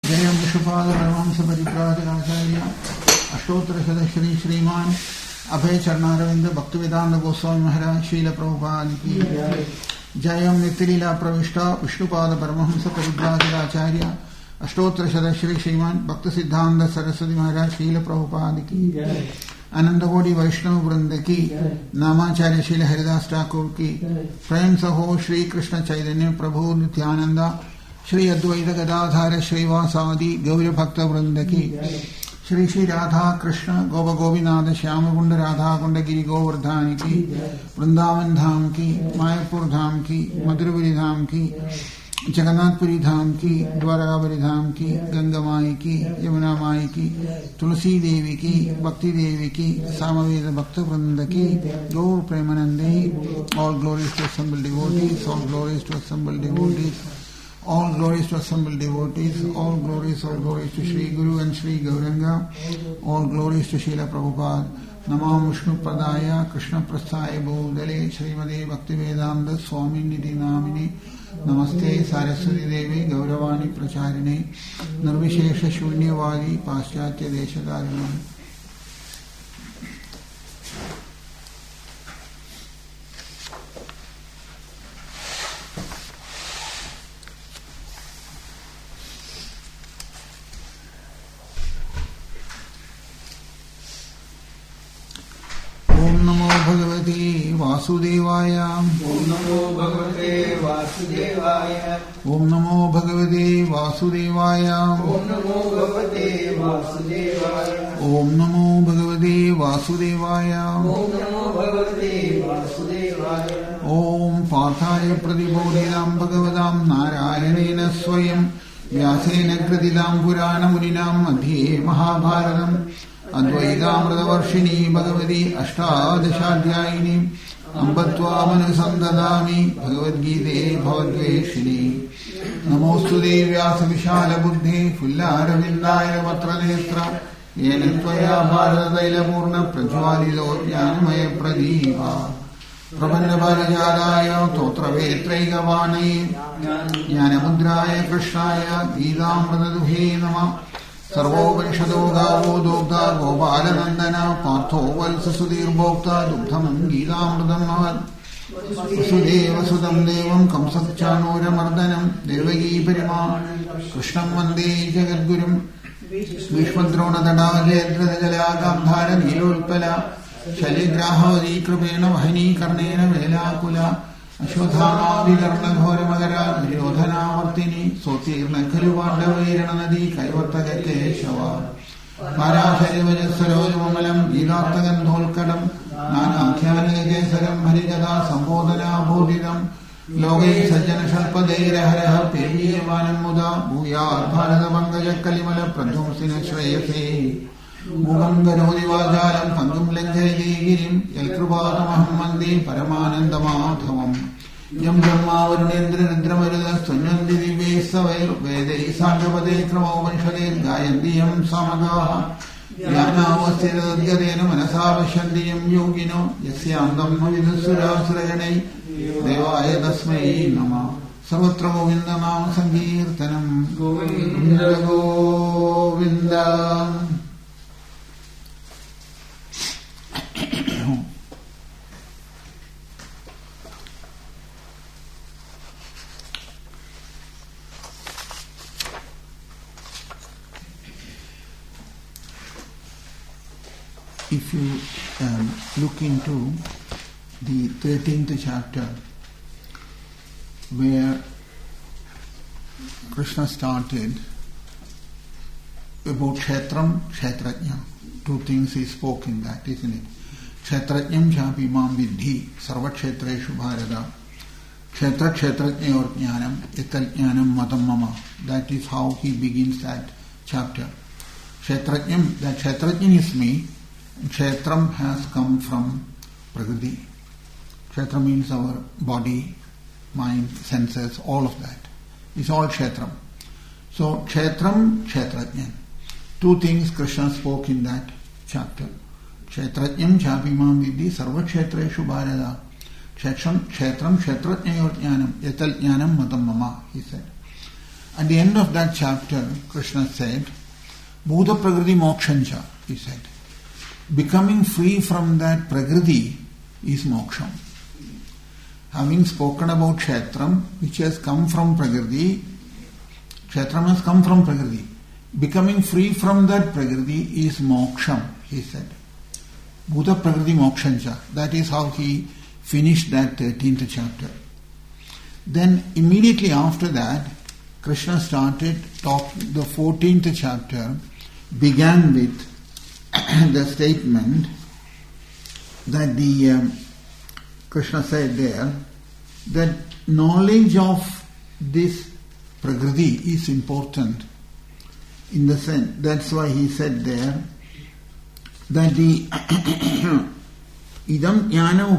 जयं विशुपाद परमहंस परिव्राजकाचार्य अष्टोत्तर श्री श्रीमान अभय चरणारविंद भक्तिवेदांत गोस्वामी महाराज शील प्रभुपाद की जयं नित्यलीला प्रविष्टा विष्णुपाद परमहंस परिव्राजकाचार्य अष्टोत्तर श्री श्रीमान भक्त सिद्धांत सरस्वती महाराज शील प्रभुपाद की अनंतकोटि वैष्णव वृंद की नामाचार्य शील हरिदास ठाकुर की प्रेम सहो श्री कृष्ण चैतन्य प्रभु नित्यानंद श्री अद्वैत गदाधार श्रीवासादि गौर भक्त वृंद की श्री श्री राधा कृष्ण गोप गोपीनाथ श्याम कुंड राधा कुंड गिरी गोवर्धन की वृंदावन धाम की मायापुर धाम की मधुरपुरी धाम की जगन्नाथपुरी धाम की द्वारकापुरी धाम की गंगा माई की यमुना माई की तुलसी देवी की भक्ति देवी की सामवेद भक्त वृंद की गौर प्रेमानंदे all glories to assembled devotees all glories to assembled devotees all glories to assembled devotees, all glories to Shri Guru and Shri Gauranga, all glories to Srila Prabhupada. Namah Vishnu Padaya Krishna Prasthaya Bhudale Srimade Bhaktivedanta Swami Niti Namini Namaste Saraswati Devi Gauravani Pracharine Nirvishesha Shunyavadi Paschatya Deshakarini. वासुदेवाय ओम नमो भगवते वासुदेवाय ओम नमो भगवते वासुदेवाय ओम नमो भगवते वासुदेवाय ओम नमो भगवते वासुदेवाय ओम नमो भगवते वासुदेवाय ओम पार्थाय प्रतिबोधितां भगवतां नारायणेन स्वयं व्यासेन कृतितां पुराणमुनिनां मध्ये महाभारतम् अद्वैतामृतवर्षिणी भगवती अष्टादशाध्यायिनी अम्बत्वामनुसन्दधामि भगवद्गीते भवद्वेषिणी नमोऽस्तुते व्यासविशालबुद्धे फुल्लारविन्दाय वक्त्रनेत्र येन त्वया भारततैलपूर्णप्रज्वालितो ज्ञानमयप्रदीपः प्रपन्नपारिजाताय स्तोत्रवेत्रैकपाणये ज्ञानमुद्राय कृष्णाय गीतामृतदुहे नमः सर्वोपनिषदो गावो दोग्धा गोपालनन्दन पार्थो वत्ससुधीर्भोक्ता दुग्धम् गीतामृतम् महत् वसुदेवसुतं देवं कंसचाणूरमर्दनम् देवकी परिमा कृष्णं वन्दे जगद्गुरुम् भीष्मद्रोणतडाजयद्रथजला गान्धार नीलोत्पला शलिग्राहवती कृपेण वहिनीकर्णेन वेलाकुला अश्वत्थामादिकर्णघोरमकरा दुर्योधनावर्तिनी सोतीर्ण खलु पाण्डवैरणनदी कैवर्तकेशवा पाराशरिवजस्सरोजममलम् गीतार्थगन्धोल्कटम् नानाख्यानकेसरम् हरिकथा सम्बोधनाबोधितम् लोकैः सज्जनशल्पदैरहरः पेयीयमानम् मुदा भूयात् भारतपङ्कजकलिमलप्रध्वंसिन श्रेयसे मुखम् करोति वाचालम् पङ्गुम् लङ्घयति गिरिम् यत्कृपातमहम् वन्दे परमानन्दमाधवम् यम् ब्रह्मावरुणेन्द्ररुद्रमरुतस्तुन्वन्ति दिव्यैः सवैर्वेदैः साङ्गपदे क्रमोपनिषदैर्गायन्ति यम् सामगाः ज्ञानावस्थितद्गतेन मनसा पश्यन्ति यम् योगिनो यस्यान्तम् न विदुःसुरासुरगणैः देवाय तस्मै नमः सर्वत्र गोविन्दनाम सङ्कीर्तनम् Govind Govind. If you look into the 13th chapter, where Krishna started about Kshetram, Kshetrajna. Two things he spoke in that, isn't it? Kshetrajnam chapi mam vidhi sarva kshetreshu bharata. Kshetra kshetrajna or jnanam etal jnanam matam mama. That is how he begins that chapter. Kshetrajnam, that Kshetrajna is me. Kshetram has come from Prakriti. Kshetra means our body, mind, senses, all of that. It's all Kshetram. So Kshetram, Kshetrajnam. Two things Krishna spoke in that chapter. Kshetrajnam chapimam vidhi sarva kshetreshu bharata. Kshetram kshetrajnam jnanam yatal jnanam matam mama, he said. At the end of that chapter, Krishna said, Bhuta Prakriti Mokshancha, he said. Becoming free from that Prakriti is Moksham. Having spoken about Kshetram, which has come from Prakriti, Kshetram has come from Prakriti. Becoming free from that Prakriti is Moksham, he said. Bhuta Prakriti Mokshancha. That is how he finished that 13th chapter. Then immediately after that, Krishna started talking. The 14th chapter began with the statement that Krishna said there that knowledge of this Prakriti is important in the sense. That's why he said there that the idam jnana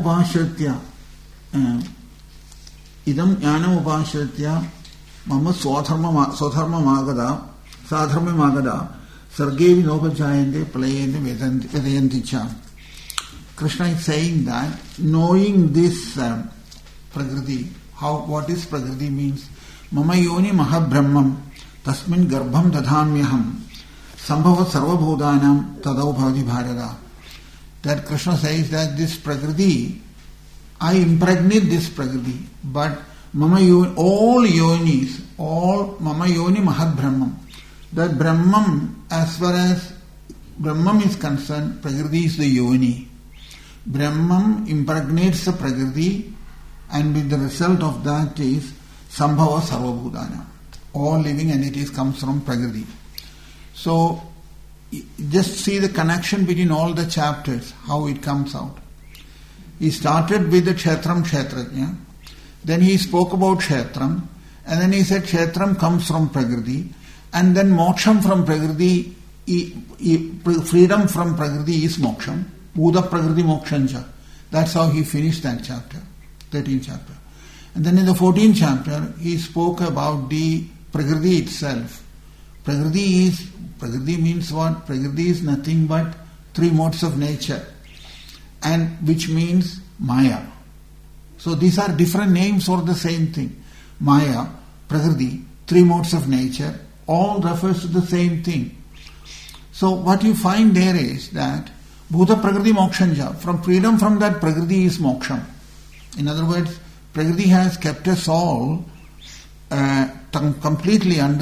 upashritya mama swadharma magada sadharma magada sarge vinopajayante palayente vedayanticha. Krishna is saying that knowing this Prakriti, what is Prakriti means, mama yoni mahabrahmam tasmin garbham dadhamyaham sambhava sarvabhudanam tadau bhavati bharata. That Krishna says that this Prakriti, I impregnate this Prakriti, but mama yoni, all yonis, all mama yoni mahabrahmam. That Brahman, as far as Brahman is concerned, Prakriti is the yoni. Brahman impregnates the Prakriti, and with the result of that is Sambhava Sarvabhutana. All living entities comes from Prakriti. So, just see the connection between all the chapters, how it comes out. He started with the Kshetram Kshetrajna, then he spoke about Kshetram, and then he said Kshetram comes from Prakriti, and then Moksham from Prakriti, freedom from Prakriti is Moksham. Bhuta Prakriti Mokshancha. That's how he finished that chapter, 13th chapter. And then in the 14th chapter, he spoke about the Prakriti itself. Prakriti means what? Prakriti is nothing but three modes of nature, and which means Maya. So these are different names for the same thing. Maya, Prakriti, three modes of nature, all refers to the same thing. So what you find there is that Bhuta Prakriti Mokshanja, from freedom from that Prakriti is Moksham. In other words, Prakriti has kept us all completely in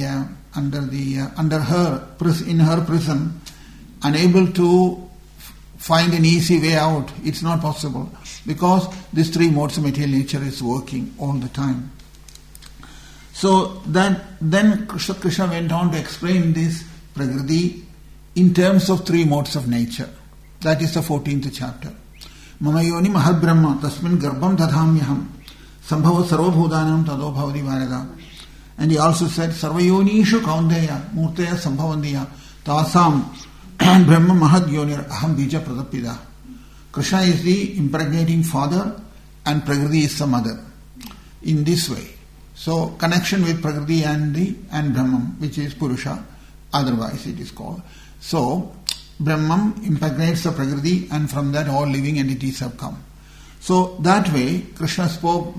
her prison, unable to find an easy way out. It's not possible because these three modes of material nature is working all the time. So then Krishna went on to explain this Prakriti in terms of three modes of nature. That is the 14th chapter. Mama yoni mahabrahma tasmin garbham dadhamyaham sambhava sarvabhudanam tado bhavati bharata. And he also said sarvayonishu kaundeya murtaya sambhavandiya tasam brahma mahad yonir aham bija pradapida. Krishna is the impregnating father and Prakriti is the mother. In this way. So connection with Prakriti and Brahman, which is Purusha, otherwise it is called. So Brahman impregnates the Prakriti, and from that all living entities have come. So that way Krishna spoke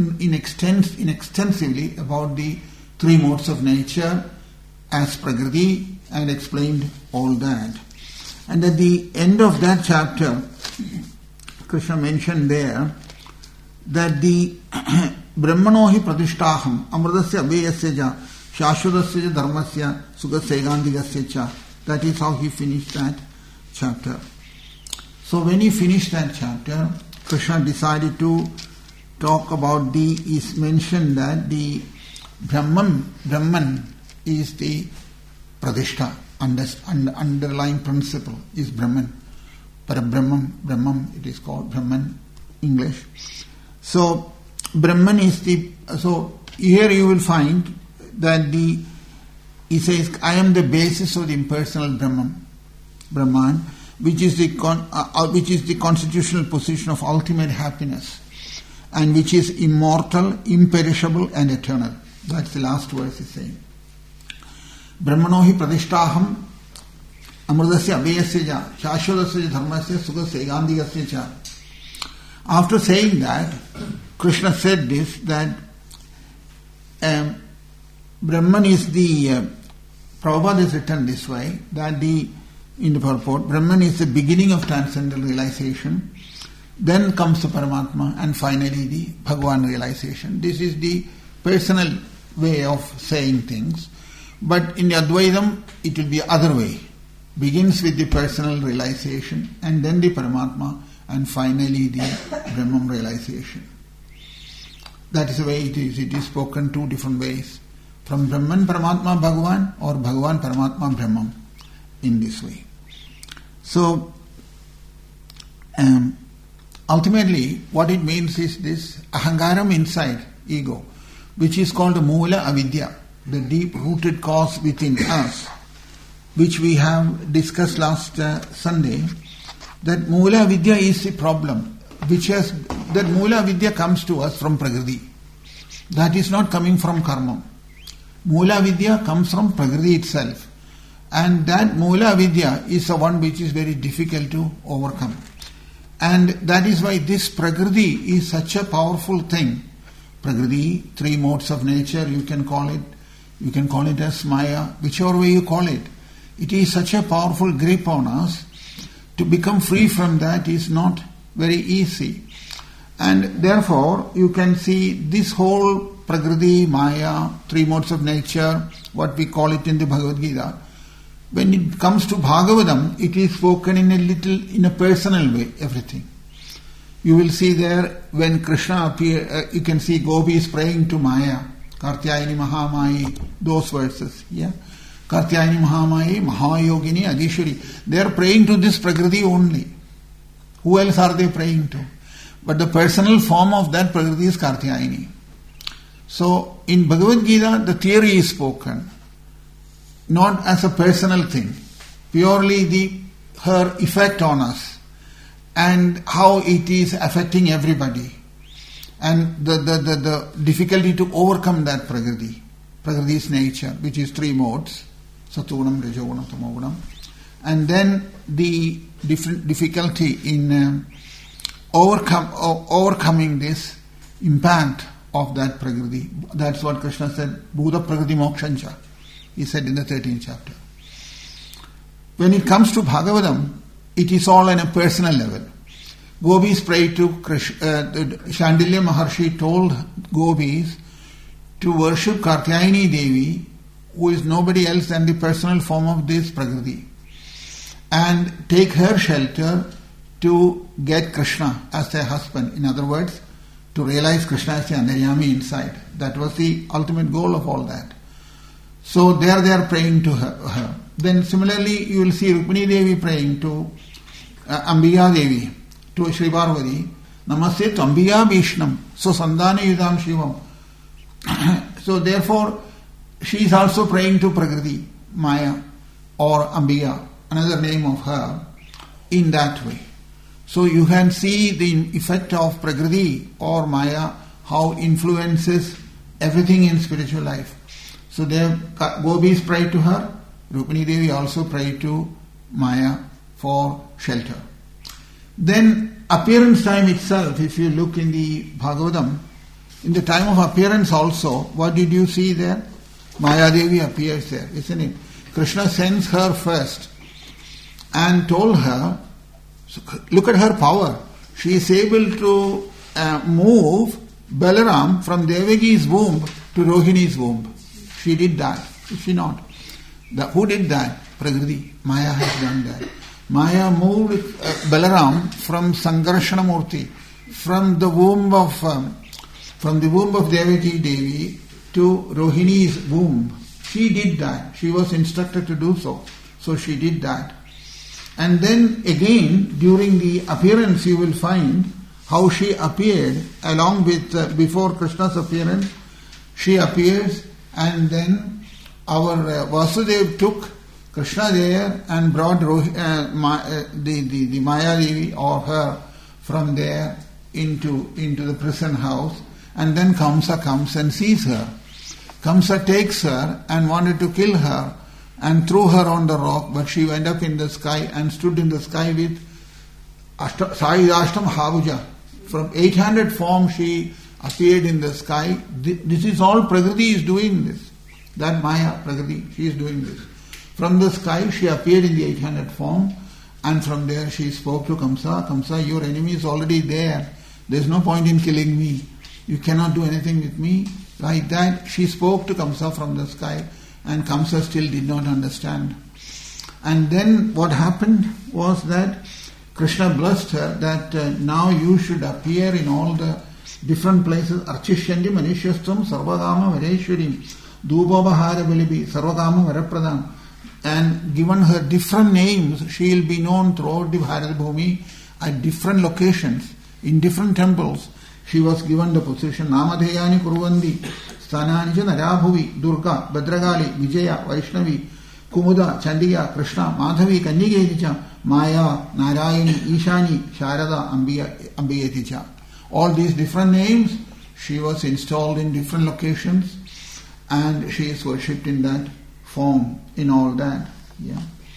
extensively about the three modes of nature as Prakriti and explained all that. And at the end of that chapter, Krishna mentioned there that the Brahmanohi Pradishtaham Amradasya Abheyasya ja Shashwadasya ja Dharmasya Sugasya Gandigasya cha. That is how he finished that chapter. So when he finished that chapter, Krishna decided to talk about is mentioned that the Brahman is the Pradishta, underlying principle is Brahman. Brahman, it is called Brahman, English. So Brahman is so here you will find that he says, I am the basis of the impersonal Brahman, which is the constitutional position of ultimate happiness, and which is immortal, imperishable, and eternal. That's the last verse is saying. Brahmanohi pradishtaham amradasya abheyasya ja shashwadasya dharmasya sugasya gandigasya cha. After saying that, Krishna said this, that Brahman is the, Prabhupada has written this way, that in the purport, Brahman is the beginning of transcendental realization, then comes the Paramatma, and finally the Bhagavan realization. This is the personal way of saying things. But in Advaitam, it will be other way. Begins with the personal realization, and then the Paramatma, and finally the Brahman realization. That is the way it is. It is spoken two different ways. From Brahman Paramatma Bhagavan, or Bhagavan Paramatma Brahman, in this way. So, ultimately, what it means is this ahangaram inside, ego, which is called Moola Avidya, the deep-rooted cause within us, which we have discussed last Sunday, that Moola Avidya is the problem, that Moola Avidya comes to us from Prakriti. That is not coming from karma. Moola Avidya comes from Prakriti itself. And that Moola Avidya is the one which is very difficult to overcome. And that is why this Prakriti is such a powerful thing. Prakriti, three modes of nature, you can call it as Maya, whichever way you call it. It is such a powerful grip on us. To become free from that is not very easy. And therefore, you can see this whole Prakriti, Maya, three modes of nature, what we call it in the Bhagavad Gita. When it comes to Bhagavatam, it is spoken in a personal way, everything. You will see there, when Krishna appears, you can see gopis praying to Maya, Kartyayani Mahamayi, those verses, yeah. Kartyayani Mahamayi, Mahayogini, Adishwari. They are praying to this Prakriti only. Who else are they praying to? But the personal form of that Prakriti is Kartyayani. So, in Bhagavad Gita, the theory is spoken, not as a personal thing, purely her effect on us, and how it is affecting everybody, and the difficulty to overcome that Prakriti's nature, which is three modes, Sattvagunam, Rajagunam, Tamogunam, and then the difficulty in overcoming this impact of that Prakriti. That's what Krishna said, Bhuta Prakriti Mokshancha. He said in the 13th chapter. When it comes to Bhagavatam, it is all on a personal level. Gopis prayed to Krishna. Shandilya Maharshi told gopis to worship Kartyayani Devi, who is nobody else than the personal form of this Prakriti, and take her shelter to get Krishna as their husband. In other words, to realize Krishna as the Antaryami inside. That was the ultimate goal of all that. So there they are praying to her. Then similarly you will see Rukmini Devi praying to Ambika Devi, to Shri Parvati, Namaste Ambika Vishnam, so Sandana Yudam Shivam. So therefore she is also praying to Prakriti, Maya, or Ambika, another name of her, in that way. So you can see the effect of Prakriti or Maya, how influences everything in spiritual life. So gopis prayed to her, Rukmini Devi also prayed to Maya for shelter. Then appearance time itself, if you look in the Bhagavatam, in the time of appearance also, what did you see there? Maya Devi appears there, isn't it? Krishna sends her first and told her, look at her power. She is able to move Balaram from Devaki's womb to Rohini's womb. She did that, is she not? Who did that? Prakriti. Maya has done that. Maya moved Balaram from Sangarshana Murti, from the womb of Devaki Devi to Rohini's womb. She did that. She was instructed to do so. So she did that. And then again, during the appearance, you will find how she appeared along with, before Krishna's appearance, she appears, and then our Vasudev took Krishna there and brought the Maya Devi or her from there into the prison house, and then Kamsa comes and sees her. Kamsa takes her and wanted to kill her and threw her on the rock, but she went up in the sky and stood in the sky with Sayidashtam Havuja. From 800 forms she appeared in the sky. This is all Prakriti is doing this. That Maya, Prakriti, she is doing this. From the sky, she appeared in the 800 form, and from there she spoke to Kamsa. Kamsa, your enemy is already there. There is no point in killing me. You cannot do anything with me. Like that, she spoke to Kamsa from the sky, and Kamsa still did not understand. And then what happened was that Krishna blessed her that now you should appear in all the different places. Archishyandi Manishastvam Sarvagama Vareshwarim Dhupabahara Balibi Sarvagama Varapradam. And given her different names, she will be known throughout the Bharat Bhumi at different locations, in different temples. She was given the position Namadheyani Kurvandi, Sthanani Narabhuvi, Durga, Bhadragali, Vijaya, Vaishnavi, Kumuda, Chandiya, Krishna, Madhavi, Kanyageticha, Maya, Narayani, Ishani, Sharada, Ambiyeticha. All these different names, she was installed in different locations and she is worshipped in that form, in all that. Yeah.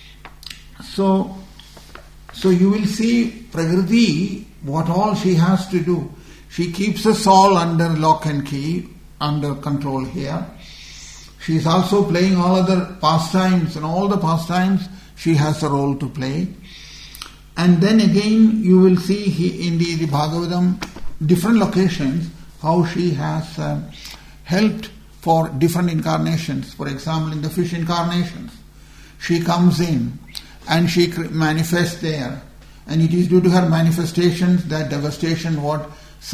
So you will see Prakriti, what all she has to do. She keeps us all under lock and key, under control here. She is also playing all other pastimes, and all the pastimes she has a role to play. And then again you will see in the Bhagavatam different locations how she has helped for different incarnations. For example, in the fish incarnations, she comes in and she manifests there, and it is due to her manifestations that devastation what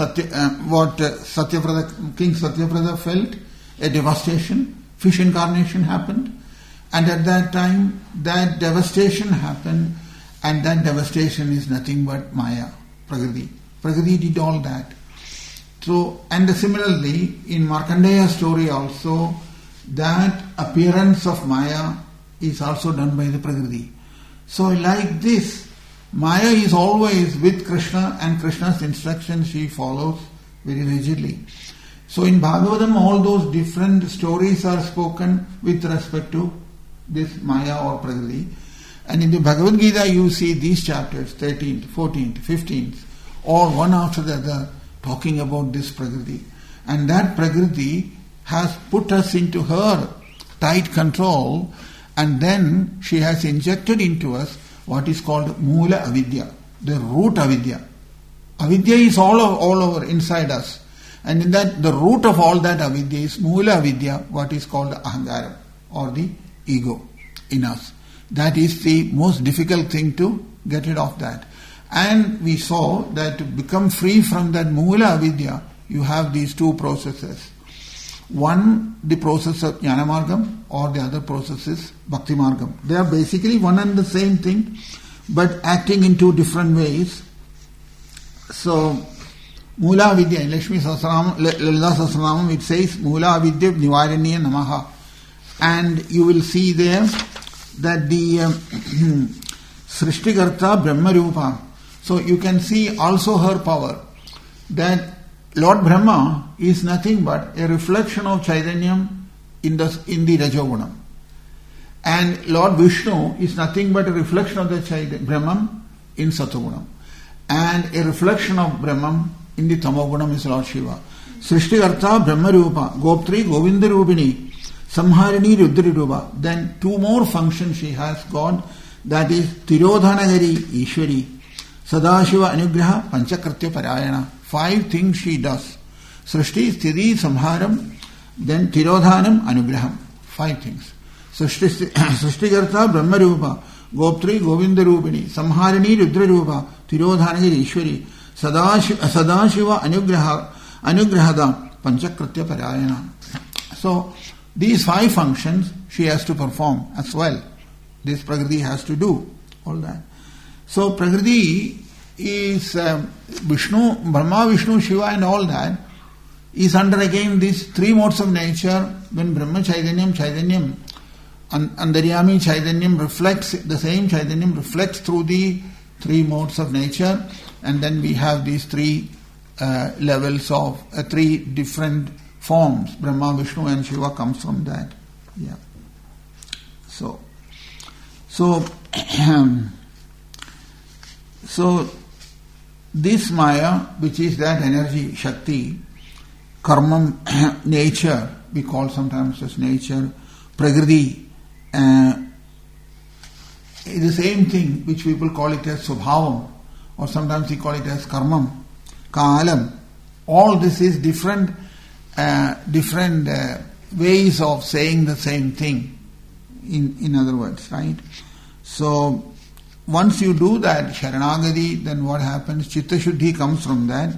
Satyavrata, King Satyavrata felt, a devastation. Fish incarnation happened, and at that time that devastation happened, and that devastation is nothing but Maya, Prakriti. Prakriti did all that. So, and similarly in Markandeya's story also, that appearance of Maya is also done by the Prakriti. So like this, Maya is always with Krishna, and Krishna's instructions she follows very rigidly. So in Bhagavatam, all those different stories are spoken with respect to this Maya or Prakriti. And in the Bhagavad Gita, you see these chapters, 13th, 14th, 15th, all one after the other, talking about this Prakriti. And that Prakriti has put us into her tight control, and then she has injected into us what is called Moola Avidya, the root Avidya. Avidya is all over inside us. And in that, the root of all that avidya is Moola Avidya, what is called Ahangaram, or the ego in us. That is the most difficult thing to get rid of that. And we saw that to become free from that Moola Avidya, you have these two processes. One, the process of Jnana Margam, or the other process is Bhakti Margam. They are basically one and the same thing, but acting in two different ways. So, Moola Avidya, in Lakshmi Sahasranam, Lalita Sahasranam, it says Moola Avidya Nivaraniya Namaha. And you will see there that the Srishtikarta Brahma Rupa. So you can see also her power. That Lord Brahma is nothing but a reflection of Chaitanyam in the Rajogunam. And Lord Vishnu is nothing but a reflection of the Brahman in Satogunam. And a reflection of Brahman in the Tamogunam is Lord Shiva. Srishtikarta Brahma Rupa, Goptri Govinda Rupini, Samharini Rudri Rupa. Then two more functions she has got, that is Tirodhanagari Ishwari, Sadashiva Anugraha Panchakritya Parayana. 5 things she does. Srishti, Sthiti, Samharam, then Tirodhanam, Anugraham. 5 things. Srishtikarta Brahma Rupa, Goptri Govinda Rupini, Samharini Rudra Rupa, Tirodhanagari Ishwari, Sadashiva Anugrahada Panchakritya Parayana. So these 5 functions she has to perform as well. This Prakriti has to do all that. So Prakriti is Vishnu, Brahma, Vishnu, Shiva and all that is under again these 3 modes of nature. When Brahma Chaitanyam, Andaryami Chaitanyam reflects, the same Chaitanyam reflects through the 3 modes of nature, and then we have these 3 levels of 3 different forms. Brahma, Vishnu and Shiva comes from that. Yeah. So this Maya, which is that energy, Shakti, karma, nature, we call sometimes as nature, prakriti, is the same thing which people call it as subhavam, or sometimes we call it as karmam, kalam. All this is different ways of saying the same thing, in other words, right? So once you do that Sharanagati, then what happens? Chitta Shuddhi comes from that.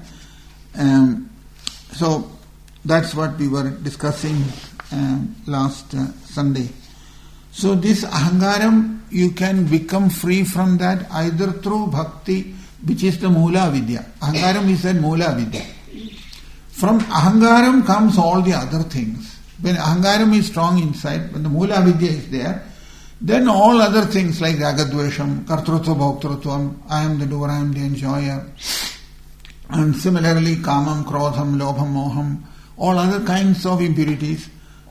So that's what we were discussing last Sunday. So this ahangaram, you can become free from that either through bhakti, which is the Mula Vidya. Ahangaram is that Mula Vidya. From ahangaram comes all the other things. When ahangaram is strong inside, when the Mula Vidya is there, then all other things like ragadvesham, kartrutva bhoktrutvam, I am the doer, I am the enjoyer, and similarly kamam, krodham, lobham, moham, all other kinds of impurities,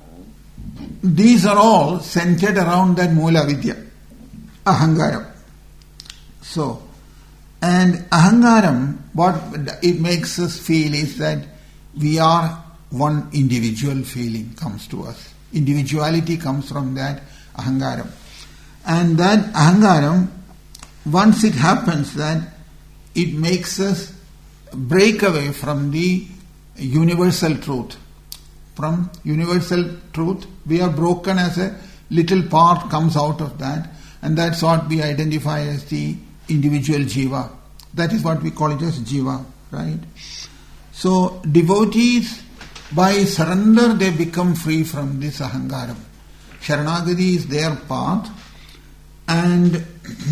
these are all centered around that Mula Vidya, ahangaram. So, and ahangaram, what it makes us feel is that we are one individual feeling comes to us. Individuality comes from that ahangaram. And that ahangaram, once it happens, that it makes us break away from the universal truth. From universal truth, we are broken as a little part comes out of that, and that's what we identify as the individual jiva. That is what we call it as jiva, right? So devotees, by surrender, they become free from this ahangaram. Sharanagati is their path, and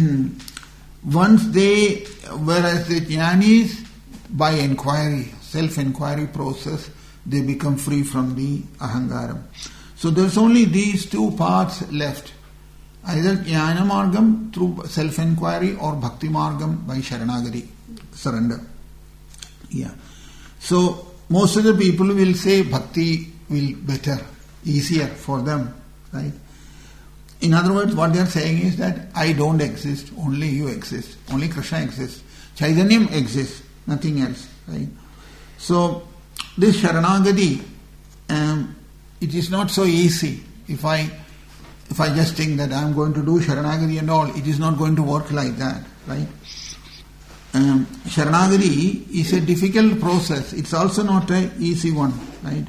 once they, whereas the jnanis, by inquiry, self-inquiry process, they become free from the ahangaram. So there's only these two paths left. Either jnana margam through self-inquiry or bhakti margam by sharanagati, surrender. Yeah. So most of the people will say bhakti will better, easier for them, right? In other words, what they are saying is that I don't exist, only you exist, only Krishna exists, Chaitanyam exists, nothing else, right? So this Sharanagati, it is not so easy. If I just think that I am going to do Sharanagati and all, it is not going to work like that, right? Sharanagati is a difficult process. It's also not an easy one, right?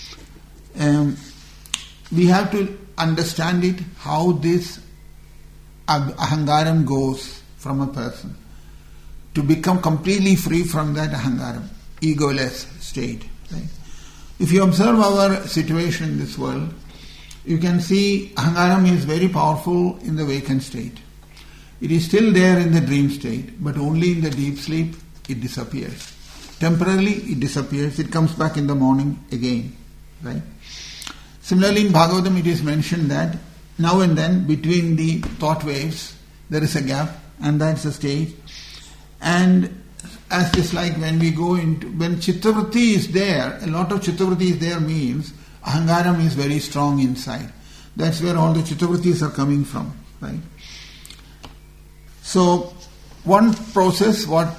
We have to understand it, how this ahangaram goes from a person to become completely free from that ahangaram, egoless state, right? If you observe our situation in this world, you can see ahangaram is very powerful in the vacant state. It is still there in the dream state, but only in the deep sleep it disappears. Temporarily it disappears, it comes back in the morning again, right? Similarly in Bhagavatam it is mentioned that now and then between the thought waves there is a gap, and that's the stage. And as just like when we go into, when chittavritti is there, a lot of chittavritti is there means ahangaram is very strong inside. That's where all the chittavrittis are coming from, right? So one process what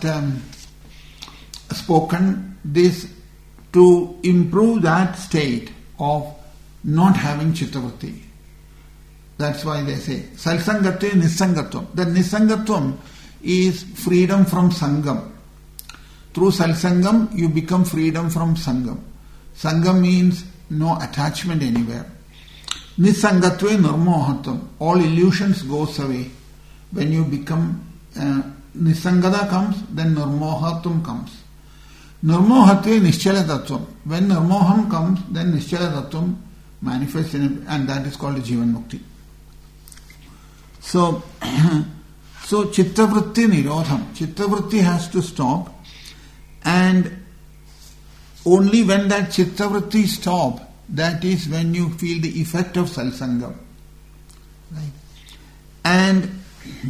spoken, this to improve that state of not having chittavritti. That's why they say salsangatve nisangatvam. The nisangatvam is freedom from sangam. Through salsangam you become freedom from sangam. Sangam means no attachment anywhere. Nisangatve nirmohatvam. All illusions goes away. When you become nisangada comes, then nirmohatvam comes. Nirmohatve nischala tattvam. When nirmoham comes, then nischala tattvam manifests in it, and that is called Jivan Mukti. So chittavritti nirodham. Chittavritti has to stop, and only when that chittavritti stop, that is when you feel the effect of salsangam. Right? And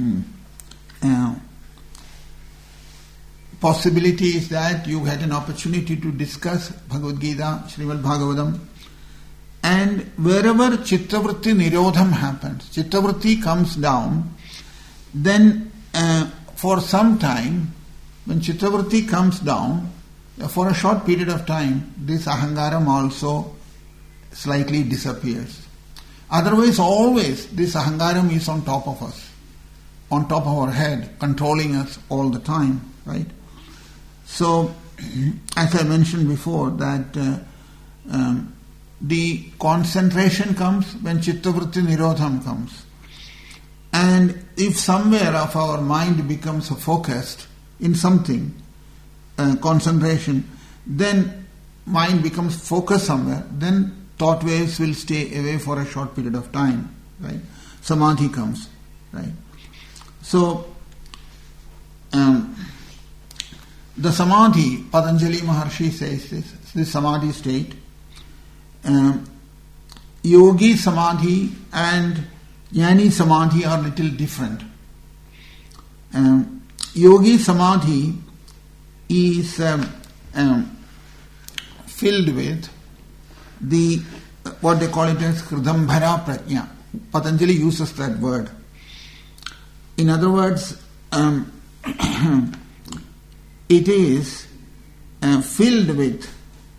possibility is that you had an opportunity to discuss Bhagavad Gita, Srimad Bhagavatam, and wherever chittavritti nirodham happens, chittavritti comes down, then for some time, when chittavritti comes down, for a short period of time, this ahangaram also slightly disappears. Otherwise, always this ahankaram is on top of us, on top of our head, controlling us all the time, right? So, as I mentioned before, that the concentration comes when chittavritti nirodham comes. And if somewhere of our mind becomes focused in something, concentration, then mind becomes focused somewhere, then thought waves will stay away for a short period of time, right? Samadhi comes, right? So, the samadhi, Patanjali Maharshi says this samadhi state, yogi samadhi and jnani samadhi are little different. Yogi samadhi is filled with the, what they call it as hridambhara prajna. Patanjali uses that word. In other words, it is filled with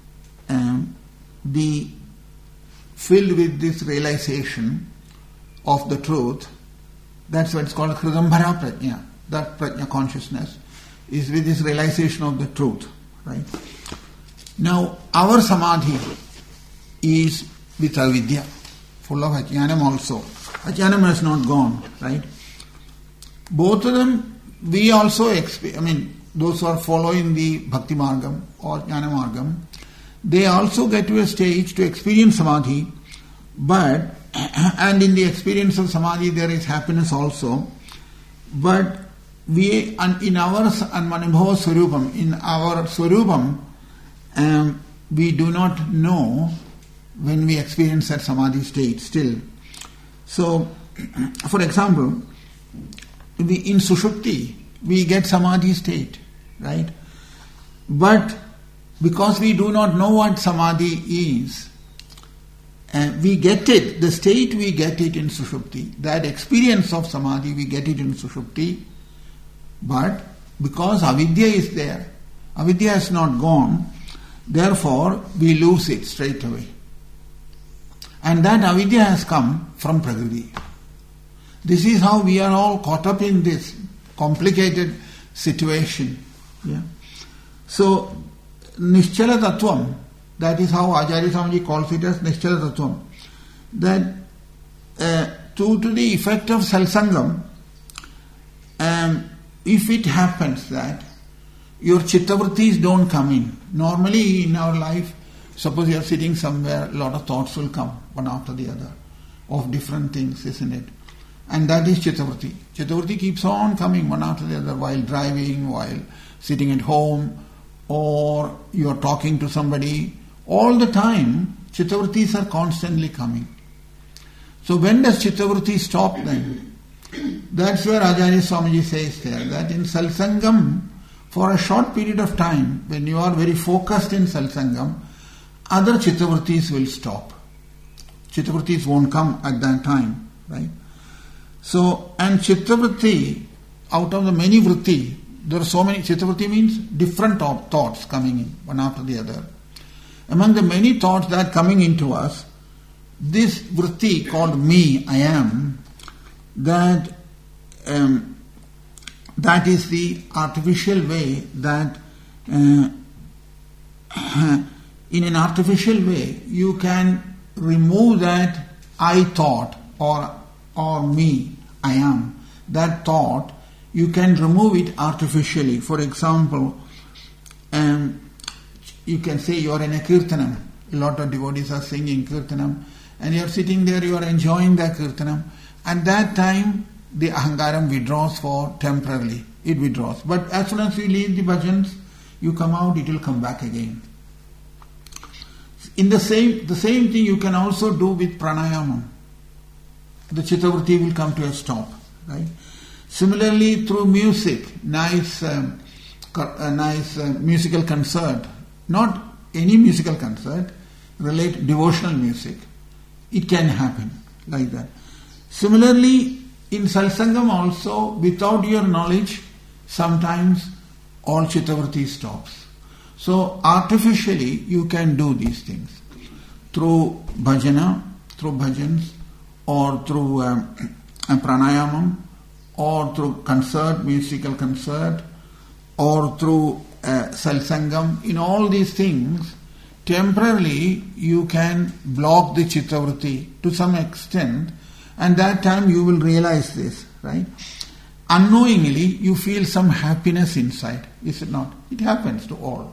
this realization of the truth. That's what it's called hridambhara prajna. That prajna consciousness is with this realization of the truth, right? Now, our samadhi is with avidya, full of ajnanam also. Ajnanam has not gone, right? Both of them, we also those who are following the bhakti margam or jnana margam, they also get to a stage to experience samadhi, but, and in the experience of samadhi there is happiness also, but we, in our anmanubhava swarupam, in our swarupam, we do not know when we experience that samadhi state still. So, for example, in sushupti, we get samadhi state, right? But because we do not know what samadhi is, we get it, the state we get it in sushupti, that experience of samadhi we get it in sushupti, but because avidya is there, avidya has not gone, therefore we lose it straight away. And that avidya has come from prakriti. This is how we are all caught up in this complicated situation. Yeah. So, Nischala Tattvam, that is how Acharya Swamiji calls it as Nischala Tattvam, that to the effect of Salsangam, if it happens that your chittavrittis don't come in, normally in our life, suppose you are sitting somewhere, a lot of thoughts will come, one after the other, of different things, isn't it? And that is chittavritti. Chittavritti keeps on coming one after the other while driving, while sitting at home, or you are talking to somebody. All the time, chittavrittis are constantly coming. So when does chittavritti stop then? That's where Acharya Swamiji says there, that in Salsangam, for a short period of time, when you are very focused in Salsangam, other chittavrittis will stop. Chittavrittis won't come at that time, right? So, and chittavritti, out of the many vritti, there are so many, chittavritti means different thoughts coming in, one after the other. Among the many thoughts that are coming into us, this vritti called me, I am, that is the artificial way that in an artificial way you can remove that I thought or me, I am, that thought, you can remove it artificially. For example, you can say you are in a kirtanam, a lot of devotees are singing kirtanam, and you are sitting there, you are enjoying the kirtanam. At that time, the ahankaram withdraws for temporarily. It withdraws. But as soon as you leave the bhajans, you come out, it will come back again. The same thing you can also do with pranayama. The chittavritti will come to a stop, right? Similarly, through music, nice musical concert, not any musical concert, relate devotional music. It can happen like that. Similarly, in Salsangam also, without your knowledge, sometimes all chittavritti stops. So artificially, you can do these things. through bhajana, through bhajans, or through pranayamam, or through concert, musical concert, or through satsangam. In all these things, temporarily you can block the chittavritti to some extent, and that time you will realize this, right? Unknowingly, you feel some happiness inside, is it not? It happens to all.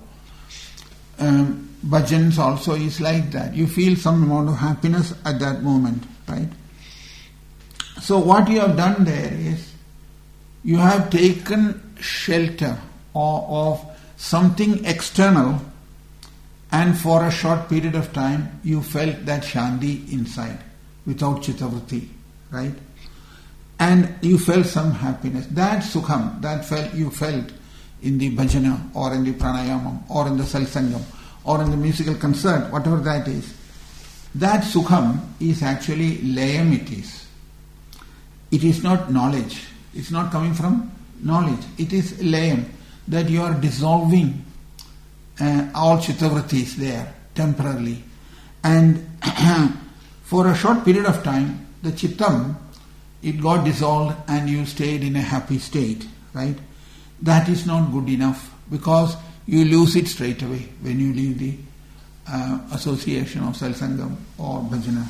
Bhajans also is like that. You feel some amount of happiness at that moment, right? So what you have done there is, you have taken shelter of something external, and for a short period of time you felt that shanti inside without chittavritti, right? And you felt some happiness. That sukham, you felt in the bhajana or in the pranayamam or in the satsangam or in the musical concert, whatever that is. That sukham is actually layam it is. It is not knowledge. It's not coming from knowledge. It is layam, that you are dissolving all chittavrittis there temporarily. And for a short period of time, the chittam, it got dissolved and you stayed in a happy state, right? That is not good enough, because you lose it straight away when you leave the association of satsangam or bhajana,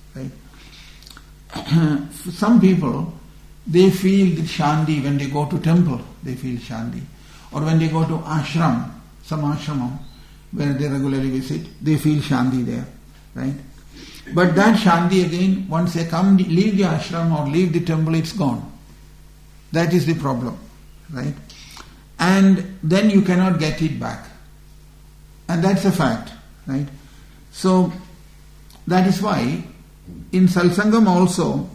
right? Some people, they feel the shanti when they go to temple, they feel shanti. Or when they go to ashram, some ashramam, where they regularly visit, they feel shanti there, right? But that shanti again, once they come, leave the ashram or leave the temple, it's gone. That is the problem, right? And then you cannot get it back. And that's a fact, right? So, that is why in satsangam also,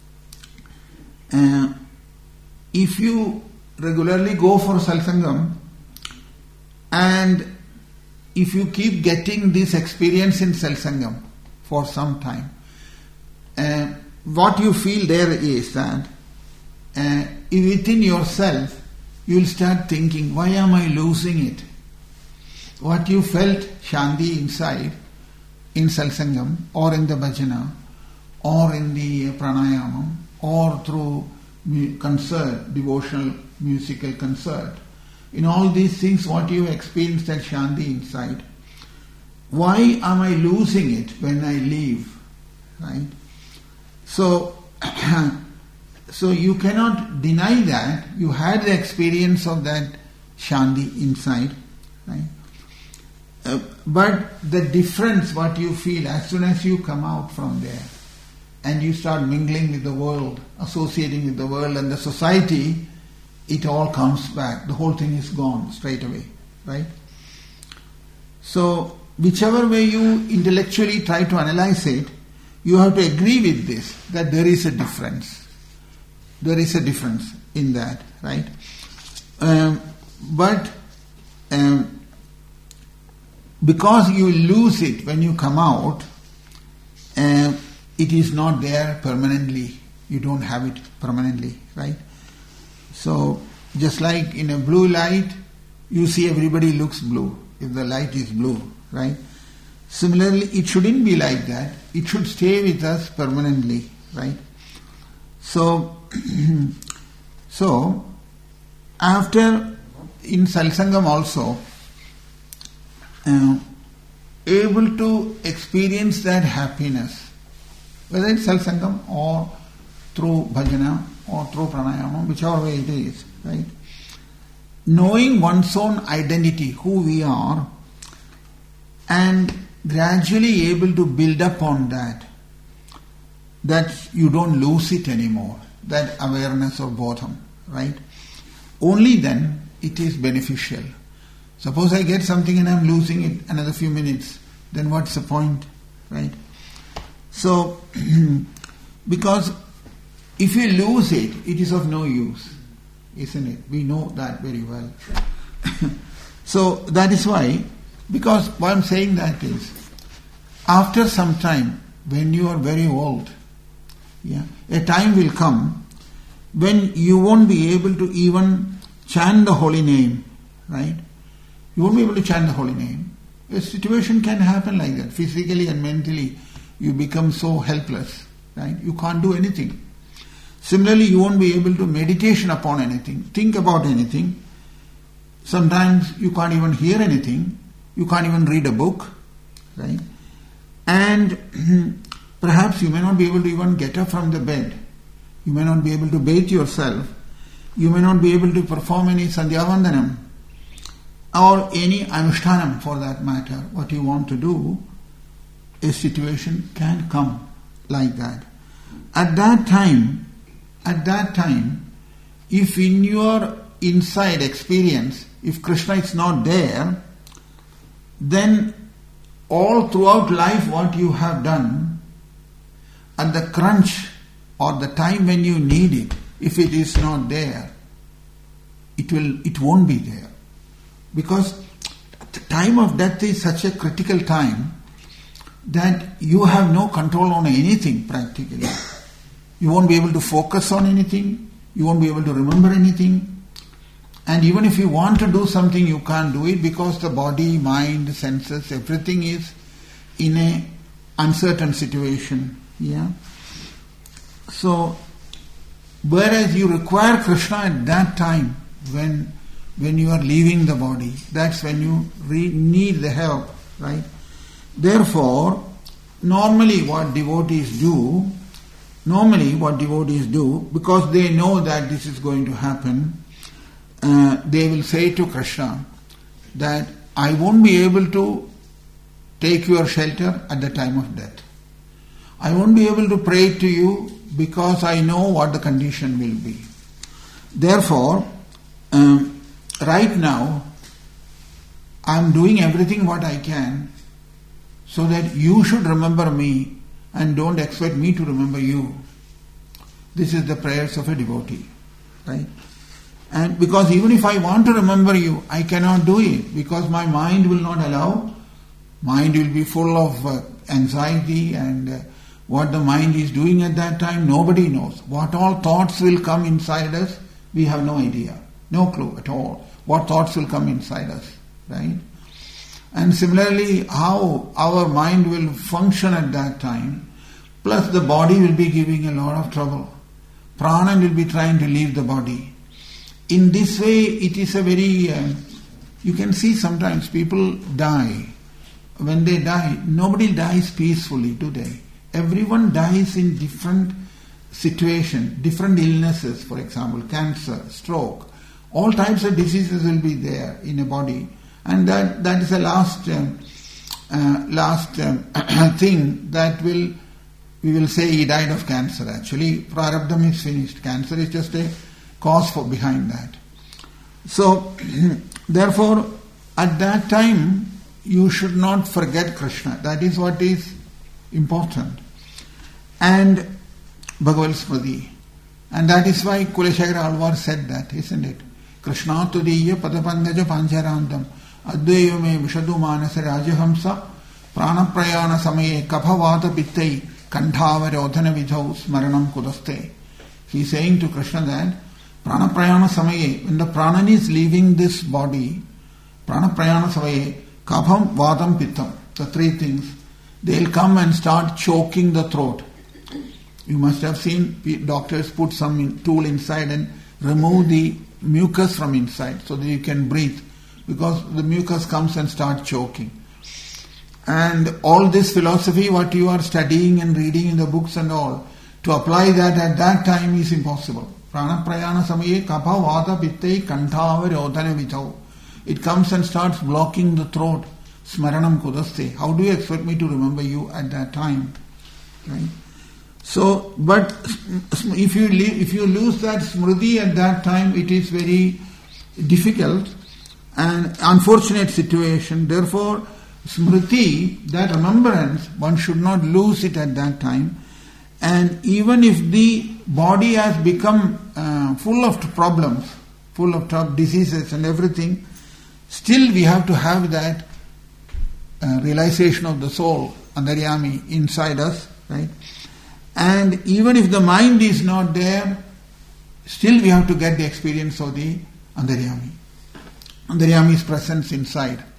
if you regularly go for satsangam, and if you keep getting this experience in satsangam for some time, what you feel there is that within yourself you will start thinking, why am I losing it? What you felt shanti inside in satsangam or in the bhajana or in the pranayamam or through concert, devotional musical concert, in all these things what you experience that shanti inside, why am I losing it when I leave, right? So you cannot deny that you had the experience of that shanti inside, right? But the difference what you feel as soon as you come out from there and you start mingling with the world, associating with the world and the society, it all comes back. The whole thing is gone straight away, right? So, whichever way you intellectually try to analyze it, you have to agree with this, that there is a difference. There is a difference in that, right? But because you lose it when you come out, it is not there permanently. You don't have it permanently, right? So, just like in a blue light, you see everybody looks blue if the light is blue, right? Similarly, it shouldn't be like that. It should stay with us permanently, right? So, after in satsangam also, able to experience that happiness, whether it's satsangam or through bhajana or through pranayama, whichever way it is, right? Knowing one's own identity, who we are, and gradually able to build up on that you don't lose it anymore, that awareness of bodham, right? Only then it is beneficial. Suppose I get something and I'm losing it another few minutes, then what's the point, right? So, because if you lose it, it is of no use, isn't it? We know that very well. So, that is why, because why I'm saying that is, after some time, when you are very old, a time will come when you won't be able to even chant the holy name, right? You won't be able to chant the holy name. A situation can happen like that. Physically and mentally, you become so helpless, right? You can't do anything. Similarly, you won't be able to meditation upon anything, think about anything. Sometimes you can't even hear anything. You can't even read a book, right? And perhaps you may not be able to even get up from the bed. You may not be able to bathe yourself. You may not be able to perform any sandhyavandanam or any anushtanam for that matter. What you want to do, a situation can come like that. At that time, if in your inside experience, if Krishna is not there, then all throughout life what you have done, at the crunch or the time when you need it, if it is not there, it won't be there. Because the time of death is such a critical time that you have no control on anything practically. You won't be able to focus on anything. You won't be able to remember anything. And even if you want to do something, you can't do it because the body, mind, senses, everything is in a uncertain situation. Yeah. So, whereas you require Krishna at that time, when you are leaving the body, that's when you need the help, right? Therefore, normally what devotees do, because they know that this is going to happen, they will say to Krishna that I won't be able to take your shelter at the time of death. I won't be able to pray to you because I know what the condition will be. Therefore, right now, I am doing everything what I can so that you should remember me and don't expect me to remember you. This is the prayers of a devotee, right? And because even if I want to remember you, I cannot do it because my mind will not allow. Mind will be full of anxiety and what the mind is doing at that time, nobody knows. What all thoughts will come inside us, we have no idea, no clue at all. What thoughts will come inside us, right? And similarly, how our mind will function at that time, plus the body will be giving a lot of trouble. Prana will be trying to leave the body. In this way, it is a very, you can see sometimes people die. When they die, nobody dies peacefully, do they? Everyone dies in different situations, different illnesses, for example, cancer, stroke. All types of diseases will be there in a body. And that is the last thing that we will say he died of cancer. Actually, prarabdham is finished. Cancer is just a cause for behind that. So, therefore, at that time, you should not forget Krishna. That is what is important. And Bhagavad Smriti. And that is why Kuleshekara Alvar said that, isn't it? Krishna tudiyya padapangaja pancharantam adveyo me vishadu manasa rajahamsa pranaprayana samaye kaphavata pittai kandhavarodhana vidhau smaranam kudaste. He is saying to Krishna that pranaprayana samaye, when the prana is leaving this body, pranaprayana samaye kapam vadam pittam, the three things, they will come and start choking the throat. You must have seen doctors put some tool inside and remove the mucus from inside so that you can breathe, because the mucus comes and starts choking. And all this philosophy, what you are studying and reading in the books and all, to apply that at that time is impossible. Prana prayana samaye kapha vata pittai kantava rodhana vichau. It comes and starts blocking the throat. Smaranam kudaste. How do you expect me to remember you at that time? Right? So, but if you lose that smriti at that time, it is very difficult and unfortunate situation. Therefore, smriti, that remembrance, one should not lose it at that time. And even if the body has become full of problems, full of diseases and everything, still we have to have that realization of the soul, antaryami, inside us, right? And even if the mind is not there, still we have to get the experience of the antaryami. Antaryami's presence inside.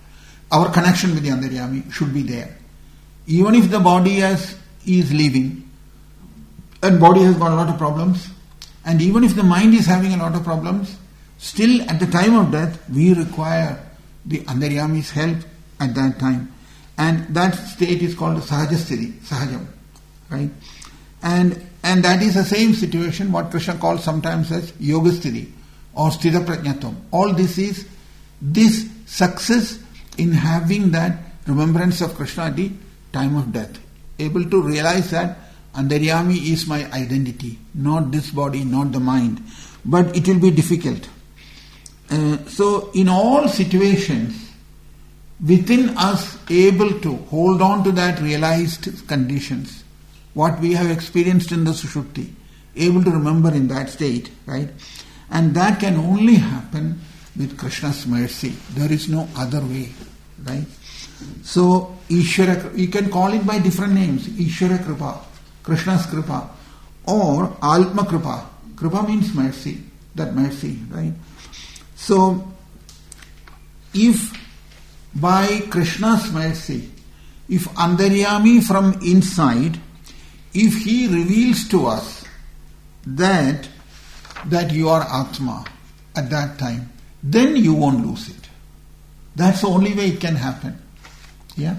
our connection with the Antaryami should be there. Even if the body is leaving, and body has got a lot of problems, and even if the mind is having a lot of problems, still at the time of death, we require the Antaryami's help at that time. And that state is called Sahajasthiti, Sahajam. Right? And that is the same situation what Krishna calls sometimes as Yogasthiti or Sthita Prajnatvam. All this is this success in having that remembrance of Krishna at the time of death. Able to realize that Antaryami is my identity, not this body, not the mind. But it will be difficult. So in all situations, within us able to hold on to that realized conditions, what we have experienced in the Sushupti, able to remember in that state, right? And that can only happen with Krishna's mercy. There is no other way, right? So, Ishvara, you can call it by different names. Ishvara Kripa, Krishna's Kripa, or Atma Kripa. Kripa means mercy, that mercy, right? So, if by Krishna's mercy, if Antaryami from inside, if he reveals to us that you are Atma at that time, then you won't lose it. That's the only way it can happen. Yeah?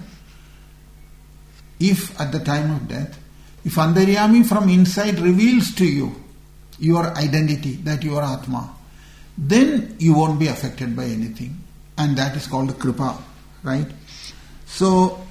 If at the time of death, if Antaryami from inside reveals to you your identity, that you are Atma, then you won't be affected by anything. And that is called Kripa, right? So,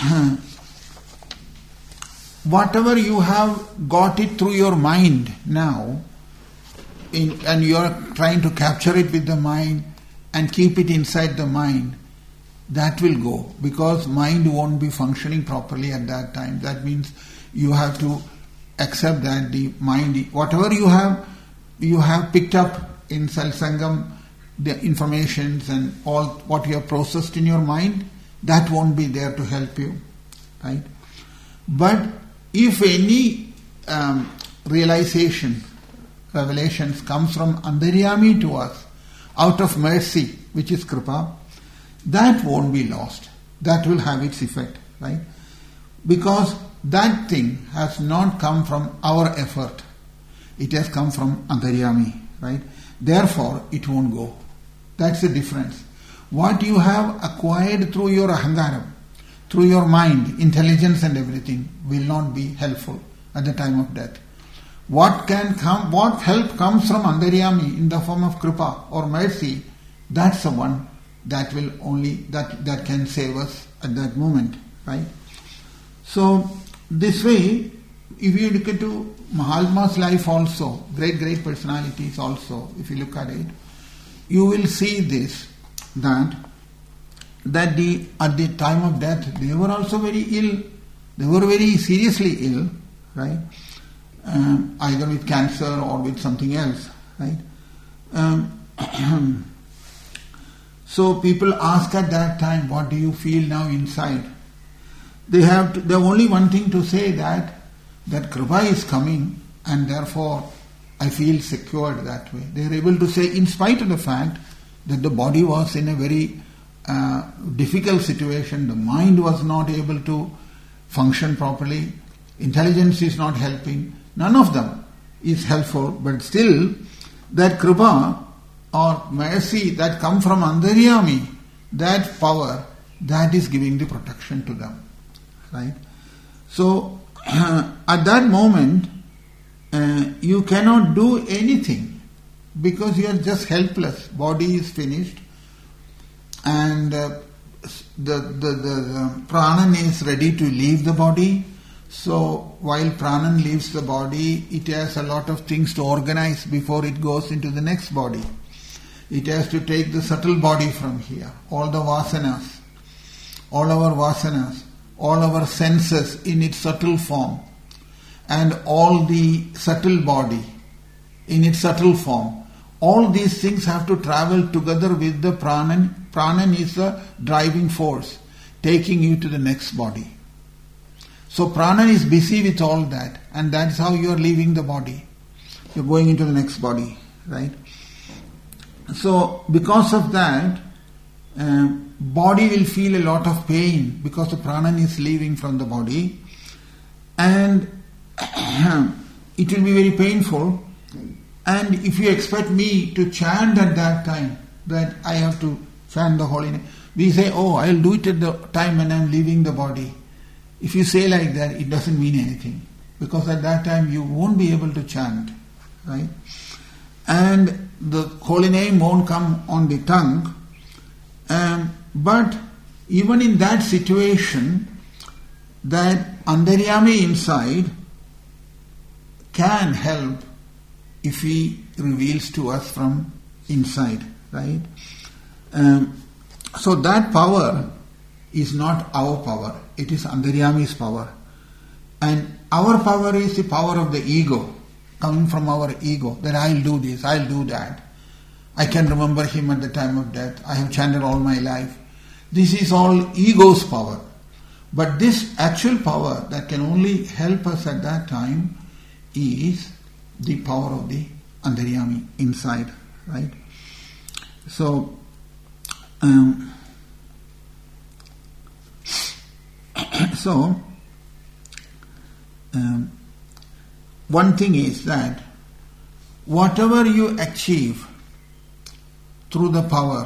whatever you have got it through your mind now, and you are trying to capture it with the mind and keep it inside the mind, that will go, because mind won't be functioning properly at that time. That means you have to accept that the mind, whatever you have picked up in Satsangam, the informations and all what you have processed in your mind, that won't be there to help you, right? But if any revelations comes from Antaryami to us, out of mercy, which is Kripa, that won't be lost. That will have its effect, right? Because that thing has not come from our effort. It has come from Antaryami, right? Therefore, it won't go. That's the difference. What you have acquired through your ahangaram, through your mind, intelligence and everything, will not be helpful at the time of death. What help comes from Antaryami in the form of Kripa or mercy, that's the one that will only, that can save us at that moment, right? So, this way, if you look into Mahatma's life also, great personalities also, if you look at it, you will see this, that at the time of death, they were also very ill. They were very seriously ill, right? Either with cancer or with something else, right? So people ask at that time, what do you feel now inside? They have only one thing to say, that Kripa is coming, and therefore I feel secured that way. They are able to say, in spite of the fact that the body was in a very difficult situation, the mind was not able to function properly, intelligence is not helping, none of them is helpful, but still that Kripa or mercy that come from Antaryami, that power, that is giving the protection to them, right? So at that moment you cannot do anything, because you are just helpless. Body is finished, and the pranan is ready to leave the body. So while pranan leaves the body, it has a lot of things to organize before it goes into the next body. It has to take the subtle body from here, all the vasanas, all our senses in its subtle form, and all the subtle body in its subtle form. All these things have to travel together with the pranan. Pranan is the driving force, taking you to the next body. So pranan is busy with all that, and that's how you are leaving the body. You're going into the next body, right? So because of that, body will feel a lot of pain because the prana is leaving from the body, and it will be very painful. And if you expect me to chant at that time, that I have to chant the holy name, we say, oh, I'll do it at the time when I'm leaving the body. If you say like that, it doesn't mean anything, because at that time you won't be able to chant, right? And the holy name won't come on the tongue. But even in that situation, that Antaryami inside can help if he reveals to us from inside, right? So that power is not our power, it is Antaryami's power. And our power is the power of the ego, coming from our ego, that I'll do this, I'll do that. I can remember him at the time of death, I have chanted all my life. This is all ego's power. But this actual power that can only help us at that time is the power of the Antaryami inside, right? So, one thing is that whatever you achieve through the power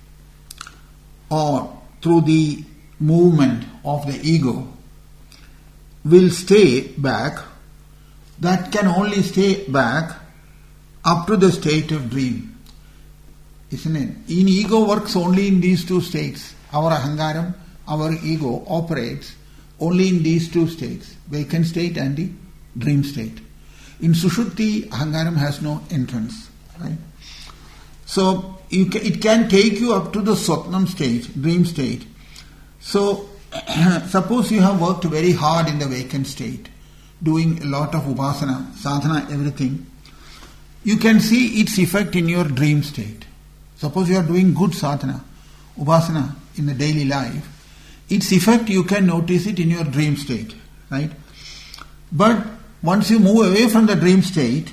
or through the movement of the ego will stay back. That can only stay back up to the state of dream, isn't it? In ego works only in these two states. Our ahangaram, our ego operates only in these two states, vacant state and the dream state. In Sushuti, ahangaram has no entrance, right? So it can take you up to the Swapnam state, dream state. So suppose you have worked very hard in the vacant state, doing a lot of upasana, sadhana, everything. You can see its effect in your dream state. Suppose you are doing good sadhana, upasana in the daily life, its effect you can notice it in your dream state, right? But once you move away from the dream state,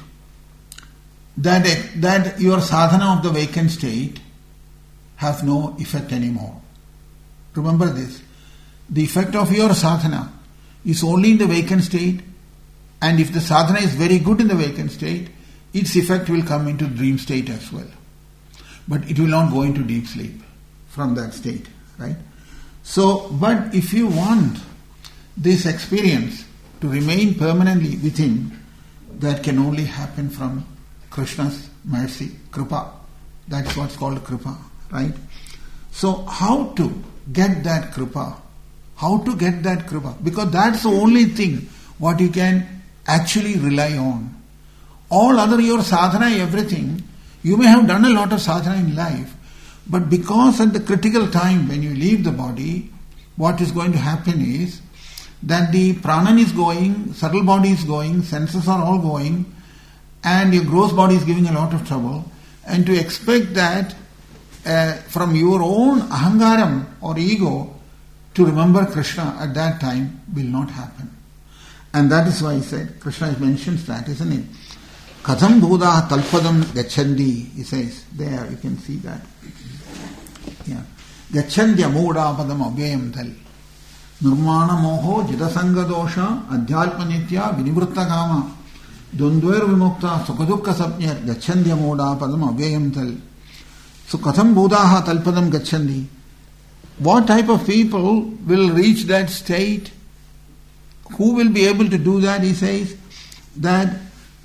that your sadhana of the vacant state has no effect anymore. Remember this. The effect of your sadhana is only in the vacant state, and if the sadhana is very good in the vacant state, its effect will come into dream state as well. But it will not go into deep sleep from that state, right? So, but if you want this experience to remain permanently within, that can only happen from Krishna's mercy, Kripa. That's what's called Kripa, right? So, how to get that Kripa? How to get that Kripa? Because that's the only thing what you can actually rely on. All other, your sadhana, everything, you may have done a lot of sadhana in life, but because at the critical time when you leave the body, what is going to happen is that the prana is going, subtle body is going, senses are all going, and your gross body is giving a lot of trouble. And to expect that from your own ahangaram or ego to remember Krishna at that time will not happen. And that is why he said, Krishna mentions that, isn't it? Katham bhudah talpadam gacchandi, he says. There, you can see that. Yeah. Gacchandya mooda padam abhyayam tal. Nirmana moho jidasanga dosha adhyalpa nitya vinivritta kama. Dundver vimukta sukadukka sapnyat gacchandya mooda padam abhyayam tal. So katham bhudah talpadam gacchandi. What type of people will reach that state? Who will be able to do that? He says that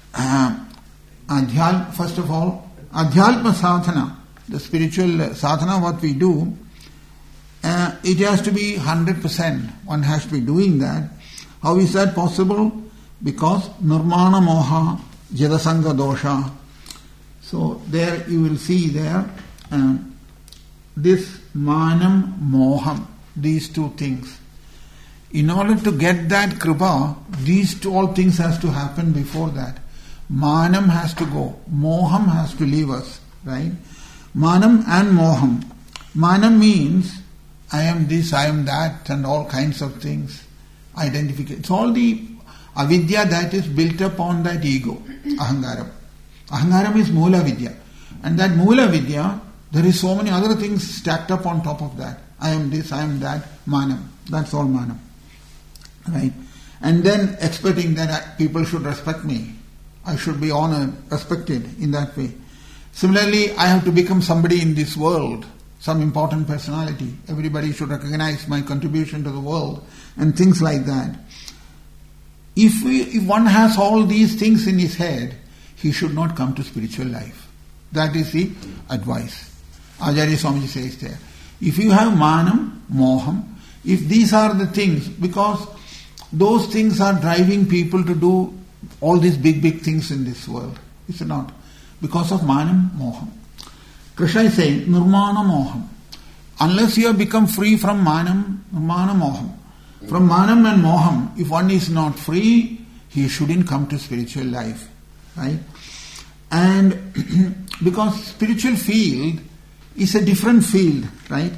first of all, adhyalpa sadhana, the spiritual sadhana, what we do, it has to be 100%. One has to be doing that. How is that possible? Because nirmana moha jadasanga dosha. So there you will see there this manam moham, these two things. In order to get that kripa, these two all things has to happen before that. Manam has to go. Moham has to leave us, right? Manam and moham. Manam means I am this, I am that, and all kinds of things. Identification. It's all the avidya that is built up on that ego, ahangaram. Ahangaram is mula vidya. And that mula vidya There is so many other things stacked up on top of that. I am this, I am that, manam. That's all manam. Right? And then expecting that people should respect me. I should be honored, respected in that way. Similarly, I have to become somebody in this world, some important personality. Everybody should recognize my contribution to the world and things like that. If one has all these things in his head, he should not come to spiritual life. That is the advice. Acharya Swamiji says there. If you have manam, moham, if these are the things, because those things are driving people to do all these big things in this world. Is it not? Because of manam, moham. Krishna is saying, nirmana moham. Unless you have become free from manam, nirmana moham. From manam and moham, if one is not free, he shouldn't come to spiritual life. Right? And because spiritual field is a different field, right?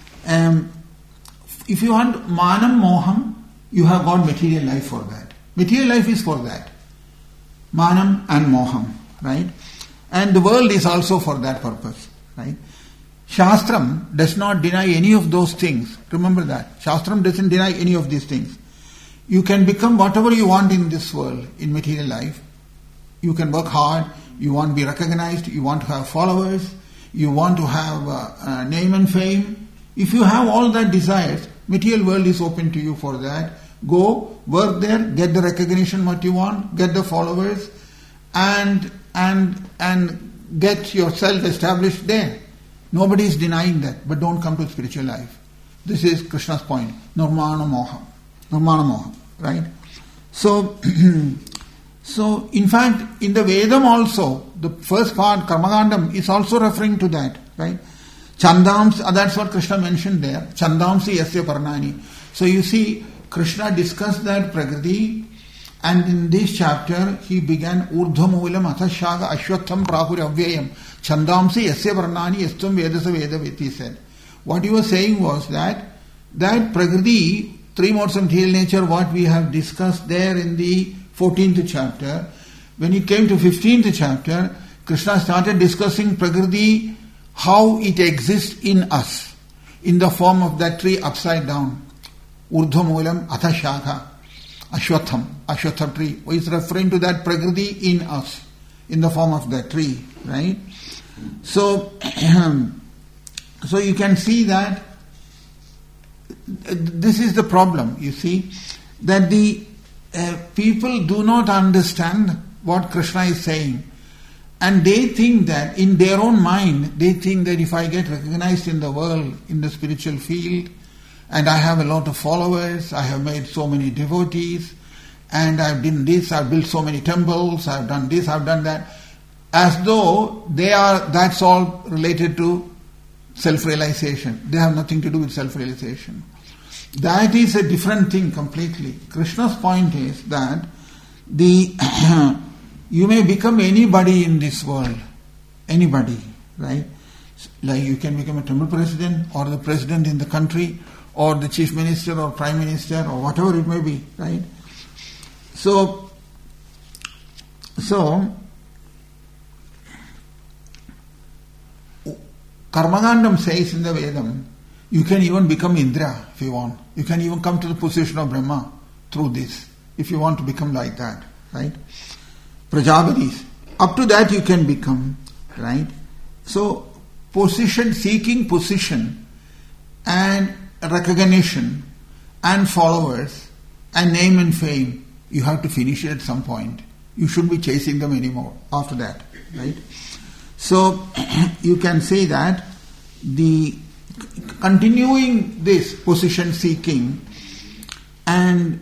If you want manam, moham, you have got material life for that. Material life is for that. Manam and moham, right? And the world is also for that purpose, right? Shastram does not deny any of those things. Remember that. Shastram doesn't deny any of these things. You can become whatever you want in this world, in material life. You can work hard, you want to be recognized, you want to have followers, you want to have name and fame. If you have all that desires, material world is open to you for that. Go, work there, get the recognition what you want, get the followers, and get yourself established there. Nobody is denying that, but don't come to spiritual life. This is Krishna's point. Nirmana moham, right? So, in fact, in the Vedam also, the first part, Karmakandam, is also referring to that, right? Chandamsi, that's what Krishna mentioned there. Chandamsi yasya parnani. So you see, Krishna discussed that Prakriti, and in this chapter he began Urdhvamulam Athashaga Ashwatham Prahuri Avyayam Chandamsi Yasya Varnani Yastam Vedasa Vedavit, he said. What he was saying was that Prakriti, three modes of material nature, what we have discussed there in the 14th chapter, when it came to 15th chapter, Krishna started discussing Prakriti, how it exists in us, in the form of that tree upside down. Urdhvamulam Athashaka Ashwatham tree is referring to that Prakriti in us, in the form of that tree, right? So you can see that this is the problem, you see, that the people do not understand what Krishna is saying, and they think that in their own mind, they think that if I get recognized in the world, in the spiritual field, and I have a lot of followers, I have made so many devotees, and I've done this, I've built so many temples, I've done this, I've done that, as though that's all related to self-realization. They have nothing to do with self-realization. That is a different thing completely. Krishna's point is that you may become anybody in this world, anybody, right? Like you can become a temple president, or the president in the country, or the chief minister or prime minister or whatever it may be, right? So Karmakandam says in the Vedam, you can even become Indra if you want. You can even come to the position of Brahma through this, if you want to become like that, right? Prajapatis. Up to that you can become, right? So seeking position and recognition and followers and name and fame, you have to finish it at some point. You shouldn't be chasing them anymore after that, right? So you can say that the continuing this position seeking and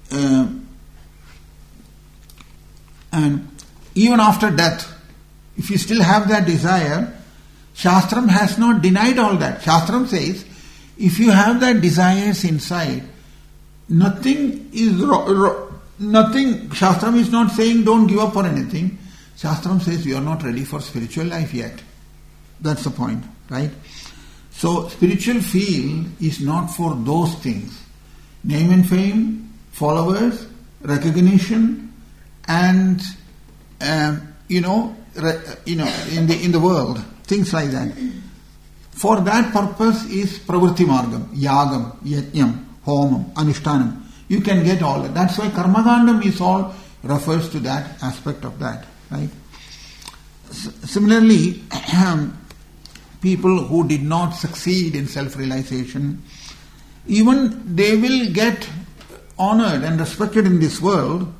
even after death, if you still have that desire, Shastram has not denied all that. Shastram says, if you have that desires inside, nothing is nothing. Shastram is not saying don't give up on anything. Shastram says you are not ready for spiritual life yet. That's the point, right? So spiritual field is not for those things. Name and fame, followers, recognition, and in the world, things like that. For that purpose is pravritti margam, yagam, yajnam, homam, anushtanam. You can get all that. That's why karmakandam is all refers to that aspect of that, right? Similarly, people who did not succeed in self-realization, even they will get honored and respected in this world,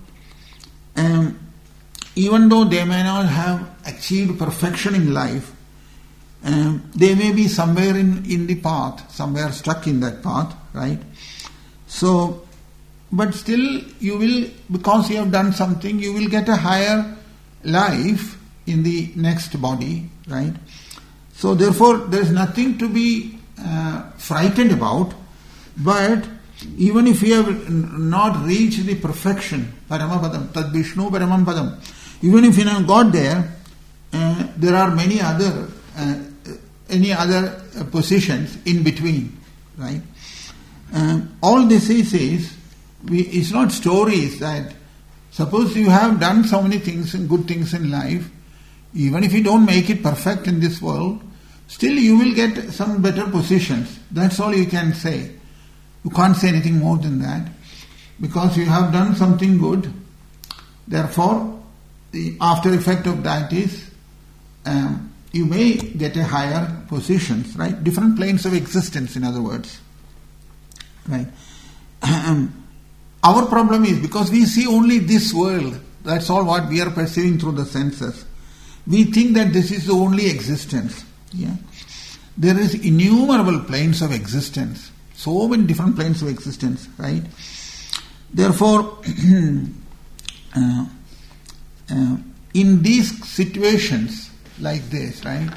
even though they may not have achieved perfection in life. They may be somewhere in the path, somewhere stuck in that path, right? So, but still you will, because you have done something, you will get a higher life in the next body, right? So therefore there is nothing to be frightened about, but even if you have not reached the perfection, Paramapadam, Tad Vishnu Paramam Padam, even if you have got there, there are many other positions in between, right? All this is it's not stories that suppose you have done so many things and good things in life, even if you don't make it perfect in this world, still you will get some better positions. That's all you can say. You can't say anything more than that, because you have done something good. Therefore, the after effect of that is you may get a higher positions, right? Different planes of existence, in other words, right? Our problem is because we see only this world. That's all what we are perceiving through the senses. We think that this is the only existence. Yeah, there is innumerable planes of existence. So many different planes of existence, right? Therefore, in these situations like this, right,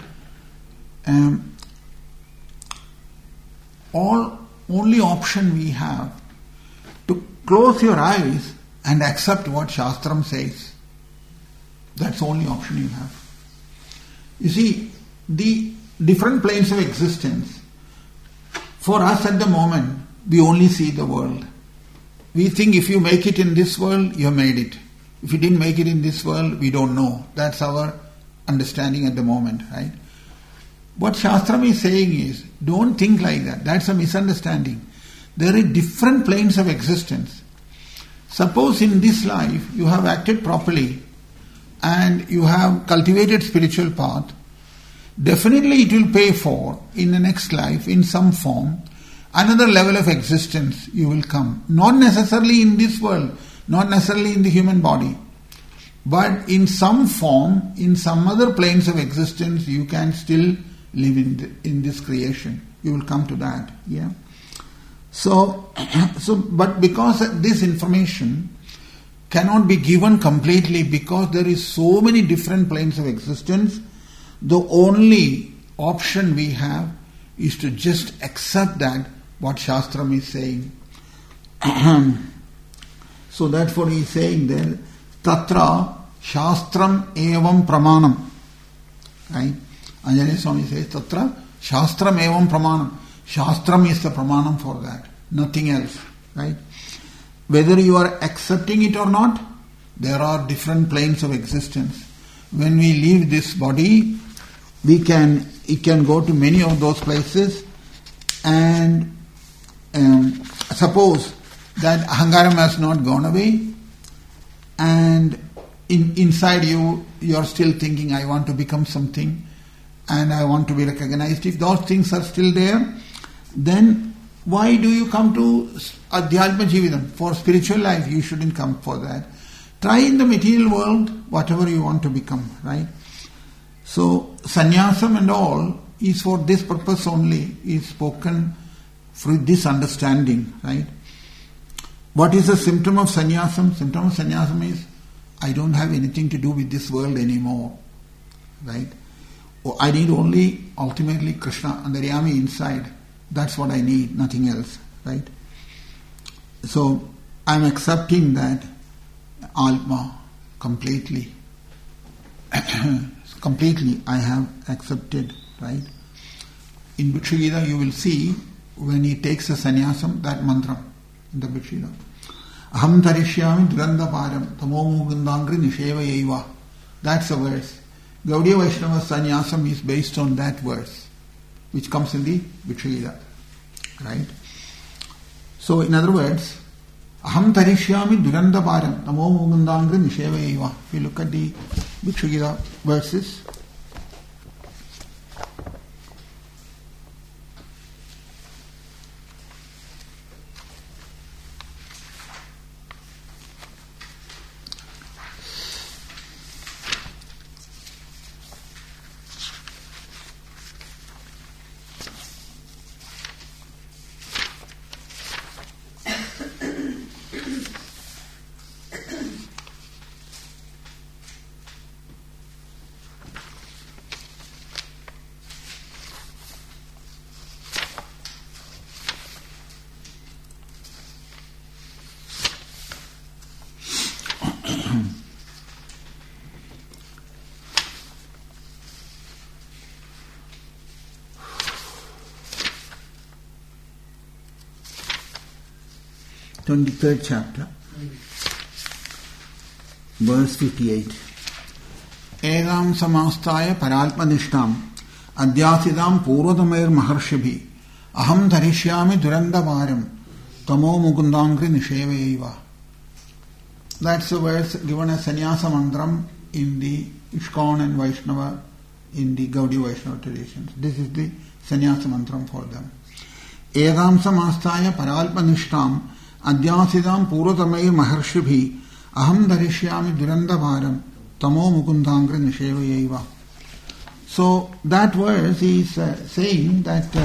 only option we have to close your eyes and accept what Shastram says. That's the only option you have. You see, the different planes of existence, for us at the moment, we only see the world. We think if you make it in this world, you have made it. If you didn't make it in this world, we don't know. That's our understanding at the moment, right? What Shastram is saying is, don't think like that. That's a misunderstanding. There are different planes of existence. Suppose in this life, you have acted properly and you have cultivated spiritual path, definitely it will pay for, in the next life, in some form, another level of existence you will come. Not necessarily in this world, not necessarily in the human body, but in some form, in some other planes of existence, you can still live in this creation. You will come to that, yeah. So, but because this information cannot be given completely, because there is so many different planes of existence, the only option we have is to just accept that what Shastram is saying. So that's what he is saying there. Tatra Shastram evam pramanam. Right? Anjali Swami says, Tatra Shastram evam pramanam. Shastram is the pramanam for that. Nothing else. Right? Whether you are accepting it or not, there are different planes of existence. When we leave this body, it can go to many of those places, and suppose that ahankaram has not gone away, and inside you are still thinking, I want to become something and I want to be recognized. If those things are still there, then why do you come to Adhyatma Jividam? For spiritual life, you shouldn't come for that. Try in the material world whatever you want to become, right? So, sannyasam and all is for this purpose only, is spoken for this understanding, right? What is the symptom of sannyasam? Symptom of sannyasam is, I don't have anything to do with this world anymore, right? I need only, ultimately, Krishna, Antaryami inside. That's what I need, nothing else, right? So, I'm accepting that Atma completely. Completely I have accepted, right? In Bhikshugita you will see when he takes a sannyasam, that mantra in the Bhikshugita. Aham tarishyami duranda param tamomu gandangri nisheva yaiva. That's a verse. Gaudiya Vaishnava sannyasam is based on that verse. which comes in the Bhikshagita. Right? So, in other words, Aham tarishyami durandaparam namo mukundangri nishevaiva. If you look at the Bhikshagita verses, third chapter, verse 58. Egam samastaya paralpanishtam adhyasidam purvatamer maharshabhi aham dharishyami durandavaram tamo mukundangri nishevaiva. That's the verse given as sannyasa mantram in the ISKCON and Vaishnava, in the Gaudiya Vaishnava traditions. This is the sannyasa mantram for them. Egam samastaya paralpanishtam adhyasidam purvatamer maharshibhi aham dharishyami durandavaram tamo mukundangri nishevayaiva. So that verse is saying that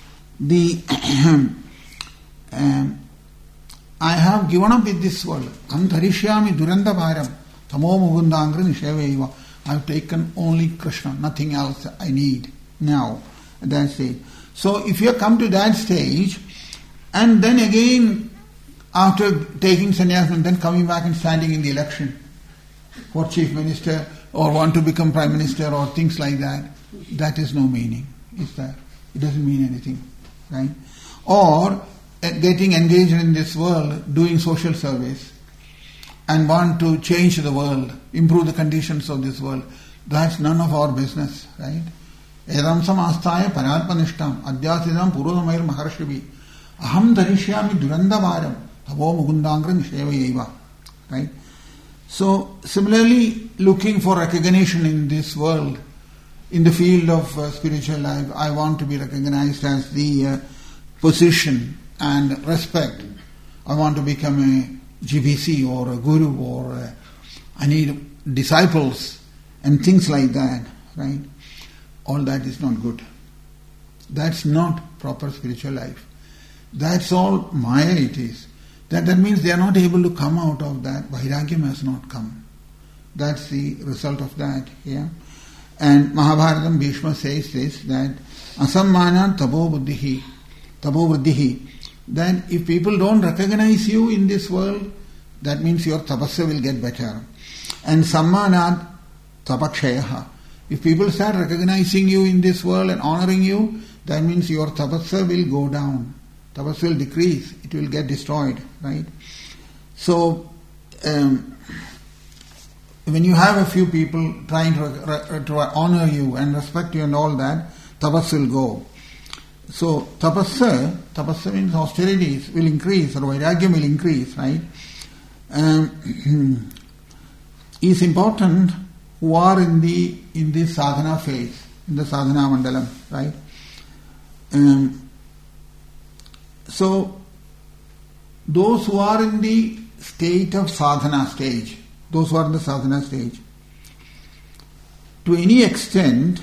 I have given up with this world. Aham dharishyami durandavaram tamo mukundangri nishevayaiva. I have taken only Krishna, nothing else I need now. That's it. So if you have come to that stage, and then again after taking sannyas, then coming back and standing in the election for chief minister or want to become prime minister or things like that, that is no meaning. Is that? It doesn't mean anything, right? Or getting engaged in this world, doing social service and want to change the world, improve the conditions of this world. That's none of our business, right? Edam samastaya paralpanishtam adhyasidam purvatamer maharshabhi aham dharishyami durandavaram tavo mukundangra nishevayaiva. Right? So, similarly, looking for recognition in this world, in the field of spiritual life, I want to be recognized as the position and respect. I want to become a GBC or a guru, or I need disciples and things like that. Right? All that is not good. That's not proper spiritual life. That's all Maya it is. That means they are not able to come out of that. Vairagyam has not come. That's the result of that. Yeah? And Mahabharatam Bhishma says this, that asammanat tabo vriddhihi. Then if people don't recognize you in this world, that means your tapasya will get better. And sammanat tapakshayaha. If people start recognizing you in this world and honoring you, that means your tapasya will go down. Tapasya will decrease. It will get destroyed. Right? So, when you have a few people trying to honor you and respect you and all that, tapasya will go. So, tapasya means austerities will increase, or vairagyam will increase, right? Is important who are in the sadhana phase, in the sadhana mandalam, right? So, those who are in the state of sadhana stage, those who are in the sadhana stage, to any extent,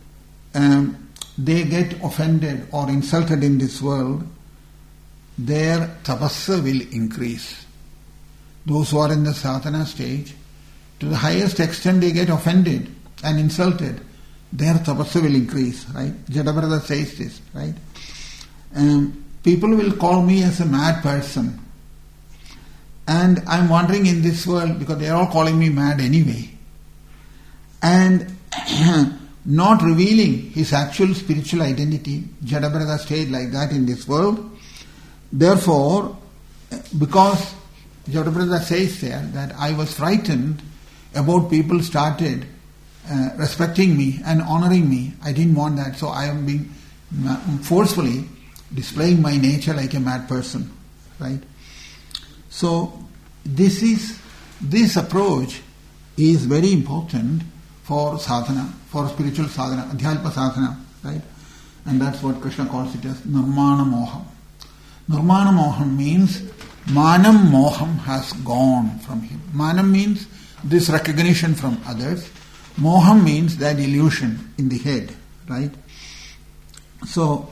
they get offended or insulted in this world, their tapasya will increase. Those who are in the sadhana stage, to the highest extent they get offended and insulted, their tapasya will increase, right? Jadabrata says this, right? People will call me as a mad person. And I'm wandering in this world because they are all calling me mad anyway. And not revealing his actual spiritual identity. Jadabrata stayed like that in this world. Therefore, because Jadabrata says there that I was frightened about people started respecting me and honoring me, I didn't want that. So I am being forcefully displaying my nature like a mad person, right? So this approach is very important for sadhana, for spiritual sadhana, adhyalpa sadhana, right? And that's what Krishna calls it as nirmana moham. Nirmana moham means manam moham has gone from him. Manam means this recognition from others. Moham means that illusion in the head, right? So,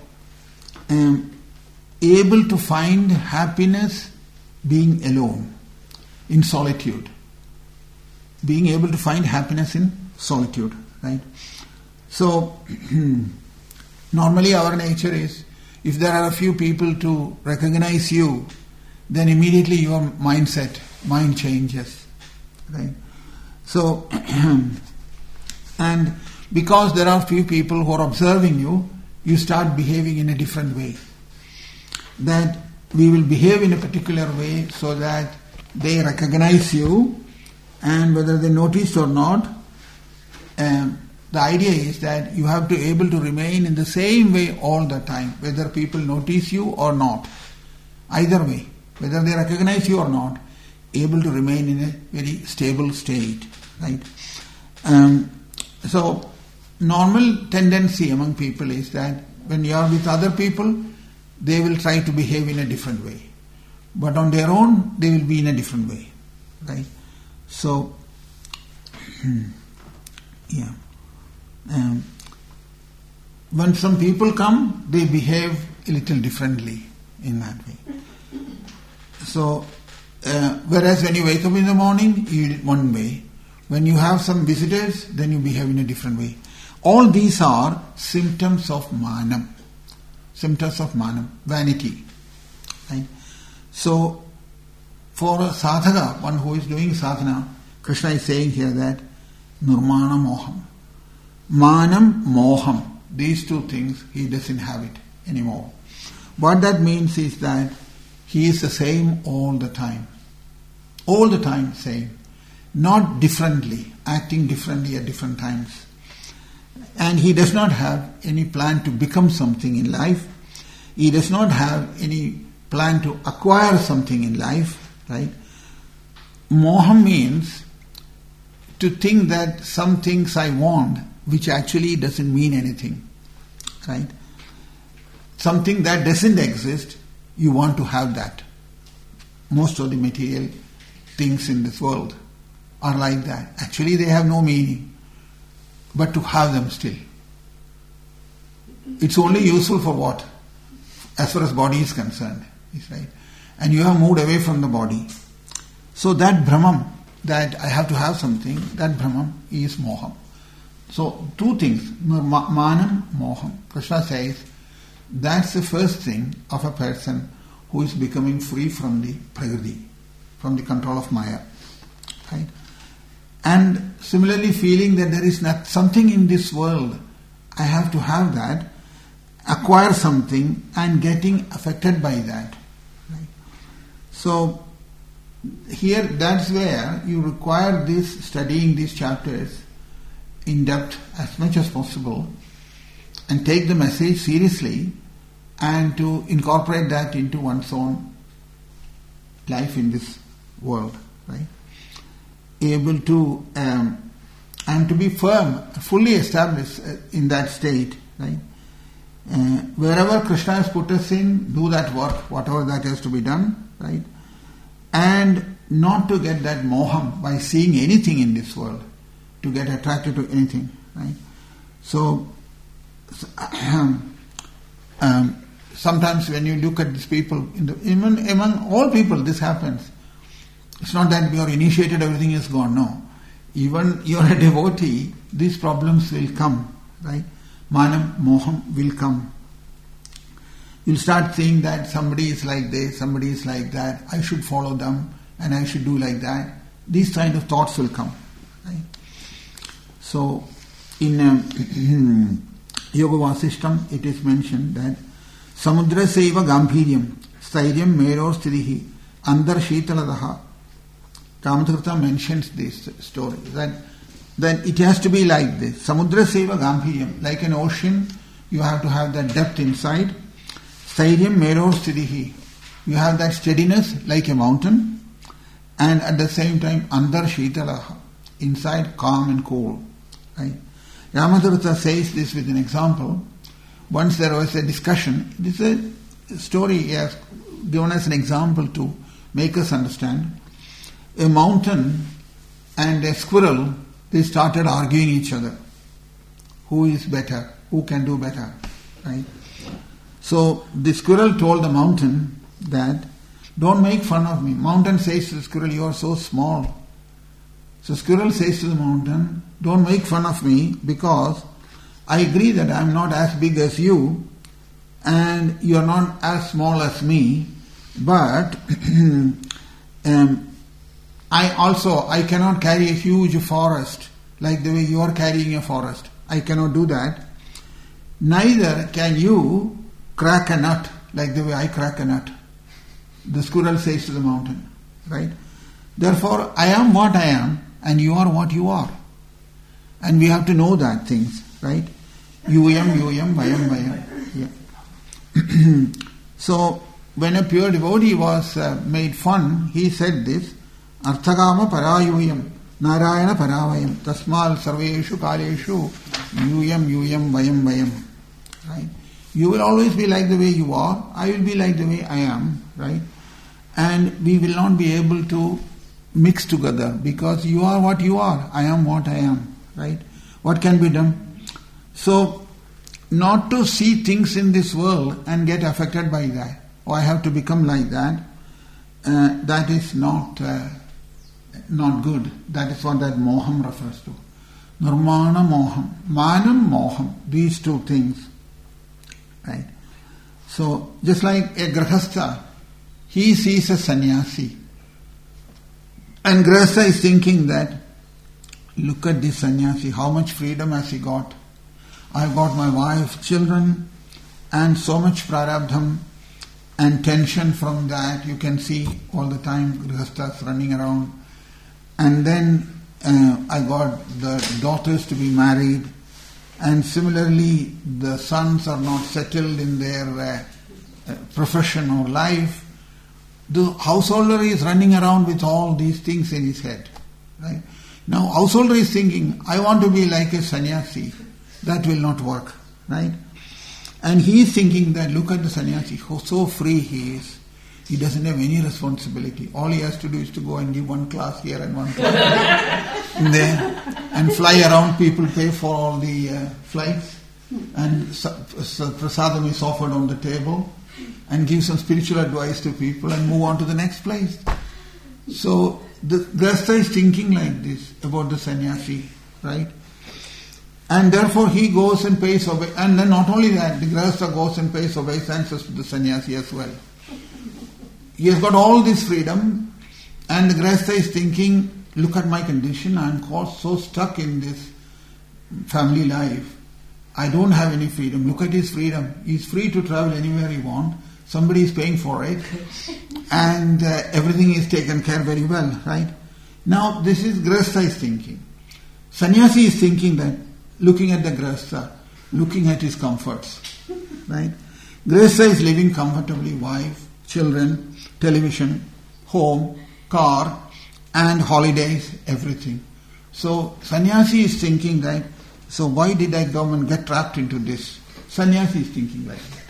able to find happiness being alone, in solitude. Being able to find happiness in solitude, right? So, normally our nature is, if there are a few people to recognize you, then immediately your mind changes, right? So, and because there are few people who are observing you, you start behaving in a different way. That we will behave in a particular way so that they recognize you, and whether they notice or not, the idea is that you have to able to remain in the same way all the time, whether people notice you or not. Either way, whether they recognize you or not, able to remain in a very stable state, right? So, normal tendency among people is that when you are with other people, they will try to behave in a different way. But on their own, they will be in a different way, right? So, yeah. When some people come, they behave a little differently in that way. So, whereas when you wake up in the morning, you eat one way. When you have some visitors, then you behave in a different way. All these are symptoms of manam. Symptoms of manam, vanity. Right? So, for a sadhaka, one who is doing sadhana, Krishna is saying here that nirmana moham. Manam, moham. These two things he doesn't have it anymore. What that means is that he is the same all the time. All the time same. Not differently, acting differently at different times. And he does not have any plan to become something in life. He does not have any plan to acquire something in life, right? Moham means to think that some things I want, which actually doesn't mean anything, right? Something that doesn't exist, you want to have that. Most of the material things in this world are like that. Actually, they have no meaning, but to have them still. It's only useful for what? As far as body is concerned, is right? And you have moved away from the body. So that Brahman, that I have to have something, that Brahman is moham. So two things, manam, moham. Krishna says that's the first thing of a person who is becoming free from the prakriti, from the control of Maya. Right? And similarly feeling that there is not something in this world, I have to have that, acquire something and getting affected by that. Right? So here that's where you require this, studying these chapters in depth as much as possible and take the message seriously and to incorporate that into one's own life in this world, right? Able to and to be firm, fully established in that state, right? Wherever Krishna has put us in, do that work, whatever that has to be done, right? And not to get that moham by seeing anything in this world, to get attracted to anything, right? So, sometimes when you look at these people, even among all people, this happens. It's not that you are initiated, everything is gone. No. Even you are a devotee, these problems will come, right? Manam, moham will come. You'll start seeing that somebody is like this, somebody is like that, I should follow them and I should do like that. These kind of thoughts will come, right? So, in Yoga Vasishtam, it is mentioned that Samudra Saiva Gambhiryam Stairyam Meror Stirihi Andar Sheetaladaha. Kamathurta mentions this story, that it has to be like this. Samudra Saiva Gambhiryam, like an ocean You have to have that depth inside. Stairyam mero sthidihi. You have that steadiness like a mountain, and at the same time andar shitalaha, inside calm and cool. Right? Ramatirtha says this with an example. Once there was a discussion. This is a story he has given us an example to make us understand. A mountain and a squirrel, they started arguing each other. Who is better? Who can do better? Right? So the squirrel told the mountain that, don't make fun of me. Mountain says to the squirrel, you are so small. So squirrel says to the mountain, don't make fun of me, because I agree that I am not as big as you and you are not as small as me, but I cannot carry a huge forest like the way you are carrying a forest. I cannot do that. Neither can you crack a nut like the way I crack a nut. The squirrel says to the mountain, right? Therefore, I am what I am and you are what you are. And we have to know that things, right? Vayam, vayam. Yeah. So, when a pure devotee was made fun, he said this, Arthagama parayuyam, Narayana paravayam, Tasmal sarveshu kaleshu, yuyam, vayam. Right? You will always be like the way you are, I will be like the way I am, right? And we will not be able to mix together, because you are what you are, I am what I am, right? What can be done? So, not to see things in this world and get affected by that, or I have to become like that, that is not good. That is what that moham refers to. Nirmana moham, manam moham, these two things. Right? So, just like a grahastha, he sees a sannyasi. And grahastha is thinking that, look at this sannyasi, how much freedom has he got? I've got my wife, children, and so much prarabdham and tension from that. You can see all the time grahasthas running around. And then I got the daughters to be married. And similarly, the sons are not settled in their profession or life. The householder is running around with all these things in his head. Right? Now, householder is thinking, I want to be like a sannyasi. That will not work. Right? And he is thinking that, look at the sannyasi, how so free he is. He doesn't have any responsibility. All he has to do is to go and give one class here and one class there, and fly around. People pay for all the flights, and prasadam is offered on the table, and give some spiritual advice to people and move on to the next place. So the grahastha is thinking like this about the sannyasi, right? And therefore he goes and pays obeisance. And then not only that, the grahastha goes and pays obeisances to the sannyasi as well. He has got all this freedom, and the grahastha is thinking, look at my condition, I am so stuck in this family life. I don't have any freedom. Look at his freedom. He is free to travel anywhere he wants. Somebody is paying for it, and everything is taken care very well, right? Now, this is grahastha is thinking. Sannyasi is thinking that, looking at the grahastha, looking at his comforts, right? Grahastha is living comfortably, wife, children, television, home, car, and holidays, everything. So, sannyasi is thinking that, so why did I come and get trapped into this? Sannyasi is thinking like that.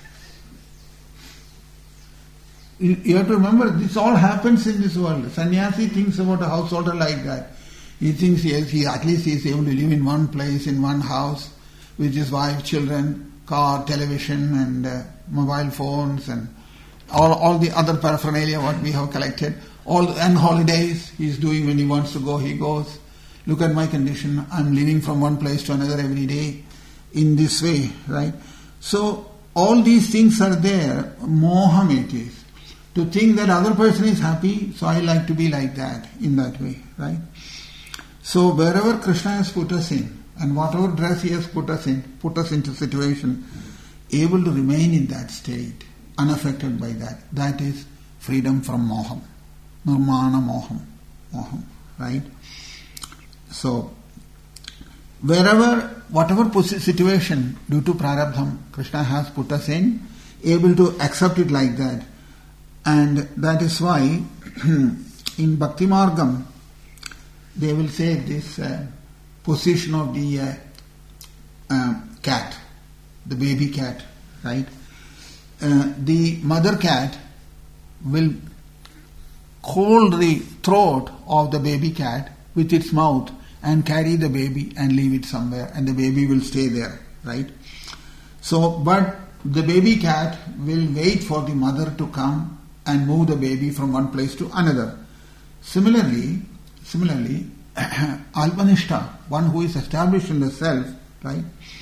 You have to remember, this all happens in this world. Sannyasi thinks about a householder like that. He thinks at least he is able to live in one place, in one house, with his wife, children, car, television, and mobile phones, and all the other paraphernalia what we have collected. And holidays he is doing. When he wants to go, he goes. Look at my condition. I'm living from one place to another every day in this way, right? So all these things are there. Moham it is. To think that other person is happy, so I like to be like that, in that way, right? So wherever Krishna has put us in, and whatever dress he has put us into situation, able to remain in that state, unaffected by that. That is freedom from moham. Nirmana moham, right? So, whatever situation due to prarabdham Krishna has put us in, able to accept it like that. And that is why in Bhakti Margam they will say this position of the cat, the baby cat, right? The mother cat will hold the throat of the baby cat with its mouth and carry the baby and leave it somewhere, and the baby will stay there, right? So, but the baby cat will wait for the mother to come and move the baby from one place to another. Similarly, Alpanishta, one who is established in the self, right?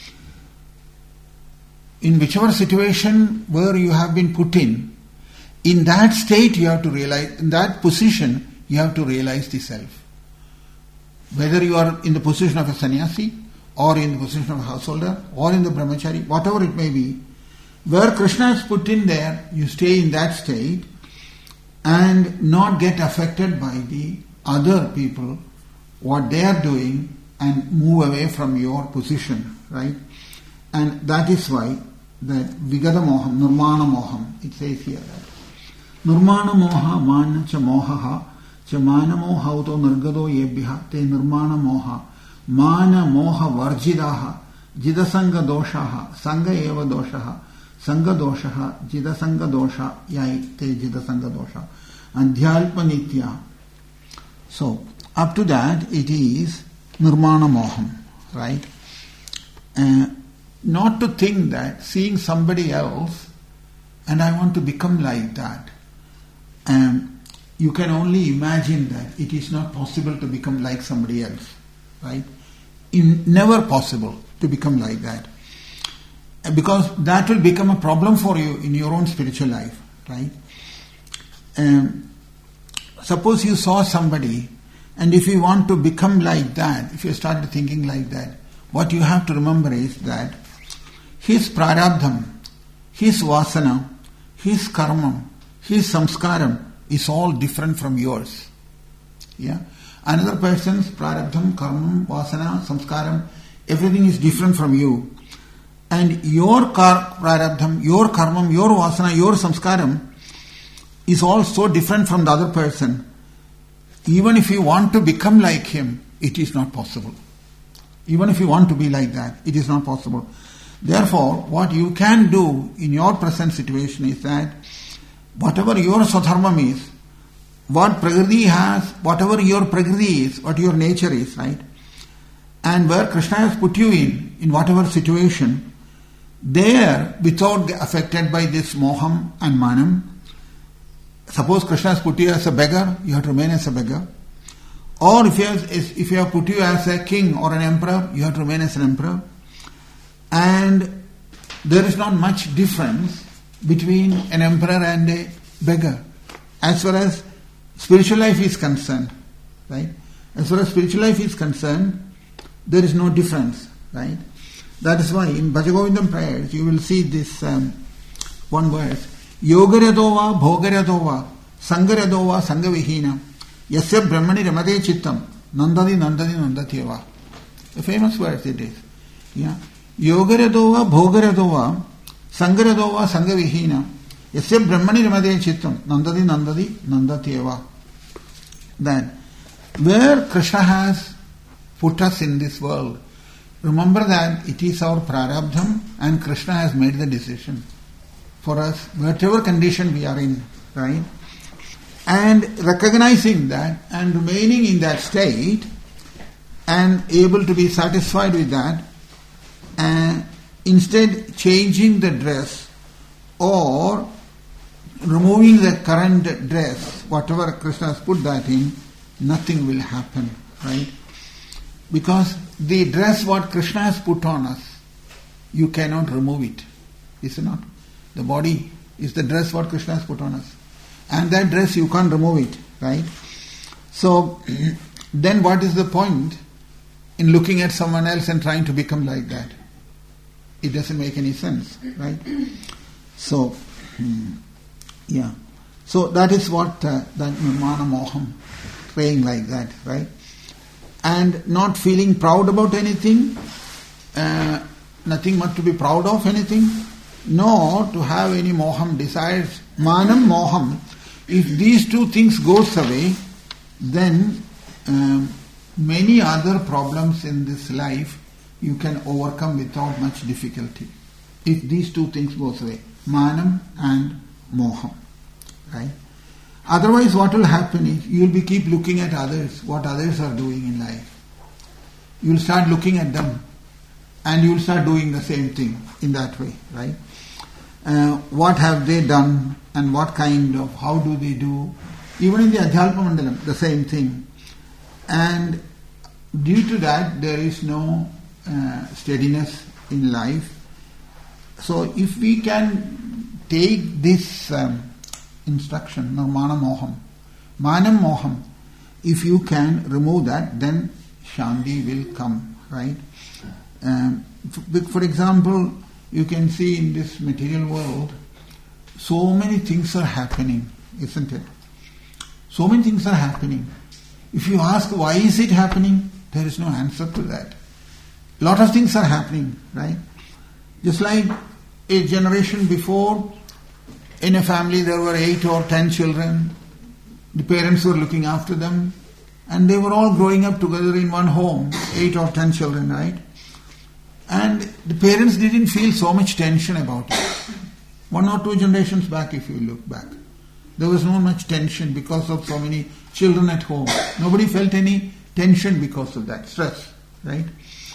In whichever situation where you have been put in that state you have to realize, in that position you have to realize the self. Whether you are in the position of a sannyasi, or in the position of a householder, or in the brahmachari, whatever it may be, where Krishna is put in there, you stay in that state and not get affected by the other people, what they are doing, and move away from your position, right? And that is why that Vigada Moham, Nirmana Moham, it says here that Nirmana Moha Mana Cha Mohaha Cha Mana Mohauto Nirgado Yebbiha Te Nirmana Moha Mana Moha Varjidaha Jidasanga Doshaha Sanga Eva Doshaha Sanga Doshaha Jidasanga Dosha Yai Te Jidasanga Dosha Adhyalpa Nitya. So up to that it is Nirmana Moham, right? Not to think that seeing somebody else and I want to become like that. You can only imagine that it is not possible to become like somebody else, right? Never possible to become like that. Because that will become a problem for you in your own spiritual life, right? Suppose you saw somebody, and if you want to become like that, if you started thinking like that, what you have to remember is that his prarabdham, his vasana, his karma, his samskaram is all different from yours. Yeah? Another person's prarabdham, karma, vasana, samskaram, everything is different from you. And your prarabdham, your karma, your vasana, your samskaram is all so different from the other person. Even if you want to become like him, it is not possible. Even if you want to be like that, it is not possible. Therefore, what you can do in your present situation is that whatever your swadharmam is, what Prakriti has, whatever your Prakriti is, what your nature is, right? And where Krishna has put you in whatever situation, there, without affected by this moham and manam, suppose Krishna has put you as a beggar, you have to remain as a beggar. Or if he have put you as a king or an emperor, you have to remain as an emperor. And there is not much difference between an emperor and a beggar as far as spiritual life is concerned, right? As far as spiritual life is concerned, there is no difference, right? That is why in Bhajagovindam prayers you will see this one verse: Yogaryadova Bhogaryadova Sangaryadova Sangavihina Yasya Brahmani Ramade Chittam Nandadi Nandadi Nandatyeva. A famous verse it is. Yeah. Yogaryadova Bhogaryadova Sangaryadova Sangavihina Yasya Brahmani Ramade Chittam Nandadi Nandadi Nandatyeva. That where Krishna has put us in this world, remember that it is our prarabdham and Krishna has made the decision for us, whatever condition we are in, right? And recognizing that and remaining in that state and able to be satisfied with that, and instead changing the dress or removing the current dress, whatever Krishna has put that in, nothing will happen, right? Because the dress what Krishna has put on us, you cannot remove it, is it not? The body is the dress what Krishna has put on us. And that dress you can't remove it, right? So, then what is the point in looking at someone else and trying to become like that? It doesn't make any sense, right? So, yeah. So that is what that Nirmana Moham, praying like that, right? and not feeling proud about anything, nothing much to be proud of anything, nor to have any moham, desires. Manam, moham. If these two things goes away, then many other problems in this life you can overcome without much difficulty. If these two things goes away, manam and moham, right? Otherwise, what will happen is you will keep looking at others, what others are doing in life. You will start looking at them, and you will start doing the same thing in that way, right? What have they done, and what kind of, how do they do? Even in the Adhyalpa Mandalam, the same thing. And due to that, there is no steadiness in life. So if we can take this instruction, Nirmana Moham, Manam Moham, if you can remove that, then Shanti will come, right? For example, you can see in this material world, so many things are happening, isn't it? So many things are happening. If you ask why is it happening, there is no answer to that. A lot of things are happening, right? Just like a generation before, in a family there were 8 or 10 children. The parents were looking after them, and they were all growing up together in one home, 8 or 10 children, right? And the parents didn't feel so much tension about it. 1 or 2 generations back, if you look back, there was not much tension because of so many children at home. Nobody felt any tension because of that, stress, right?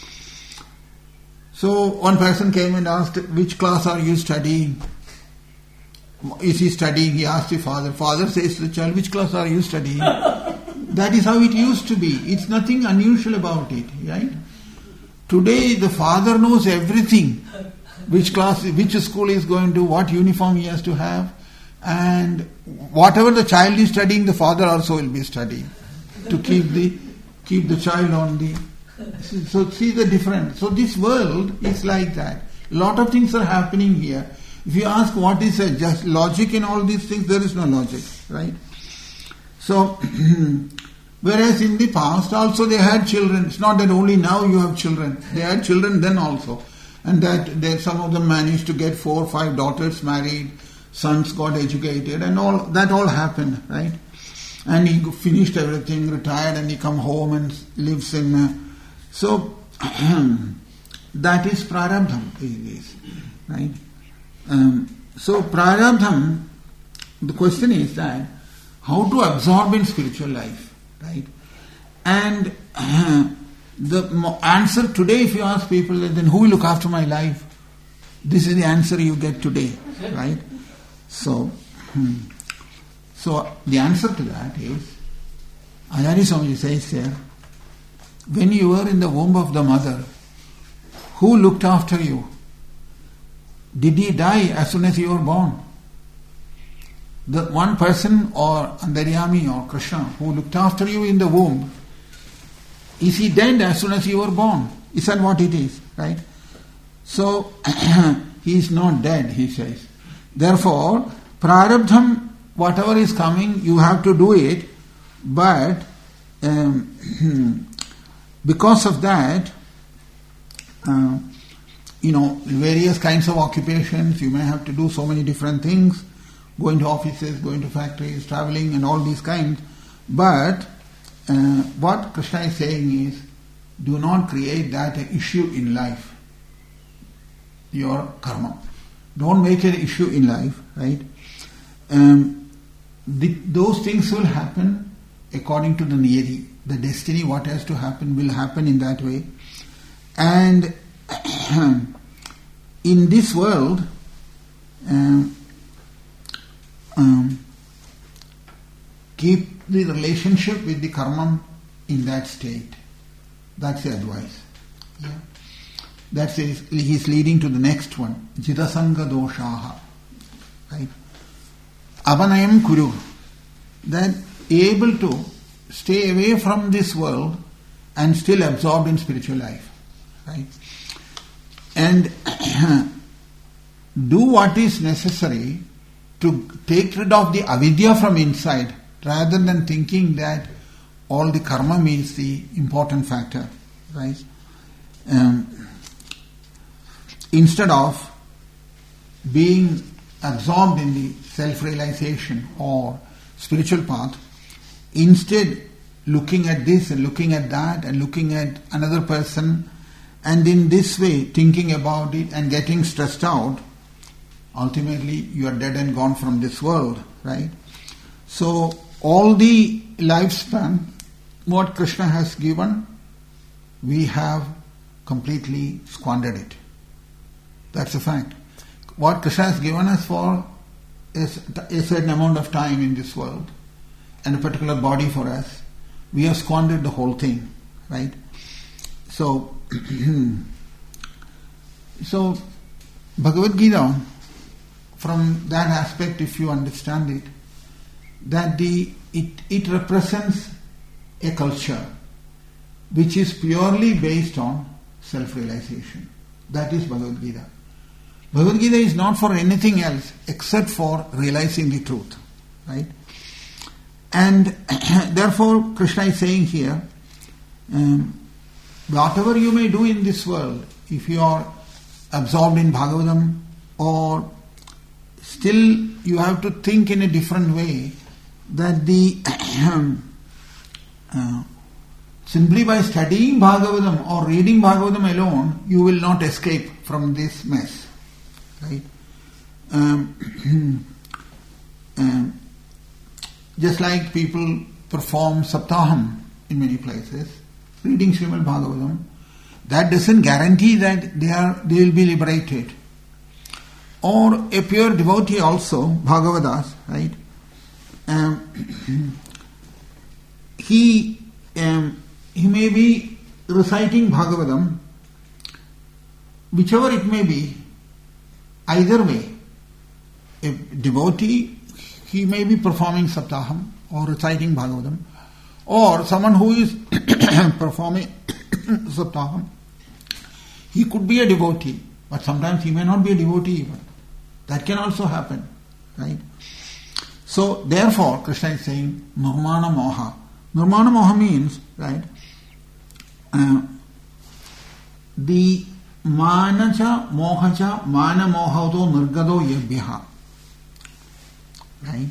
So one person came and asked, which class are you studying? Is he studying? He asked the father. Father says to the child, which class are you studying? That is how it used to be. It's nothing unusual about it, right? Today the father knows everything. Which class, which school he is going to, what uniform he has to have, and whatever the child is studying, the father also will be studying to keep the child on the. So see the difference. So this world is like that. A lot of things are happening here. If you ask what is just logic in all these things, there is no logic, right? So, whereas in the past also they had children. It's not that only now you have children. They had children then also. And that some of them managed to get 4 or 5 daughters married, sons got educated, and all that all happened, right? And he finished everything, retired, and he come home and lives in. So that is prarabdham, right? So prarabdham, the question is that how to absorb in spiritual life, right? And the answer today, if you ask people, then who will look after my life? This is the answer you get today, right? So the answer to that is, Ajari Swamiji says here, when you were in the womb of the mother, who looked after you? Did he die as soon as you were born? The one person or Antaryami or Krishna who looked after you in the womb, is he dead as soon as you were born? Is that what it is, right? So, he is not dead, he says. Therefore, prarabdham, whatever is coming, you have to do it, but because of that, various kinds of occupations, you may have to do so many different things, going to offices, going to factories, traveling and all these kinds. But what Krishna is saying is, do not create that an issue in life, your karma. Don't make it an issue in life, right? Those things will happen according to the niyati. The destiny, what has to happen, will happen in that way. And in this world, keep the relationship with the karma in that state. That's the advice. Yeah. That's he's leading to the next one. Jidasanga doshaha. Right? Avanayam kuru. That able to stay away from this world and still absorbed in spiritual life. Right? And do what is necessary to take rid of the avidya from inside, rather than thinking that all the karma means the important factor, right? Instead of being absorbed in the self-realization or spiritual path, instead looking at this and looking at that and looking at another person, and in this way thinking about it and getting stressed out, ultimately you are dead and gone from this world, right? So all the lifespan, what Krishna has given, we have completely squandered it. That's a fact. What Krishna has given us for is a certain amount of time in this world and a particular body for us. We have squandered the whole thing, right? So, Bhagavad Gita, from that aspect, if you understand it, that it represents a culture which is purely based on self-realization. That is Bhagavad Gita. Bhagavad Gita is not for anything else except for realizing the truth, right? And therefore Krishna is saying here, whatever you may do in this world, if you are absorbed in Bhagavatam, or still you have to think in a different way, that simply by studying Bhagavatam or reading Bhagavatam alone, you will not escape from this mess, right? Just like people perform Saptaham in many places, reading Srimad Bhagavatam, that doesn't guarantee that they will be liberated. Or a pure devotee also, Bhagavadas, right? He may be reciting Bhagavatam, whichever it may be, either way. A devotee, he may be performing Saptaham or reciting Bhagavatam, or someone who is performing Saptaham, he could be a devotee, but sometimes he may not be a devotee even. That can also happen, right? So, therefore, Krishna is saying, Nirmana Moha. Nirmana Moha means, right, the Manacha Mohacha Mana Mohado Nirgado Yabhyaha. Right?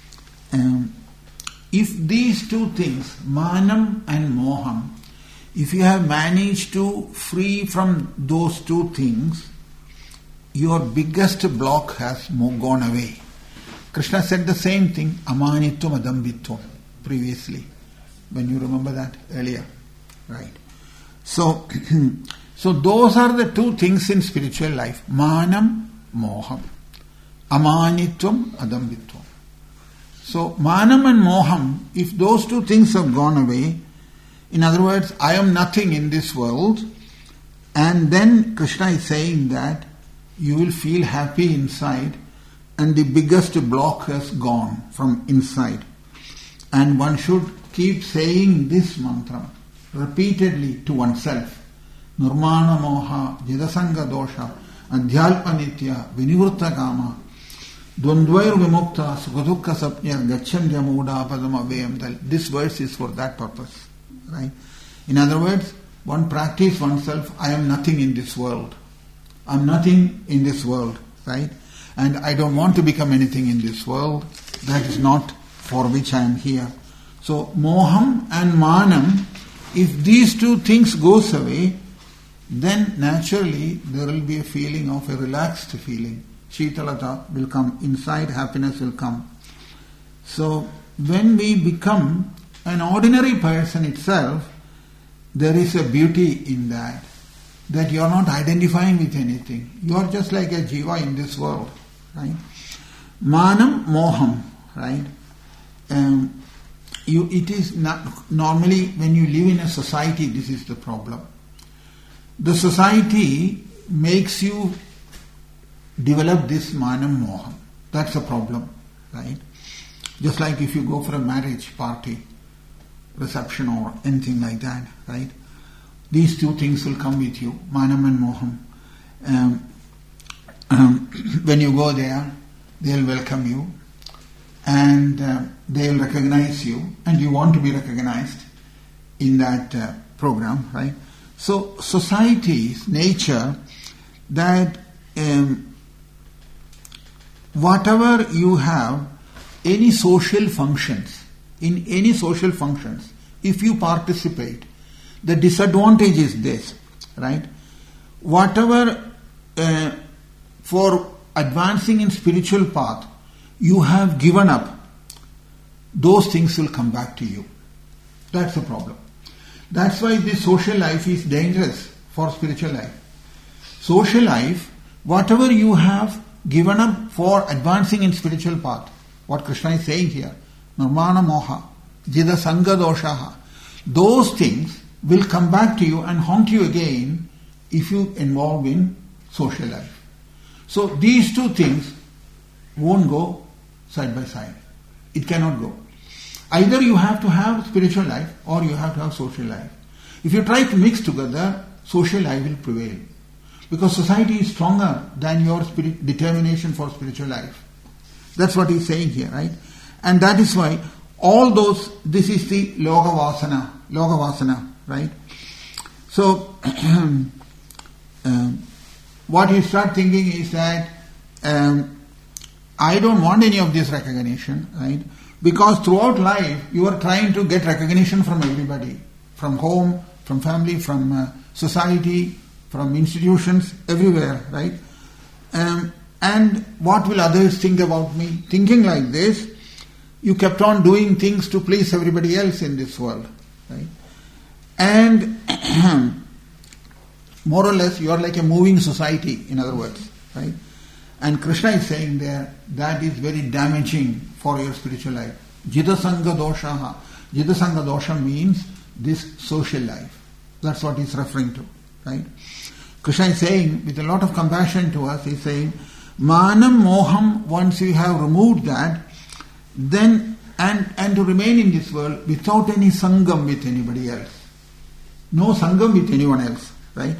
If these two things, Manam and Moham, if you have managed to free from those two things, your biggest block has gone away. Krishna said the same thing, Amanitvam Adambitvam, previously, when you remember that earlier, right? So those are the two things in spiritual life, Manam, Moham, Amanitvam, Adambitvam. So Manam and Moham, if those two things have gone away, in other words, I am nothing in this world, and then Krishna is saying that you will feel happy inside, and the biggest block has gone from inside. And one should keep saying this mantra repeatedly to oneself. Nirmana Moha, Jidasanga Dosha, Adhyalpa Nitya, Vinivruta Kama, Dvandvair Vimukta, Sukadukka Sapnya, Gachandya Muda Padama Vayam. This verse is for that purpose. Right? In other words, one practice oneself, I am nothing in this world. I am nothing in this world. Right? And I don't want to become anything in this world. That is not for which I am here. So, Moham and Manam, if these two things goes away, then naturally there will be a feeling of a relaxed feeling. Shitalata will come inside, happiness will come. So, when we become an ordinary person itself, there is a beauty in that you are not identifying with anything. You are just like a jiva in this world, right? Manam, Moham, right? It is not, normally when you live in a society, this is the problem. The society makes you develop this Manam, Moham. That's a problem, right? Just like if you go for a marriage party, reception or anything like that, right? These two things will come with you, Manam and Moham. When you go there, they'll welcome you and they'll recognize you, and you want to be recognized, in that program, right? So society's nature that whatever you have, any social functions, in any social functions, if you participate, the disadvantage is this, right? Whatever for advancing in spiritual path you have given up, those things will come back to you. That's the problem. That's why this social life is dangerous for spiritual life. Social life, whatever you have given up for advancing in spiritual path, what Krishna is saying here, Nirmana Moha, Jida Sangha Doshaha, those things will come back to you and haunt you again if you involve in social life. So these two things won't go side by side. It cannot go. Either you have to have spiritual life or you have to have social life. If you try to mix together, social life will prevail. Because society is stronger than your determination for spiritual life. That's what he's saying here, right? And that is why all those, this is the Loka Vasana, right? So, what you start thinking is that I don't want any of this recognition, right? Because throughout life, you are trying to get recognition from everybody. From home, from family, from society, from institutions, everywhere, right? And what will others think about me? Thinking like this, you kept on doing things to please everybody else in this world, right? And more or less, you are like a moving society, in other words, right? And Krishna is saying there, that is very damaging for your spiritual life. Jida Sangha Doshaha. Jida Sangha Dosha means this social life. That's what he's referring to, right? Krishna is saying, with a lot of compassion to us, he's saying, Manam Moham, once you have removed that, then, and to remain in this world without any Sangam with anybody else. No Sangam with anyone else, right?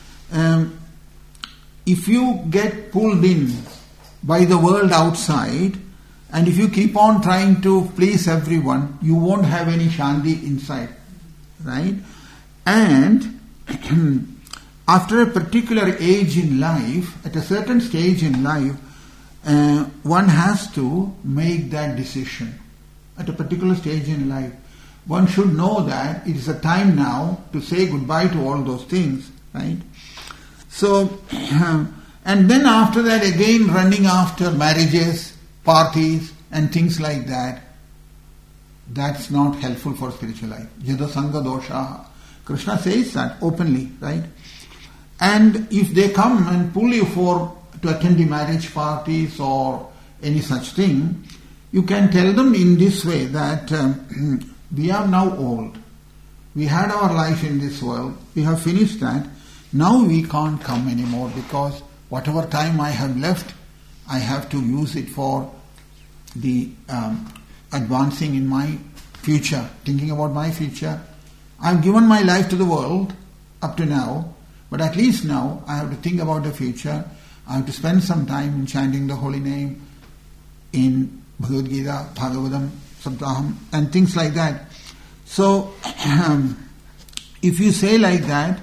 If you get pulled in by the world outside, and if you keep on trying to please everyone, you won't have any Shanti inside, right? And after a particular age in life, at a certain stage in life, one has to make that decision. At a particular stage in life, one should know that it is a time now to say goodbye to all those things, right? So, and then after that again running after marriages, parties and things like that, that's not helpful for spiritual life. Jada Sangha Dosha. Krishna says that openly, right? And if they come and pull you to attend the marriage parties or any such thing, you can tell them in this way that we are now old. We had our life in this world. We have finished that. Now we can't come anymore because whatever time I have left, I have to use it for the advancing in my future, thinking about my future. I've given my life to the world up to now, but at least now I have to think about the future. I have to spend some time in chanting the holy name, in Bhagavad Gita, Bhagavatam, Saptaham, and things like that. So, if you say like that,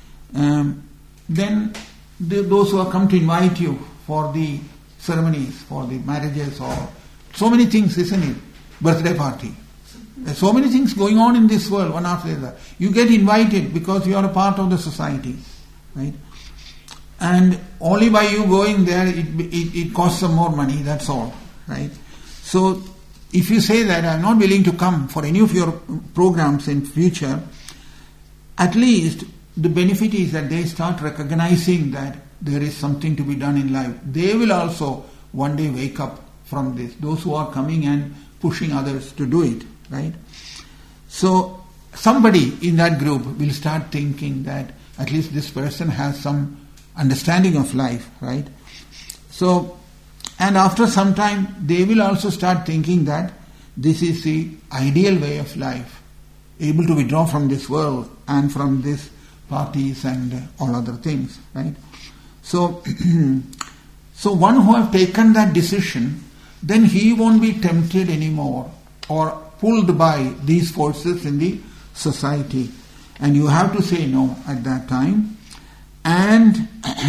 then those who have come to invite you for the ceremonies, for the marriages, or so many things, isn't it? Birthday party. There's so many things going on in this world, one after the other. You get invited because you are a part of the society, right? And only by you going there, it costs some more money, that's all, right? So, if you say that I'm not willing to come for any of your programs in future, at least the benefit is that they start recognizing that there is something to be done in life. They will also one day wake up from this. Those who are coming and pushing others to do it, right? So somebody in that group will start thinking that at least this person has some understanding of life, right? So, and after some time, they will also start thinking that this is the ideal way of life, able to withdraw from this world and from these parties and all other things, right? So, so one who have taken that decision, then he won't be tempted anymore or pulled by these forces in the society. And you have to say no at that time. And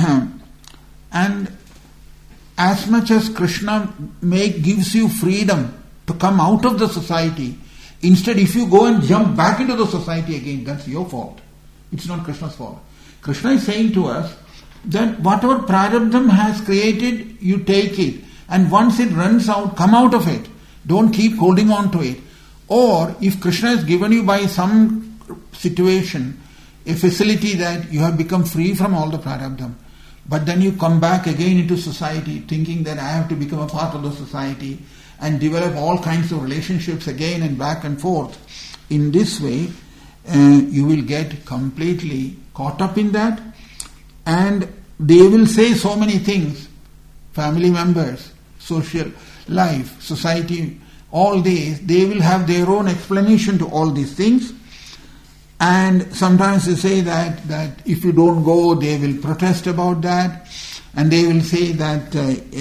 as much as Krishna gives you freedom to come out of the society, instead if you go and jump back into the society again, that's your fault. It's not Krishna's fault. Krishna is saying to us that whatever prarabdham has created, you take it. And once it runs out, come out of it. Don't keep holding on to it. Or if Krishna has given you by some situation a facility that you have become free from all the prarabdham, but then you come back again into society thinking that I have to become a part of the society and develop all kinds of relationships again and back and forth. In this way, you will get completely caught up in that, and they will say so many things, family members, social life, society, all these, they will have their own explanation to all these things. And sometimes they say that if you don't go, they will protest about that, and they will say that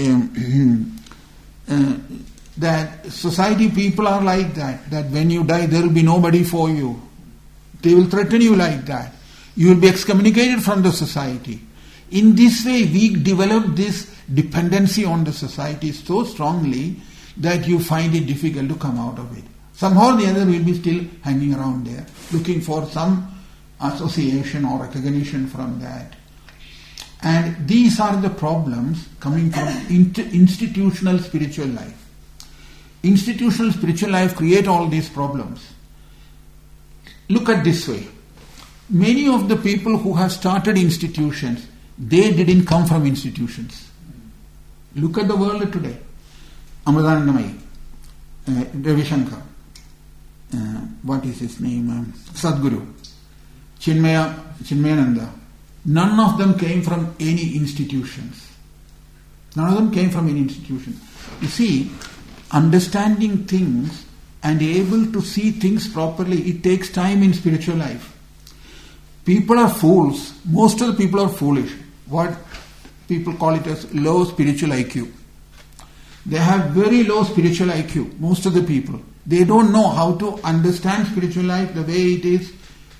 that society people are like that when you die there will be nobody for you. They will threaten you like that. You will be excommunicated from the society. In this way, we develop this dependency on the society so strongly that you find it difficult to come out of it. Somehow or the other, we'll be still hanging around there, looking for some association or recognition from that. And these are the problems coming from institutional spiritual life. Institutional spiritual life create all these problems. Look at this way. Many of the people who have started institutions, they didn't come from institutions. Look at the world today. Amritanandamayi, Ravi Shankar, what is his name? Sadhguru, Chinmayananda. None of them came from any institutions. None of them came from any institution. You see, understanding things and able to see things properly, it takes time in spiritual life. People are fools. Most of the people are foolish. What people call it as low spiritual IQ. They have very low spiritual IQ, most of the people. They don't know how to understand spiritual life the way it is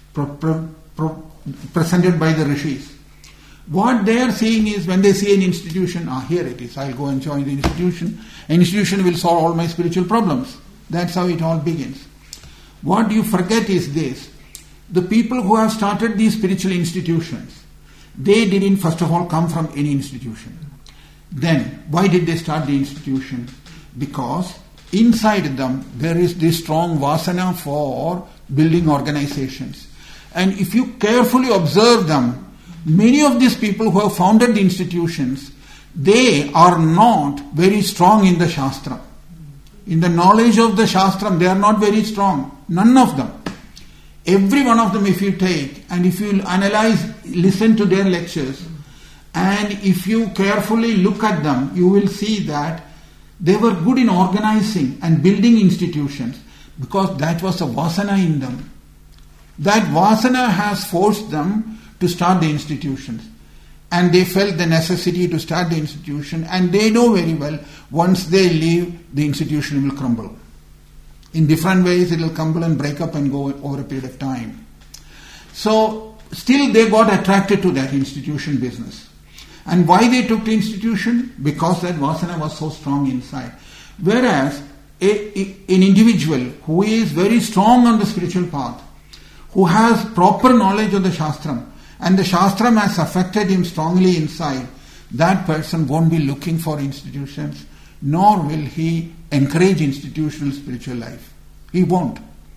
presented by the rishis. What they are seeing is when they see an institution, here it is, I'll go and join the institution. An institution will solve all my spiritual problems. That's how it all begins. What you forget is this. The people who have started these spiritual institutions, they didn't first of all come from any institution. Then, why did they start the institution? Because inside them there is this strong vasana for building organizations. And if you carefully observe them, many of these people who have founded the institutions, they are not very strong in the Shastra. In the knowledge of the Shastra, they are not very strong. None of them. Every one of them, if you take, and if you analyze, listen to their lectures, and if you carefully look at them, you will see that they were good in organizing and building institutions because that was a vasana in them. That vasana has forced them to start the institutions. And they felt the necessity to start the institution, and they know very well once they leave, the institution will crumble. In different ways it will crumble and break up and go over a period of time. So still they got attracted to that institution business. And why they took the institution? Because that vasana was so strong inside. Whereas an individual who is very strong on the spiritual path, who has proper knowledge of the Shastram, and the Shastram has affected him strongly inside, that person won't be looking for institutions, nor will he encourage institutional spiritual life. He won't.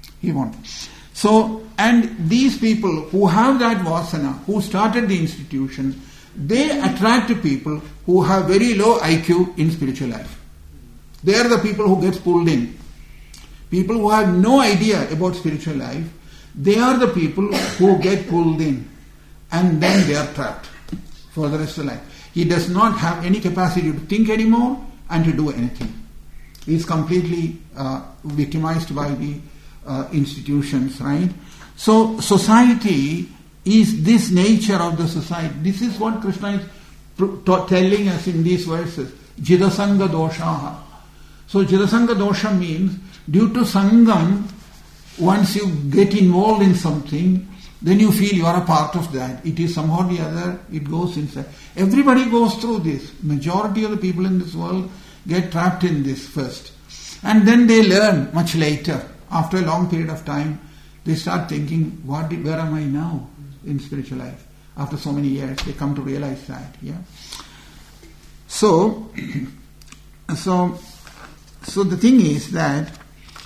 So, and these people who have that vasana, who started the institution, they attract people who have very low IQ in spiritual life. They are the people who get pulled in. People who have no idea about spiritual life, they are the people who get pulled in. And then they are trapped for the rest of life. He does not have any capacity to think anymore and to do anything. He is completely victimized by the institutions, right? So society is this nature of the society. This is what Krishna is telling us in these verses. Jidasanga doshaha. So Jidasanga dosha means due to sangam, once you get involved in something, then you feel you are a part of that. It is somehow or the other, it goes inside. Everybody goes through this. Majority of the people in this world get trapped in this first. And then they learn much later. After a long period of time, they start thinking, where am I now in spiritual life? After so many years, they come to realize that. Yeah. So the thing is that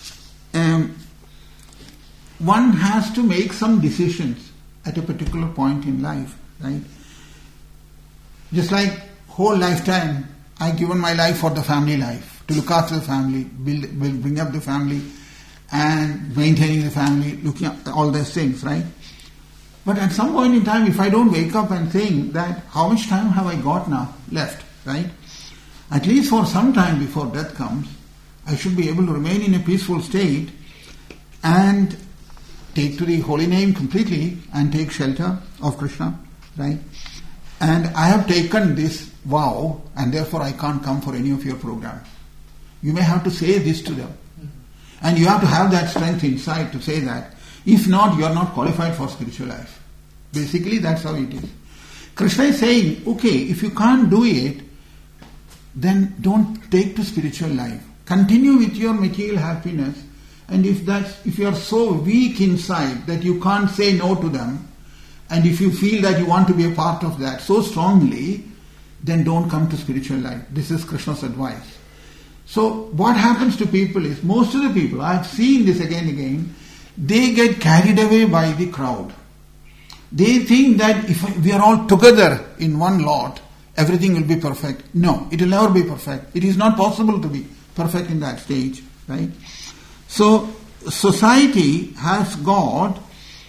one has to make some decisions at a particular point in life, right? Just like whole lifetime, I've given my life for the family life, to look after the family, bring up the family, and maintaining the family, looking at all those things, right? But at some point in time, if I don't wake up and think that how much time have I got now left, right? At least for some time before death comes, I should be able to remain in a peaceful state and take to the holy name completely and take shelter of Krishna, right? And I have taken this vow and therefore I can't come for any of your programs. You may have to say this to them. And you have to have that strength inside to say that. If not, you are not qualified for spiritual life. Basically, that's how it is. Krishna is saying, okay, if you can't do it, then don't take to spiritual life. Continue with your material happiness. And if you are so weak inside that you can't say no to them, and if you feel that you want to be a part of that so strongly, then don't come to spiritual life. This is Krishna's advice. So what happens to people is, most of the people, I've seen this again and again, they get carried away by the crowd. They think that if we are all together in one lot, everything will be perfect. No, it will never be perfect. It is not possible to be perfect in that stage, right? So society has got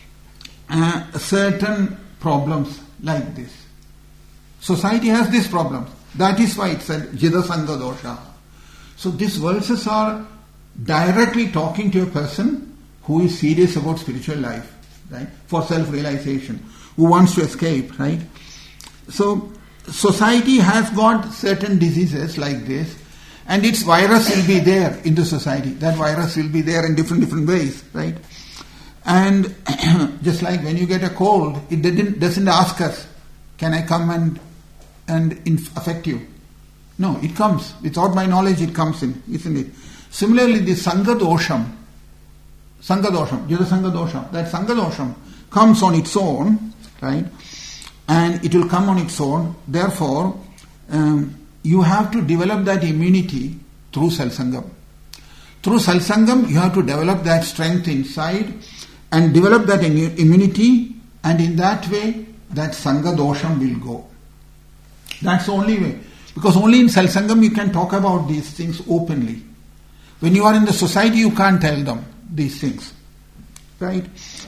certain problems like this. Society has these problems. That is why it said Jida Sangha Dosha. So these verses are directly talking to a person who is serious about spiritual life, right? For self-realization, who wants to escape, right? So society has got certain diseases like this, and its virus will be there in the society. That virus will be there in different ways, right? And just like when you get a cold, it doesn't ask us, can I come and affect you? No, it comes. Without my knowledge, it comes in, isn't it? Similarly, the Sangha Dosham, Jada Sangha Dosham, that Sangha Dosham comes on its own, right? And it will come on its own. Therefore, you have to develop that immunity through Salsangam. Through Salsangam, you have to develop that strength inside and develop that immunity, and in that way, that Sangha Dosham will go. That's the only way. Because only in Salsangam you can talk about these things openly. When you are in the society, you can't tell them these things. Right?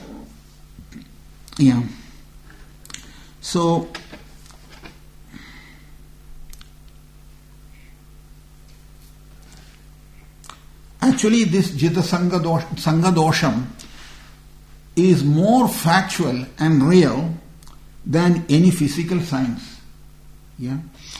Yeah. So, actually this Jita Sangha Dosham is more factual and real than any physical science. Yeah.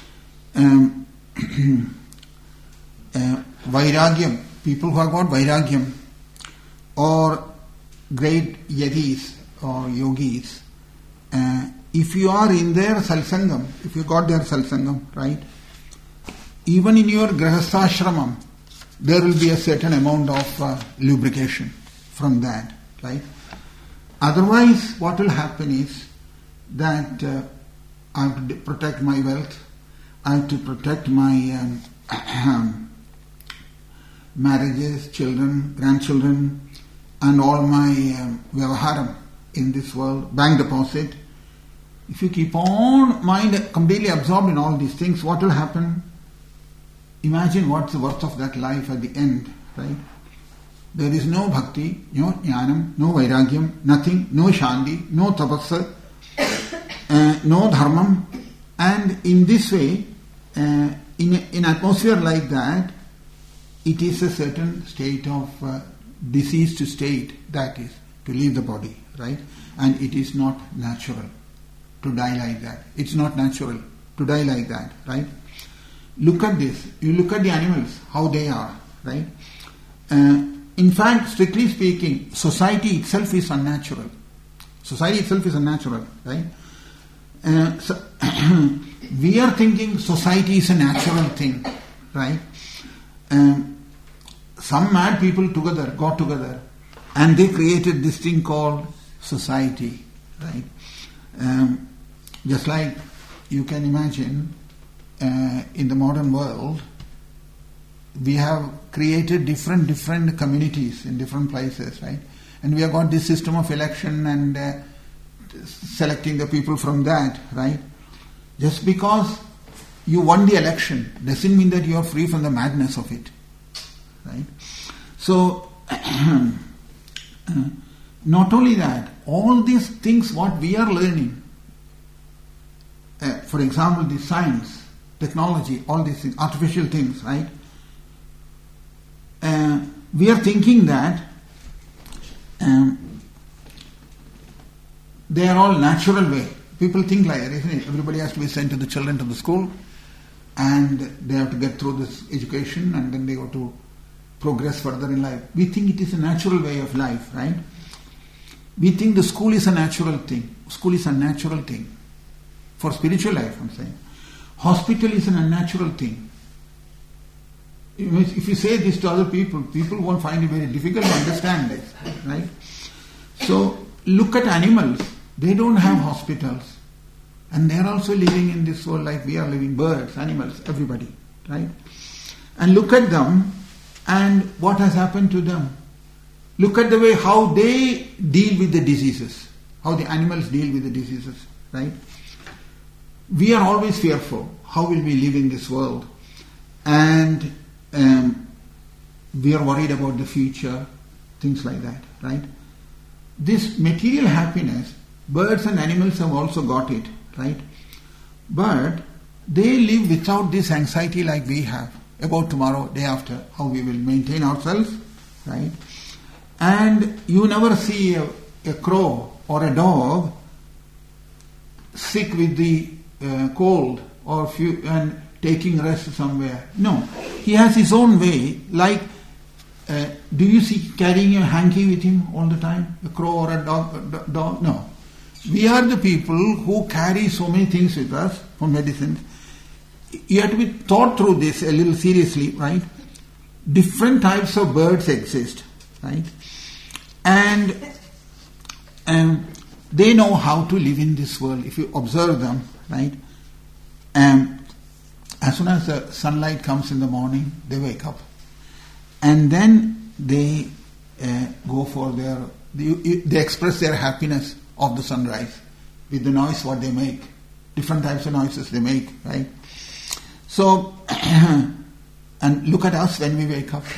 Vairagyam, people who have got Vairagyam, or great yogis or yogis, if you are in their Salsangam, if you got their Salsangam, right, even in your Grahasthashramam, there will be a certain amount of lubrication from that, right? Otherwise, what will happen is that I have to protect my wealth, I have to protect my marriages, children, grandchildren, and all my vyavaharam in this world, bank deposit. If you keep on mind completely absorbed in all these things, what will happen? Imagine what's the worth of that life at the end, right? There is no bhakti, no jnanam, no vairagyam, nothing, no shanti, no tapassa, no dharmam. And in this way, in atmosphere like that, it is a certain state of diseased state, that is, to leave the body, right? And it is not natural to die like that. It's not natural to die like that, right? Look at this. You look at the animals, how they are, right? in fact, strictly speaking, society itself is unnatural. Society itself is unnatural, right? So we are thinking society is a natural thing, right? Some mad people got together, and they created this thing called society, right? Just like you can imagine, in the modern world, we have created different communities in different places, right? And we have got this system of election and selecting the people from that, right? Just because you won the election doesn't mean that you are free from the madness of it, right? So, not only that, all these things what we are learning, for example, the science, technology, all these things, artificial things, right? We are thinking that they are all natural way. People think like that, isn't it? Everybody has to be sent to the children to the school, and they have to get through this education, and then they go to progress further in life. We think it is a natural way of life, right? We think the school is a natural thing. School is a natural thing. For spiritual life, I'm saying. Hospital is an unnatural thing. If you say this to other people, people won't find it very difficult to understand this, right? So, look at animals. They don't have hospitals. And they are also living in this world like we are living. Birds, animals, everybody, right? And look at them and what has happened to them. Look at the way how they deal with the diseases. How the animals deal with the diseases, right? We are always fearful. How will we live in this world? And we are worried about the future, things like that, right? This material happiness, birds and animals have also got it, right? But they live without this anxiety like we have about tomorrow, day after, how we will maintain ourselves, right? And you never see a crow or a dog sick with the cold or and taking rest somewhere. No, he has his own way. Like, do you see carrying a hanky with him all the time? A crow or a dog? No. We are the people who carry so many things with us for medicine. You have to be thought through this a little seriously, right? Different types of birds exist, right? And they know how to live in this world. If you observe them, right? As soon as the sunlight comes in the morning, they wake up. And then they go for they express their happiness of the sunrise with the noise what they make. Different types of noises they make, right? So, and look at us when we wake up.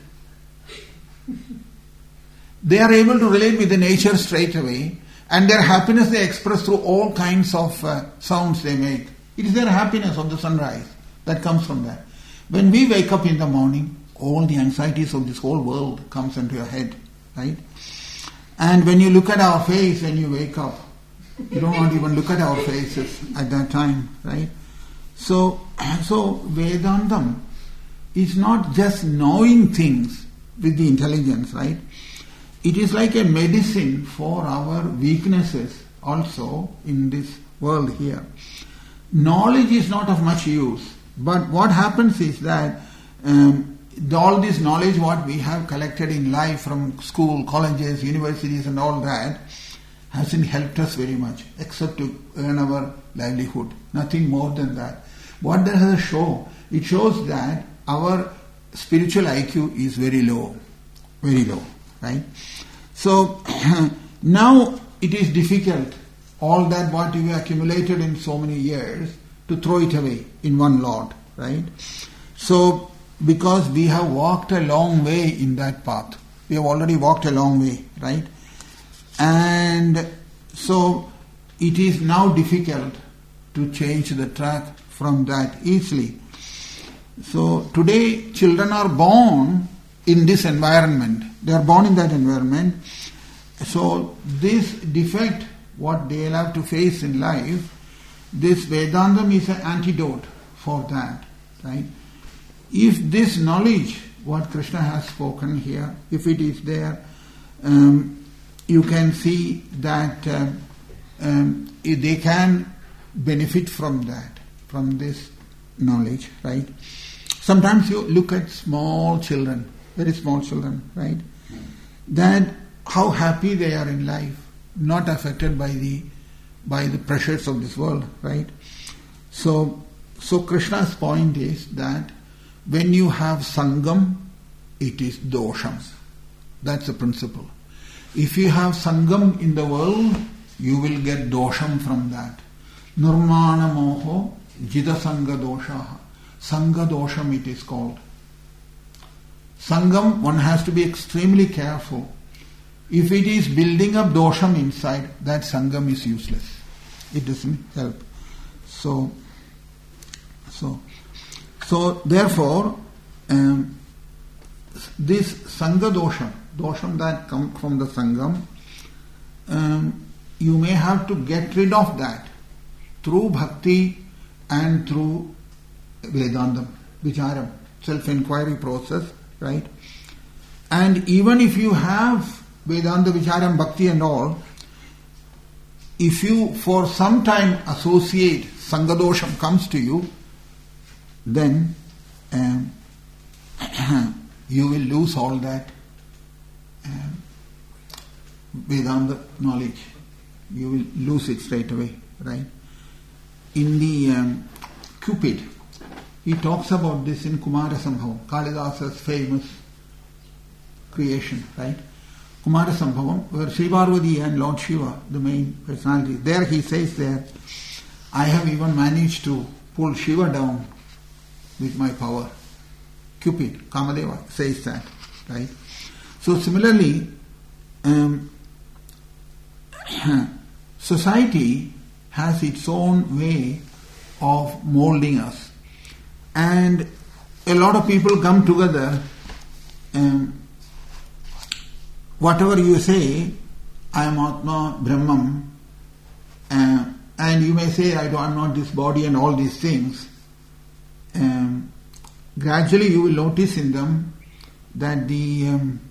They are able to relate with the nature straight away, and their happiness they express through all kinds of sounds they make. It is their happiness of the sunrise that comes from that. When we wake up in the morning, all the anxieties of this whole world comes into your head, right? And when you look at our face when you wake up, you don't want to even look at our faces at that time, right? So Vedantam is not just knowing things with the intelligence, right? It is like a medicine for our weaknesses also in this world here. Knowledge is not of much use, but what happens is that all this knowledge what we have collected in life from school, colleges, universities and all that hasn't helped us very much except to earn our livelihood. Nothing more than that. What does it show? It shows that our spiritual IQ is very low, right? So now it is difficult, all that what you accumulated in so many years, to throw it away in one lot, right? So because we have walked a long way in that path. We have already walked a long way, right? And so it is now difficult to change the track from that easily. So today children are born in this environment. They are born in that environment. So this defect, what they will have to face in life, this Vedantam is an antidote for that, right? if this knowledge, what Krishna has spoken here, if it is there, you can see that they can benefit from that, from this knowledge, right? Sometimes you look at small children, very small children, right? That how happy they are in life, not affected by the pressures of this world, right? So Krishna's point is that when you have sangam, it is dosham. That's the principle. If you have sangam in the world, you will get dosham from that. Nirmana moho jida sanga doshaha. Sanga dosham it is called. Sangam, one has to be extremely careful. If it is building up dosham inside, that sangam is useless. It doesn't help. So therefore, this sanga dosham that comes from the sangam, you may have to get rid of that through bhakti and through Vedantam, Vicharam, self-inquiry process, right? And even if you have Vedanta, Vicharam, Bhakti and all, if you for some time associate Sangadosham comes to you, then you will lose all that Vedanta knowledge. You will lose it straight away, right? In the Cupid, he talks about this in Kumara Sambhavam, Kalidasa's famous creation, right? Kumara Sambhavam, where Sri Parvati and Lord Shiva, the main personality, there he says there, I have even managed to pull Shiva down with my power. Cupid, Kamadeva says that, right? So similarly, society has its own way of molding us. And a lot of people come together, whatever you say, I am Atma, Brahman, and you may say, I am not this body and all these things. Gradually you will notice in them that they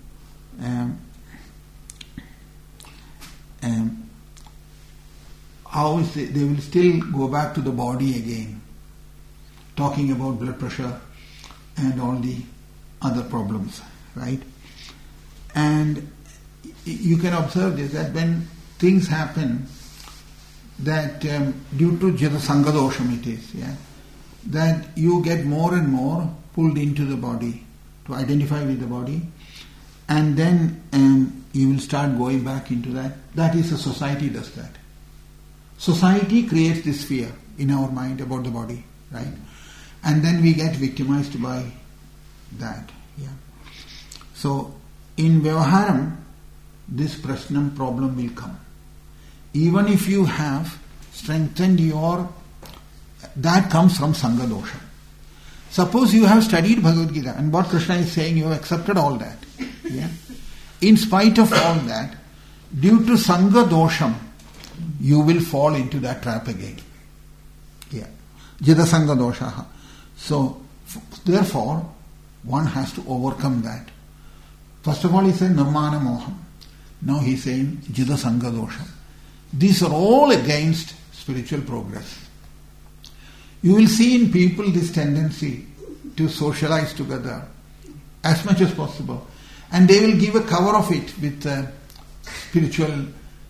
will still go back to the body again, talking about blood pressure and all the other problems, right? And you can observe this, that when things happen that due to Jada Sangadosham it is, that you get more and more pulled into the body, to identify with the body, and then you will start going back into that. That is, a society does that. Society creates this fear in our mind about the body, right? And then we get victimized by that. So in Vyavaharam, this prasnam problem will come. Even if you have strengthened that comes from Sangha dosha. Suppose you have studied Bhagavad Gita and what Krishna is saying, you have accepted all that. In spite of all that, due to Sangha dosham, you will fall into that trap again. Jida Sangha dosha. So, therefore, one has to overcome that. First of all, he said Nirmana Moham. Now he is saying Jida Sangha dosha. These are all against spiritual progress. You will see in people this tendency to socialize together as much as possible. And they will give a cover of it with spiritual,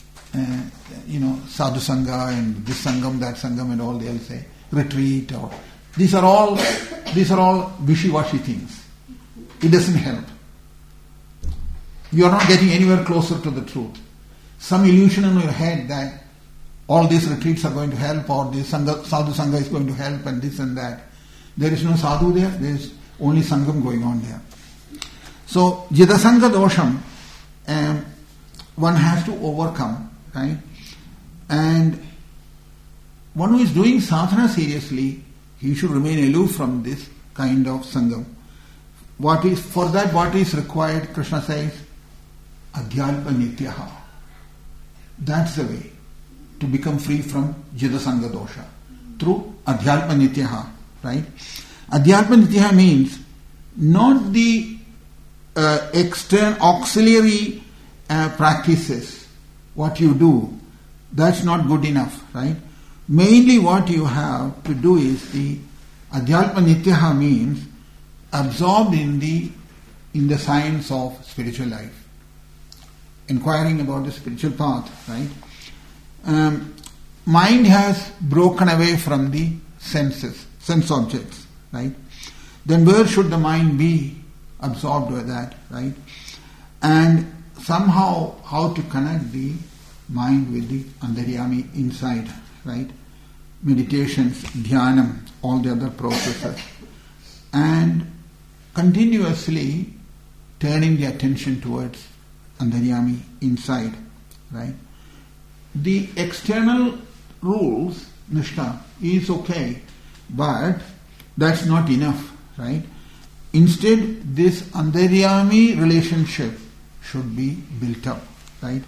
sadhu sangha and this sangam, that sangam and all they'll say, retreat or... These are all wishy-washy things. It doesn't help. You are not getting anywhere closer to the truth. Some illusion in your head that all these retreats are going to help, or this sadhu sangha is going to help, and this and that. There is no sadhu there, there is only sangam going on there. So, Jida Sangha dosham, one has to overcome, right? And one who is doing sadhana seriously, he should remain aloof from this kind of sangam. What is required, Krishna says, Adhyalpa Nityaha. That's the way to become free from Jida Sangha dosha. Through Adhyalpa Nityaha, right? Adhyatma Nitya means not the external auxiliary practices, what you do, that's not good enough, right? Mainly what you have to do is the Adhyatma Nitya means absorbed in the science of spiritual life, inquiring about the spiritual path, right? Mind has broken away from the senses, sense objects, right? Then where should the mind be absorbed with that, right? And somehow how to connect the mind with the Antaryami inside, right? Meditations, dhyanam, all the other processes, and continuously turning the attention towards Antaryami inside, right? The external rules, Nishta, is okay, but that's not enough, right? Instead, this Antaryami relationship should be built up, right?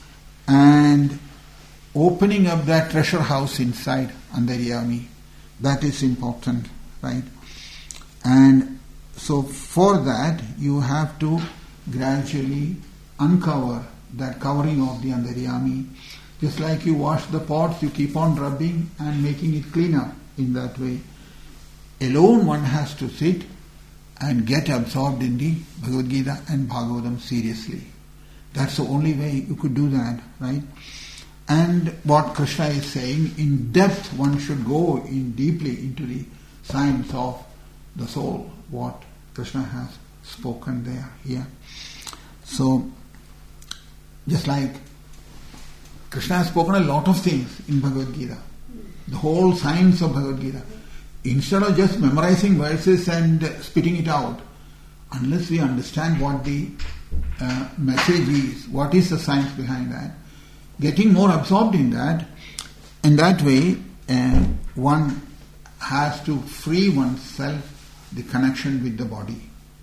And opening up that treasure house inside Antaryami, that is important, right? And so for that, you have to gradually uncover that covering of the Antaryami. Just like you wash the pots, you keep on rubbing and making it cleaner in that way. Alone one has to sit and get absorbed in the Bhagavad Gita and Bhagavatam seriously. That's the only way you could do that, right? And what Krishna is saying, in depth one should go in deeply into the science of the soul, what Krishna has spoken there, here. So, just like Krishna has spoken a lot of things in Bhagavad Gita, the whole science of Bhagavad Gita. Instead of just memorizing verses and spitting it out, unless we understand what the message is, what is the science behind that, getting more absorbed in that way, one has to free oneself the connection with the body.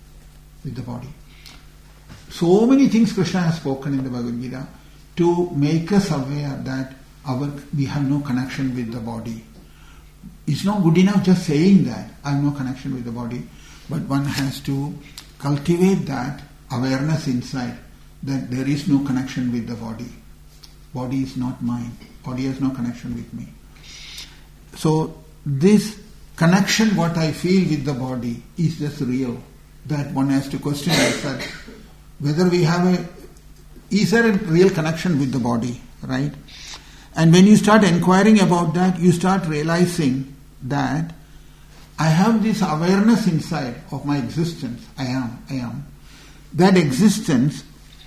So many things Krishna has spoken in the Bhagavad Gita to make us aware that we have no connection with the body. It's not good enough just saying that I have no connection with the body, but one has to cultivate that awareness inside that there is no connection with the body. Body is not mine. Body has no connection with me. So this connection what I feel with the body is just real. That one has to question ourselves whether we have is there a real connection with the body, right? And when you start inquiring about that, you start realizing that I have this awareness inside of my existence. I am. That existence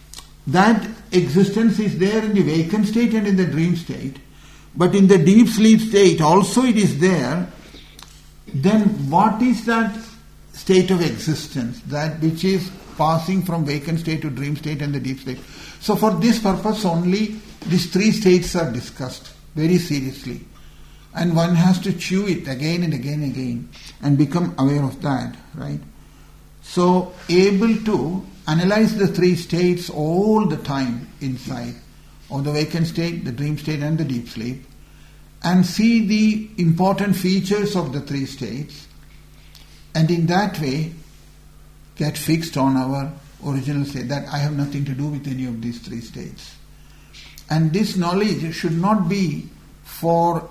is there in the vacant state and in the dream state, but in the deep sleep state also it is there. Then what is that state of existence, that which is passing from vacant state to dream state and the deep state? So for this purpose only these three states are discussed very seriously, and one has to chew it again and again and again and become aware of that, right? So able to analyze the three states all the time inside, of the vacant state, the dream state and the deep sleep, and see the important features of the three states, and in that way get fixed on our original state, that I have nothing to do with any of these three states. And this knowledge should not be for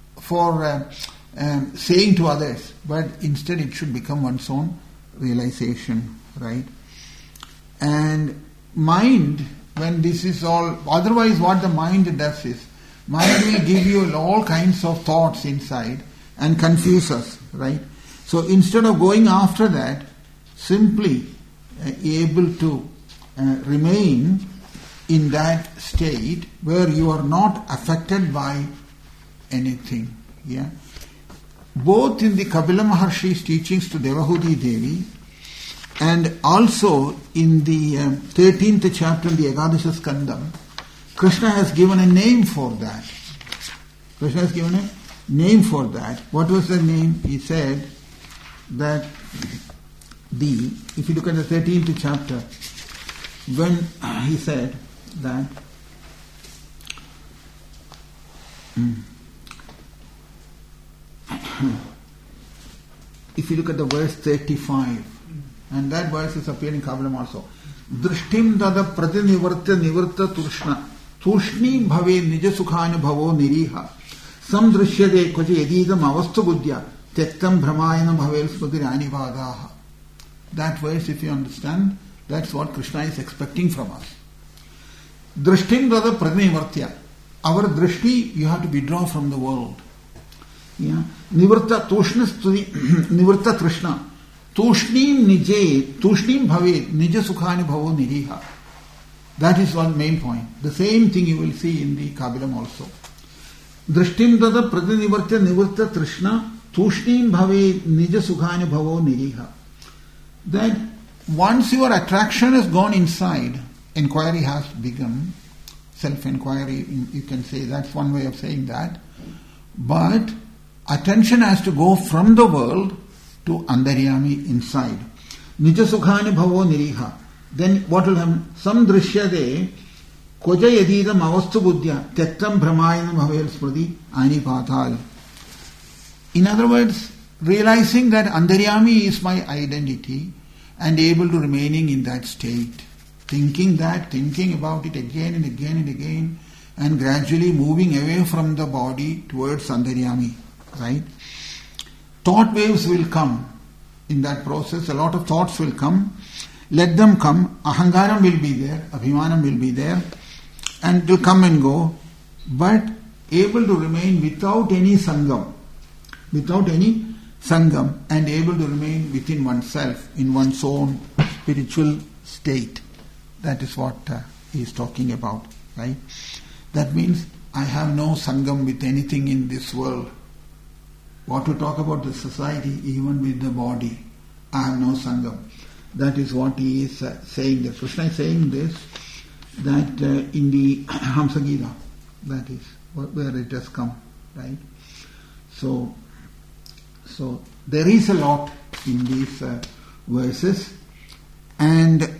saying to others, but instead it should become one's own realization, right? And mind, when this is all, otherwise what the mind does is, mind will give you all kinds of thoughts inside and confuse us, right? So instead of going after that, simply able to remain in that state where you are not affected by anything. Yeah, both in the Kapila Maharshi's teachings to Devahuti Devi and also in the 13th chapter in the Ekadasha Skandam, Krishna has given a name for that. Krishna has given a name for that. What was the name? He said that if you look at the 13th chapter, when he said that if you look at the verse 35, and that verse is appearing in Kabalam also. Drishtim dada pratinivartya nivarta tushna tushni bhave nija sukhani bhavo niriha samdrishyade kwaja yadidam avastu buddhya tettam brahmayana bhavel smutirani vadaha. That verse, if you understand, that's what Krishna is expecting from us. Drishtim dada pratinivartya. Our drishti, you have to withdraw from the world. Yeah. Nivarta tushna nivarta trishna tushnim bhave nija sukhani bhavo niriha. That is one main point. The same thing you will see in the Kabilam also. Drishtim dada pratinivartya nivarta trishna tushnim bhave nija sukhani bhavo niriha. That once your attraction has gone inside, inquiry has begun. Self-inquiry, you can say, that's one way of saying that. But attention has to go from the world to Andaryami inside. Nija sukhani bhavo niriha. Then what will happen? Sam drishyade koja yadidam avastu buddhya tettam brahmayana bhavel smriti anipatal. In other words, realizing that Andaryami is my identity and able to remaining in that state. Thinking about it again and again and again, and gradually moving away from the body towards Andaryami. Right? Thought waves will come in that process. A lot of thoughts will come. Let them come. Ahangaram will be there. Abhimanam will be there. And it will come and go. But able to remain without any sangam. Without any sangam. And able to remain within oneself, in one's own spiritual state. That is what he is talking about. Right? That means I have no sangam with anything in this world. What to talk about the society, even with the body. I have no sangam. That is what he is saying. That Krishna is saying this, that in the Hamsa Gita, that is where it has come. Right? So there is a lot in these verses, and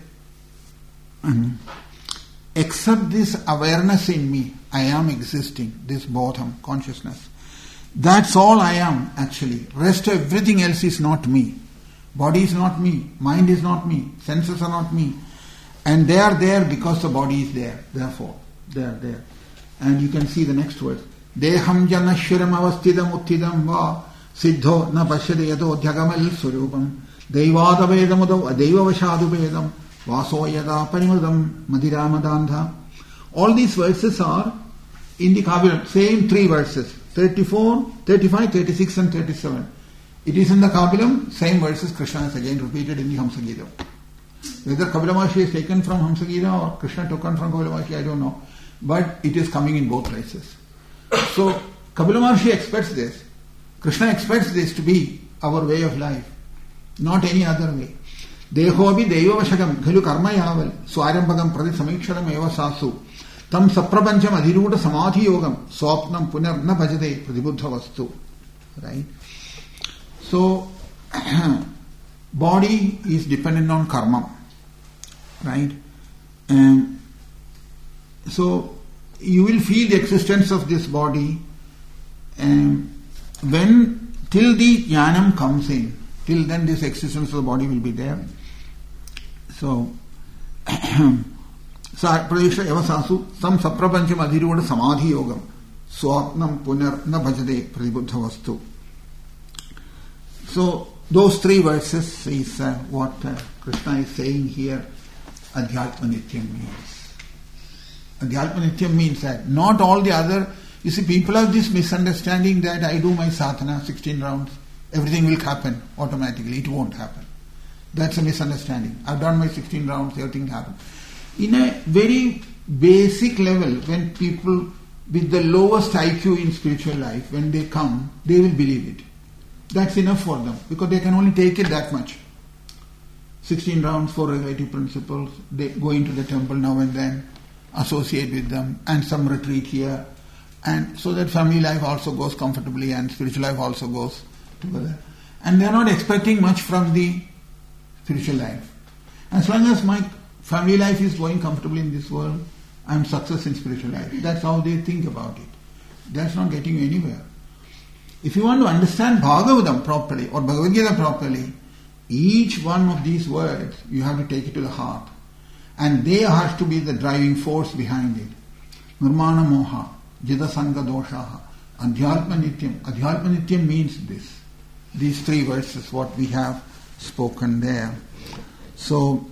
except this awareness in me, I am existing, this bodham, consciousness. That's all I am actually. Rest everything else is not me. Body is not me. Mind is not me. Senses are not me. And they are there because the body is there. Therefore, they are there. And you can see the next word. Deham janashyaram avastidam uttidam va siddho na pashyade yato dhagamal surupam deivadavedamudam adeivavashaduvedam vaso yada parimadam madiramadandha. All these verses are in the Kabilam. Same three verses. 34, 35, 36 and 37. It is in the Kabilam, same verses Krishna has again repeated in the Hamsa Gita. Whether Kabilamashi is taken from Hamsa Gita or Krishna taken from Kabilamashi, I don't know. But it is coming in both places. So, Kabilamashi expects this. Krishna expects this to be our way of life. Not any other way. Dehobi Devavashagam Khalu Karma Yaval Swarambagam Prati Samiksharam Eva Sasu Tam Saprapancham Adhiruta Samadhi Yogam Swapnam Punar Na Bhajade Pratibuddha Vastu. Right? So, body is dependent on karma. Right? So, you will feel the existence of this body when till the jnanam comes in. Till then this existence of the body will be there. So, Pradesha eva sasu sam saprapancham adhiruda samadhi yogam swapnam punar na bhajade pratibuddha vastu. So, those three verses is what Krishna is saying here. Adhyatma Nityam means. Adhyatma Nityam means that not all the other. You see, people have this misunderstanding that I do my sadhana 16 rounds, everything will happen automatically. It won't happen. That's a misunderstanding. I've done my 16 rounds, everything will happen. In a very basic level, when people with the lowest IQ in spiritual life, when they come, they will believe it. That's enough for them because they can only take it that much. 16 rounds, 4 relative principles, they go into the temple now and then, associate with them, and some retreat here, and so that family life also goes comfortably and spiritual life also goes together. And they are not expecting much from the spiritual life. As long as my family life is going comfortably in this world, I am success in spiritual life. That's how they think about it. That's not getting you anywhere. If you want to understand Bhagavatam properly or Bhagavad Gita properly, each one of these words you have to take it to the heart. And they have to be the driving force behind it. Nirmana moha, jida sanga doshaha, adhyalpa nityam. Adhyalpa nityam means this. These three verses, what we have spoken there. So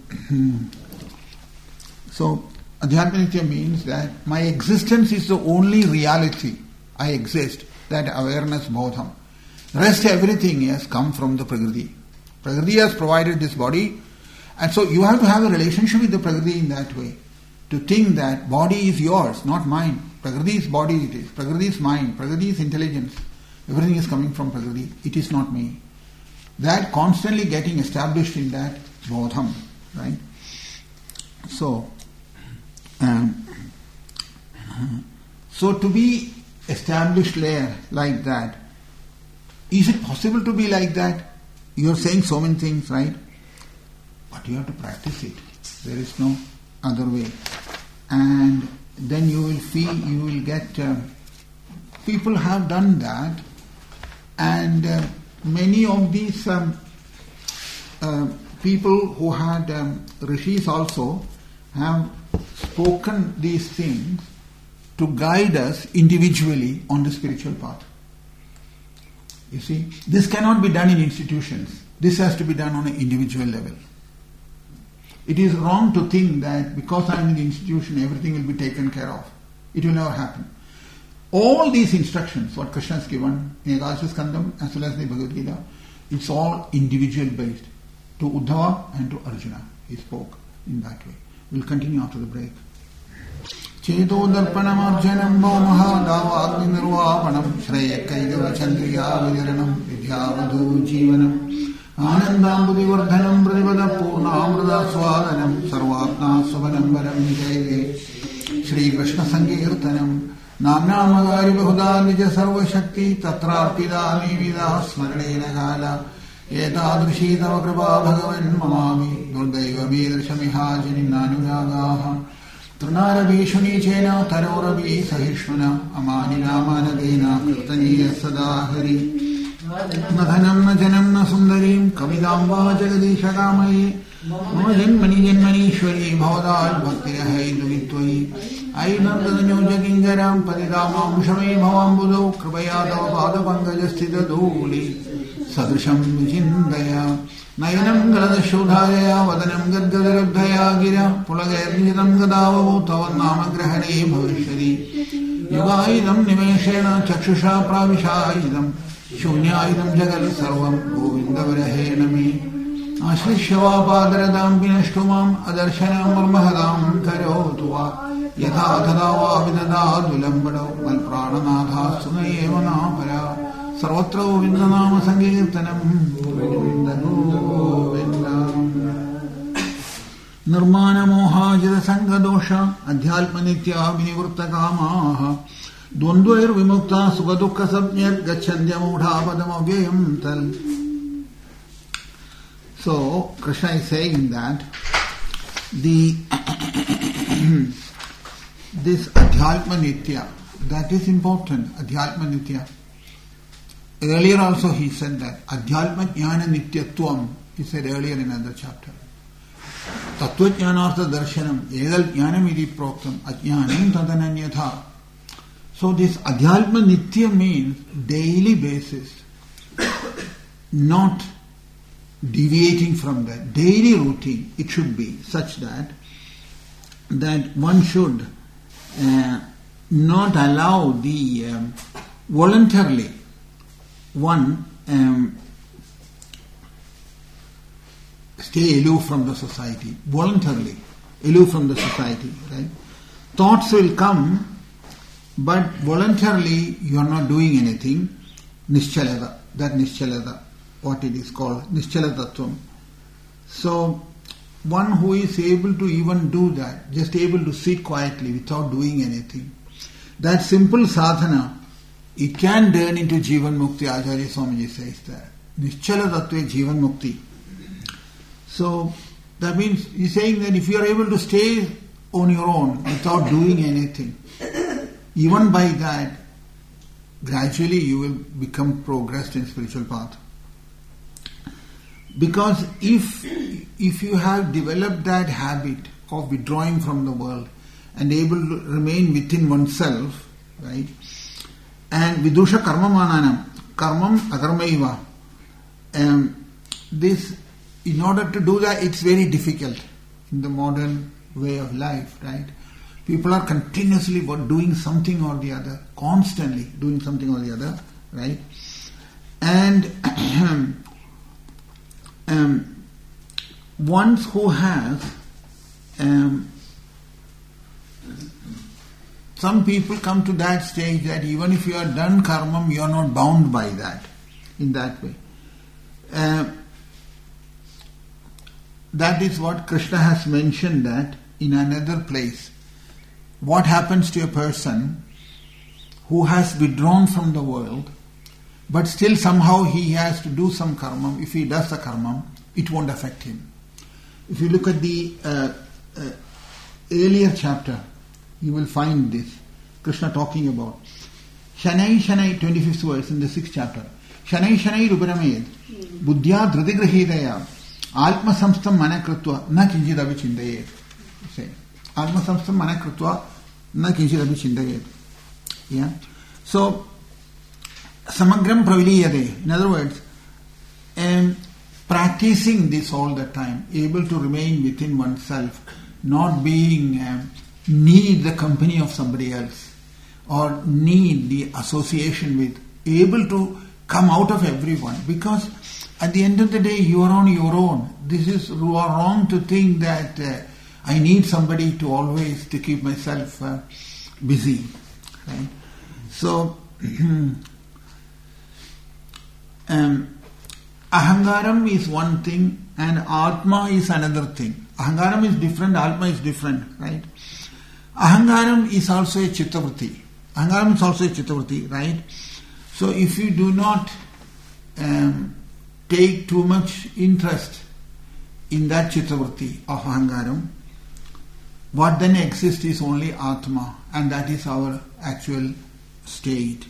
adhyalpa nityam means that my existence is the only reality. I exist. That awareness bodham. Rest everything has come from the Prakriti. Prakriti has provided this body. And so you have to have a relationship with the Prakriti in that way. To think that body is yours, not mine. Prakriti's body it is. Prakriti is mine. Prakriti is intelligence. Everything is coming from Prakriti. It is not me. That constantly getting established in that bodham. Right? So to be established there like that, is it possible to be like that? You are saying so many things, right? But you have to practice it. There is no other way. And then you will feel, you will get, people have done that, and many of these people who had rishis also have spoken these things to guide us individually on the spiritual path. You see, this cannot be done in institutions. This has to be done on an individual level. It is wrong to think that because I am in the institution, everything will be taken care of. It will never happen. All these instructions, what Krishna has given in Ekadasha Skandam as well as the Bhagavad Gita, it's all individual based. To Uddhava and to Arjuna, he spoke in that way. We'll continue after the break. Cheto darpanam arjanam bhaumaha dava agni nirvapanam shreya kaigava chandriya vijaranam vidyavadhu jivanam anandam buddhivardhanam pradivada purnamrada swadanam sarvatna subanambaram jayve Shri Krishna Sankirtanam namnamagari bahuda nija sarva shakti tatrarpida nivida smaranena gala etadrishi tava kripa bhagavan mamami durdaiva medrashamiha janinanuyagaha Trunarabhishuni chena tarorabi sahishuna amanina manadena kirtaniya sadahari Madhanam na janam na sundarim kavidamba jagadishagamayi Mama janmani janmanishwari bhavadal bhaktirahai duvitvai Ainardadanyo jagingaram padidamam shamai bhavambudo kripaya tava padapangajastita dhuli Sadrisham vijindaya Nayanam galadashodhaya vadanam gadgadaraddhaya gira pulagayarnijitam gadavavu tavanamagrahane bhavishari Yugaidam nimeshena chakshusha pravishayidam Shunyayidam jagal sarvam govindavarahe nami Ashrishava padaradam vinashtumam adarshanam varmahadam karotuva Yatha thadava vidadadulam valprananatha sunayeva napara Sarvatra Govindana Sankirtanam Govinda Govinda Nirmana Moha Jada Sanga Dosha Adhyalpa Nitya Vinivurta Kamaha Dvandvair Vimukta Sukadukha Sabnyat Gachandya Mudha Padam Avyayam Tal. So Krishna is saying that this Adhyalpa Nitya, that is important, Adhyalpa Nitya. Earlier also he said that Adhyalpa Jnana Nityatvam, he said earlier in another chapter. Tattva Jnanartha Darshanam Edal Jnanam Iti Proktam Ajnanam Tadananyatha. So this Adhyalpa Nitya means daily basis, not deviating from that. Daily routine, it should be such that one should not allow the voluntarily one stay aloof from the society, voluntarily aloof from the society, right? Thoughts will come, but voluntarily you are not doing anything. Nischalata, that Nischalata, what it is called, Nischalatattvam. So one who is able to even do that, just able to sit quietly without doing anything, that simple sadhana, it can turn into Jivan Mukti. Acharya Swamiji says that. Nischala Tattve Jivan Mukti. So that means he's saying that if you are able to stay on your own without doing anything, even by that, gradually you will become progressed in spiritual path. Because if you have developed that habit of withdrawing from the world and able to remain within oneself, right? And vidusha karma mananam, karmam akarmaiva. This, in order to do that, it's very difficult in the modern way of life, right? People are continuously doing something or the other, constantly doing something or the other, right? And ones who has some people come to that stage that even if you are done karmam, you are not bound by that in that way. That is what Krishna has mentioned that in another place. What happens to a person who has withdrawn from the world, but still somehow he has to do some karmam. If he does the karmam, it won't affect him. If you look at the earlier chapter, you will find this. Krishna talking about Shanai Shanai, 25th verse in the 6th chapter. Shanai Shanai Ruparamed Buddhya Dhrudigrahidaya Atma Samstam Manakrutva Na Kinchid Abhichindayet. Say Atma Samstam Manakrutva Na Kinchid Abhichindayet. Yeah. So Samagram Praviliyade. In other words, practicing this all the time, able to remain within oneself, not being need the company of somebody else or need the association with, able to come out of everyone, because at the end of the day you are on your own. You are wrong to think that I need somebody to always to keep myself busy, right? So Ahangaram is one thing and Atma is another thing. Ahangaram is different, Atma is different, right? Ahangaram is also a chittavritti. Ahangaram is also a chittavritti, right? So if you do not take too much interest in that chittavritti of Ahangaram, what then exists is only Atma, and that is our actual state.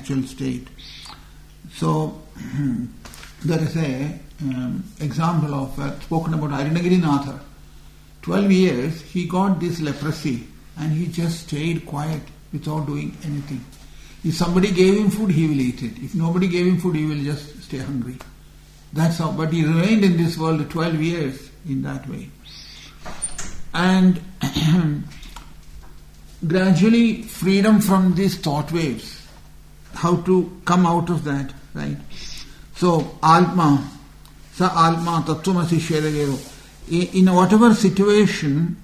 So there is a example of spoken about Arunagirinatha. 12 years he got this leprosy and he just stayed quiet without doing anything. If somebody gave him food, he will eat it. If nobody gave him food, he will just stay hungry. That's how. But he remained in this world 12 years in that way. And gradually freedom from these thought waves. How to come out of that, right? So, Atma, Sa Atma, Tattvamasi Shvedagero. In whatever situation,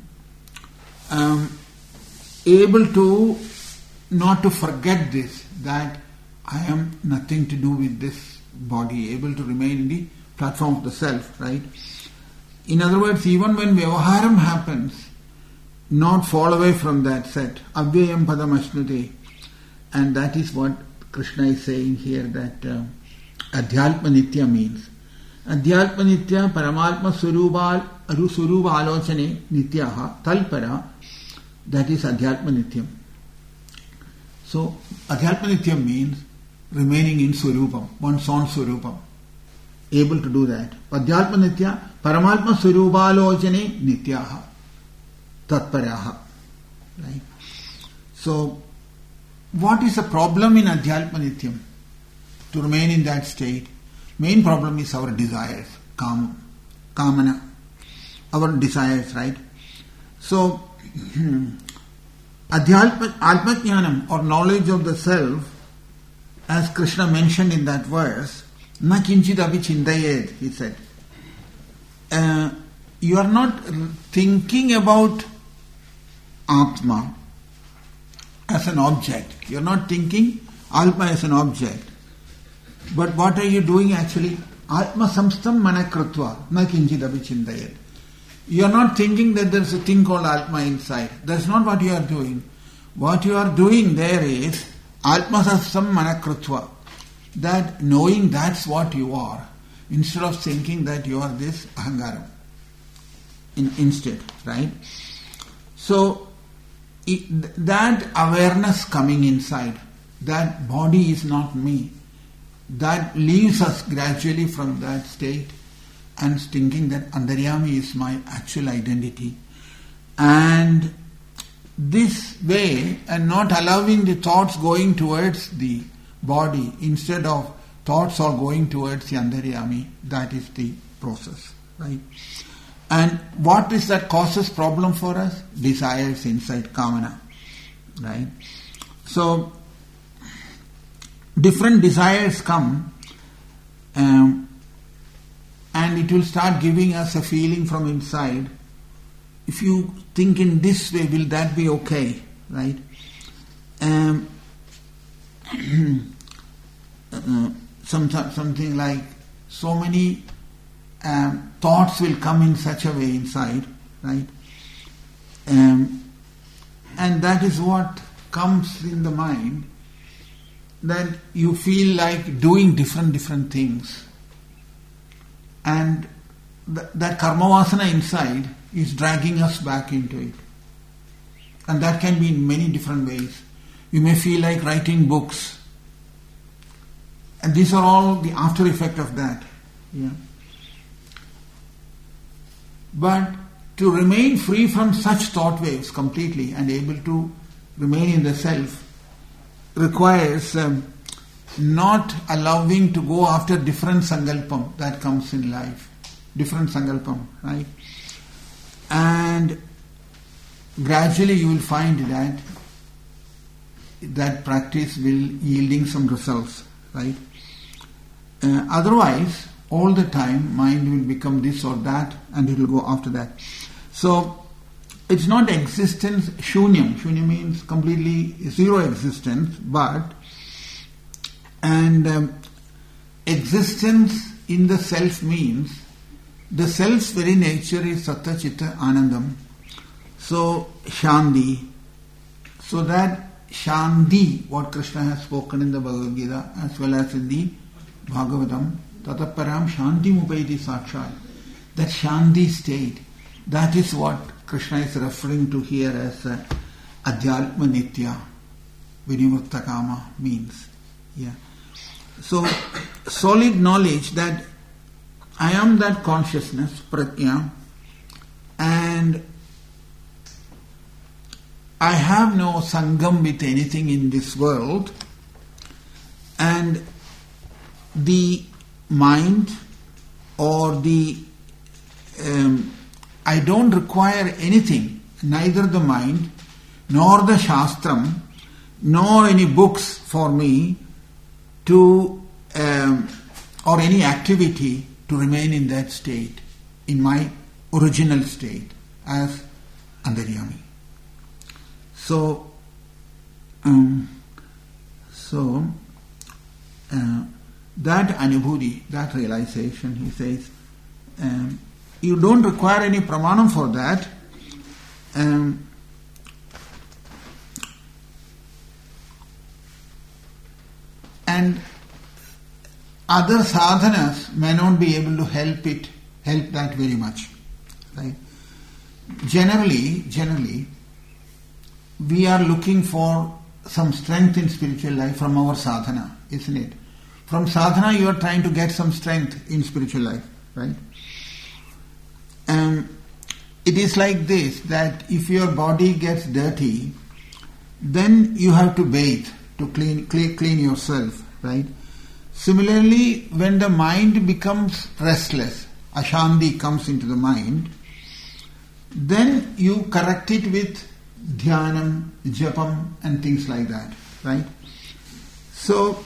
able to not to forget this, that I am nothing to do with this body, able to remain in the platform of the self, right? In other words, even when Vyavaharam happens, not fall away from that set. Avyayam Padam Ashnute. And that is what Krishna is saying here, that Adhyatma Nitya means. Adhyatma Nitya Paramatma Suruba Alochane Nityaha Talpara. That is Adhyatma Nityam. So Adhyatma Nityam means remaining in Surupam, one's own Surupam. Able to do that. Adhyatma Nitya Paramatma Surubalochane Nityaha Tatparaha. Right? So what is the problem in Adhyatma Nityam? To remain in that state, main problem is our desires, kamana, our desires, right? So, Atmajnanam, or knowledge of the self, as Krishna mentioned in that verse, na kinchid abhichindayed, he said. You are not thinking about Atma as an object. You are not thinking Atma as an object. But what are you doing actually? Atma samstam manakrutva na kinchid abhichindayed. You are not thinking that there is a thing called Atma inside. That's not what you are doing. What you are doing there is Atma samstam manakrutva. That knowing that's what you are, instead of thinking that you are this ahangaram. Instead, right? So that awareness coming inside, that body is not me, that leaves us gradually from that state and thinking that Antaryami is my actual identity. And this way, and not allowing the thoughts going towards the body, instead of thoughts are going towards the Antaryami, that is the process, right? And what is that causes problem for us? Desires inside, kamana, right? So, different desires come, and it will start giving us a feeling from inside. If you think in this way, will that be okay, right? Something like so many thoughts will come in such a way inside, right? And that is what comes in the mind, that you feel like doing different things. And that karma vasana inside is dragging us back into it. And that can be in many different ways. You may feel like writing books. And these are all the after effect of that. Yeah. But to remain free from such thought waves completely and able to remain in the self requires not allowing to go after different sankalpam that comes in life. Different sankalpam, right? And gradually you will find that practice will yielding some results, right? Otherwise, all the time mind will become this or that and it will go after that. So, it's not existence, shunyam. Shunyam means completely zero existence, but existence in the self means the self's very nature is sattva, chitta, anandam. So, shanti. So that shanti, what Krishna has spoken in the Bhagavad Gita as well as in the Bhagavatam, tataparam shanti mupaiti sakshat. That shanti state, that is what Krishna is referring to here as adhyatma nitya, vinivritta kama means. Yeah. So, solid knowledge that I am that consciousness, pratya, and I have no sangam with anything in this world, and the mind or the I don't require anything, neither the mind nor the shastram nor any books for me to or any activity to remain in that state, in my original state as Antaryami. So that anubhuti, that realization, he says, you don't require any pramanam for that. And other sadhanas may not be able to help that very much. Right? Generally, we are looking for some strength in spiritual life from our sadhana, isn't it? From sadhana you are trying to get some strength in spiritual life, right? It is like this, that if your body gets dirty, then you have to bathe to clean yourself, right? Similarly, when the mind becomes restless, ashanti comes into the mind, then you correct it with dhyanam, japam and things like that, right? So,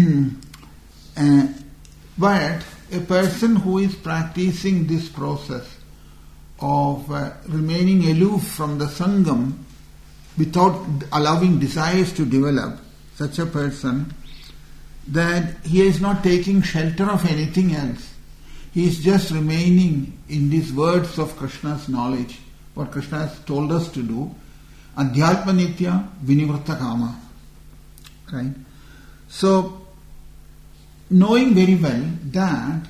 but a person who is practicing this process of remaining aloof from the sangam without allowing desires to develop, such a person, that he is not taking shelter of anything else. He is just remaining in these words of Krishna's knowledge, what Krishna has told us to do, adhyatma nitya vinivritta kama. Right? So, knowing very well that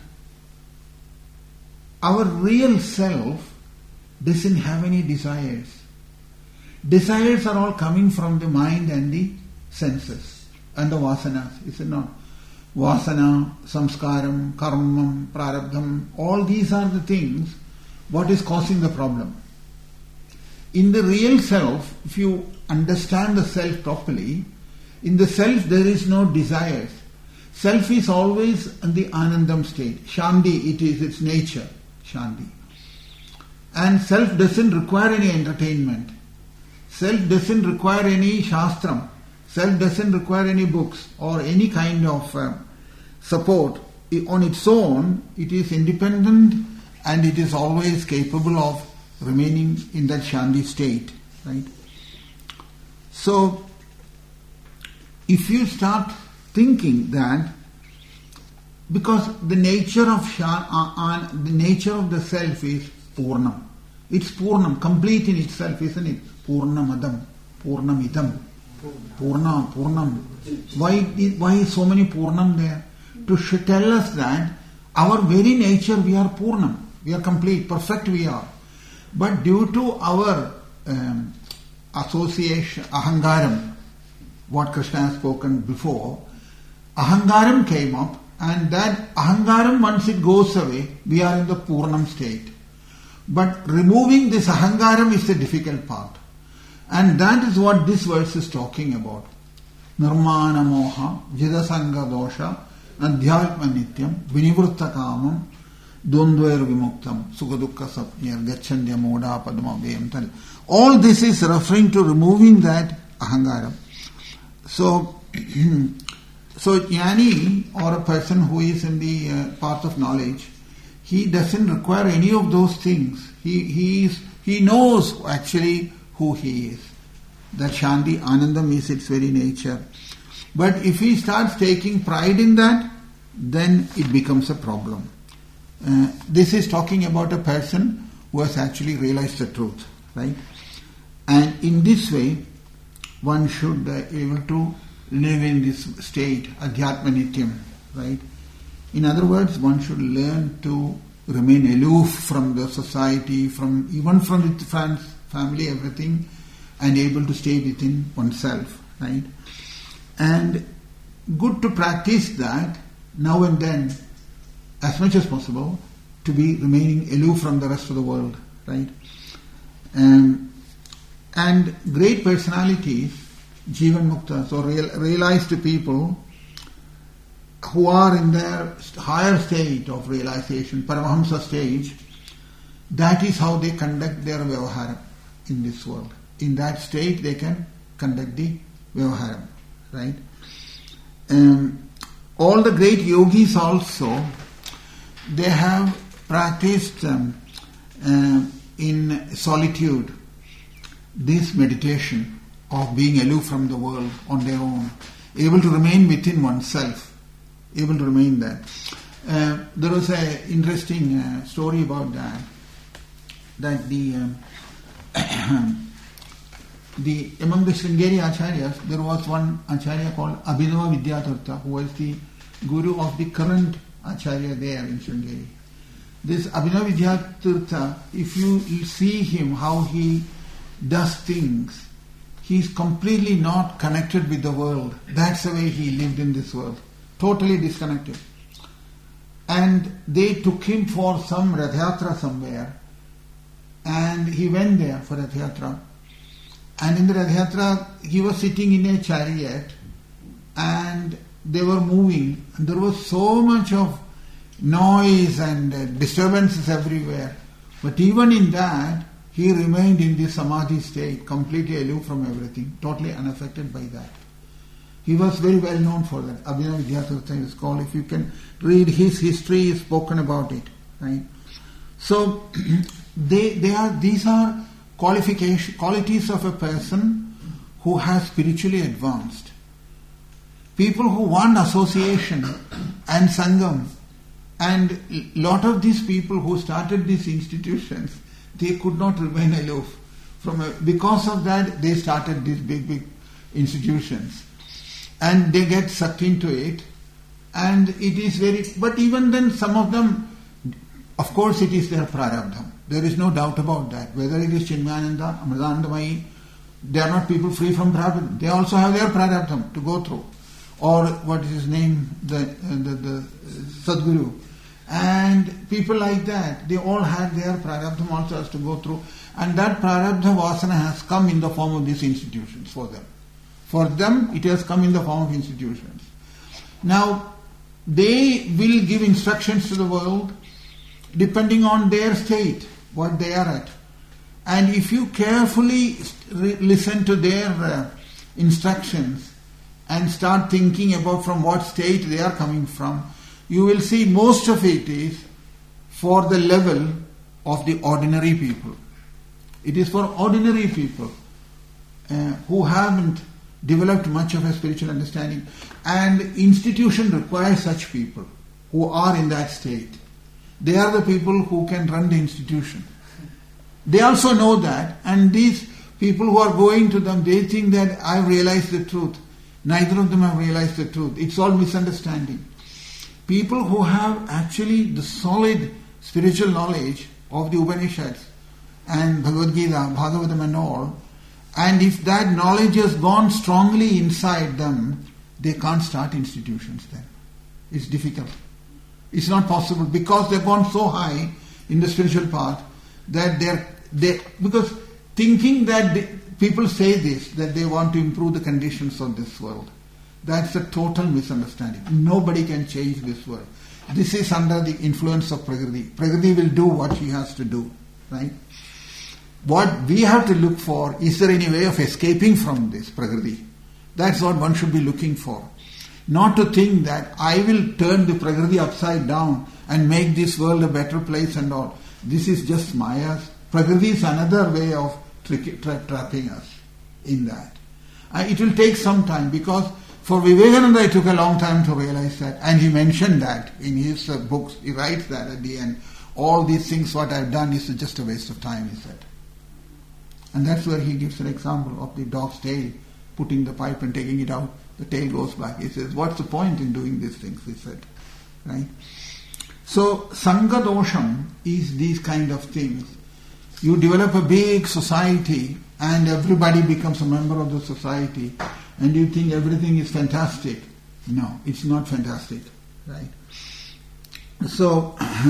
our real self doesn't have any desires. Desires are all coming from the mind and the senses. and the vasanas, is it not? Vasana, samskaram, karmam, prarabdham, all these are the things what is causing the problem. In the real self, if you understand the self properly, in the self there is no desires. Self is always in the anandam state. Shanti, it is its nature. Shanti. And self doesn't require any entertainment. Self doesn't require any shastram. Self doesn't require any books or any kind of support. On its own, it is independent and it is always capable of remaining in that Shanti state. Right? So, if you start thinking that, because the nature of the self is Purnam. It's Purnam, complete in itself, isn't it? Purnamadam, Purnamidam, Purnam. Why so many Purnam there? To tell us that our very nature we are Purnam, we are complete, perfect we are. But due to our association, Ahangaram, what Krishna has spoken before, Ahangaram came up, and that Ahangaram, once it goes away, we are in the Purnam state. But removing this Ahangaram is the difficult part. And that is what this verse is talking about. Nirmana moha, jidasanga dosha, adhyatma nityam, vinivruta kamam, dondvair vimuktam, sukadukka sapnir, gachandya moda padma vayam. All this is referring to removing that Ahangaram. So jnani, or a person who is in the path of knowledge, he doesn't require any of those things. He knows actually who he is. That Shanti, Anandam is its very nature. But if he starts taking pride in that, then it becomes a problem. This is talking about a person who has actually realized the truth, right? And in this way, one should be able to live in this state, Adhyatma Nityam, right? In other words, one should learn to remain aloof from the society, even from the friends, family, everything, and able to stay within oneself, right? And good to practice that now and then, as much as possible, to be remaining aloof from the rest of the world, right? And great personalities, Jivan Muktas, or realized people who are in their higher state of realization, Paramahamsa stage, that is how they conduct their Vyavaharam in this world. In that state they can conduct the Vyavaharam, right? All the great yogis also, they have practiced in solitude this meditation of being aloof from the world on their own, able to remain within oneself, able to remain there. There was an interesting story about that among the Sringeri Acharyas, there was one Acharya called Abhinava Vidyatirtha, who was the guru of the current Acharya there in Sringeri. This Abhinava Vidyatirtha, if you see him, how he does things, he is completely not connected with the world. That's the way he lived in this world. Totally disconnected. And they took him for some Rath Yatra somewhere. And he went there for Rath Yatra. And in the Rath Yatra, he was sitting in a chariot and they were moving. And there was so much of noise and disturbances everywhere. But even in that, he remained in this samadhi state, completely aloof from everything, totally unaffected by that. He was very well known for that. Abhinava Vidyatirtha is called. If you can read his history, he's spoken about it, right? So these are qualities of a person who has spiritually advanced. People who want association and sangam, and lot of these people who started these institutions, they could not remain aloof. Because of that, they started these big institutions. And they get sucked into it. And it is but even then some of them, of course it is their prarabdham. There is no doubt about that. Whether it is Chinmayananda, Amridandamayi, they are not people free from prarabdham. They also have their prarabdham to go through. or what is his name, the Sadguru. And people like that, they all had their prarabdha also has to go through. And that prarabdha vasana has come in the form of these institutions for them. For them, it has come in the form of institutions. Now, they will give instructions to the world depending on their state, what they are at. And if you carefully listen to their instructions and start thinking about from what state they are coming from, you will see most of it is for the level of the ordinary people. It is for ordinary people who haven't developed much of a spiritual understanding. And institution requires such people who are in that state. They are the people who can run the institution. They also know that, and these people who are going to them, they think that I've realized the truth. Neither of them have realized the truth. It's all misunderstanding. People who have actually the solid spiritual knowledge of the Upanishads and Bhagavad Gita, Bhagavatam and all, and if that knowledge has gone strongly inside them, they can't start institutions then. It's difficult. It's not possible because they've gone so high in the spiritual path that because thinking that people say this, that they want to improve the conditions of this world, that's a total misunderstanding. Nobody can change this world. This is under the influence of Prakriti. Prakriti will do what she has to do, right? What we have to look for, is there any way of escaping from this Prakriti? That's what one should be looking for. Not to think that I will turn the Prakriti upside down and make this world a better place and all. This is just Maya's. Prakriti is another way of trapping us in that. It will take some time because for Vivekananda it took a long time to realize that, and he mentioned that in his books. He writes that at the end. All these things what I've done is just a waste of time, he said. And that's where he gives an example of the dog's tail, putting the pipe and taking it out. The tail goes back. He says, what's the point in doing these things, he said. Right? So, Sangha dosham is these kind of things. You develop a big society and everybody becomes a member of the society and you think everything is fantastic. No, it's not fantastic. Right? So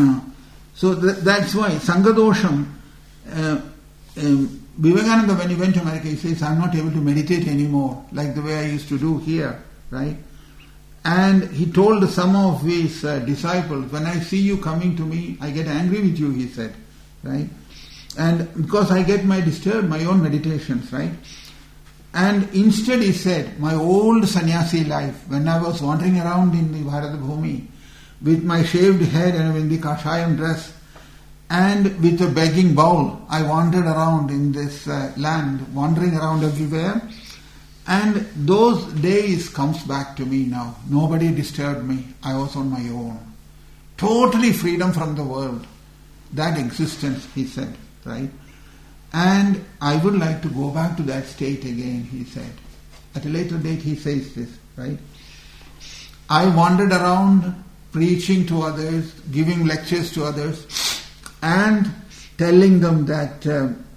that's why Sangha dosham, Vivekananda, when he went to America, he says, I'm not able to meditate anymore like the way I used to do here, right? And he told some of his disciples, when I see you coming to me, I get angry with you, he said, right? And because I get disturbed my own meditations, right? And instead he said, my old sannyasi life, when I was wandering around in the Bharata Bhumi, with my shaved head and in the kashayam dress, and with a begging bowl, I wandered around in this land, wandering around everywhere. And those days comes back to me now. Nobody disturbed me. I was on my own. Totally freedom from the world. That existence, he said, right? And I would like to go back to that state again, he said. At a later date he says this, right? I wandered around preaching to others, giving lectures to others, and telling them that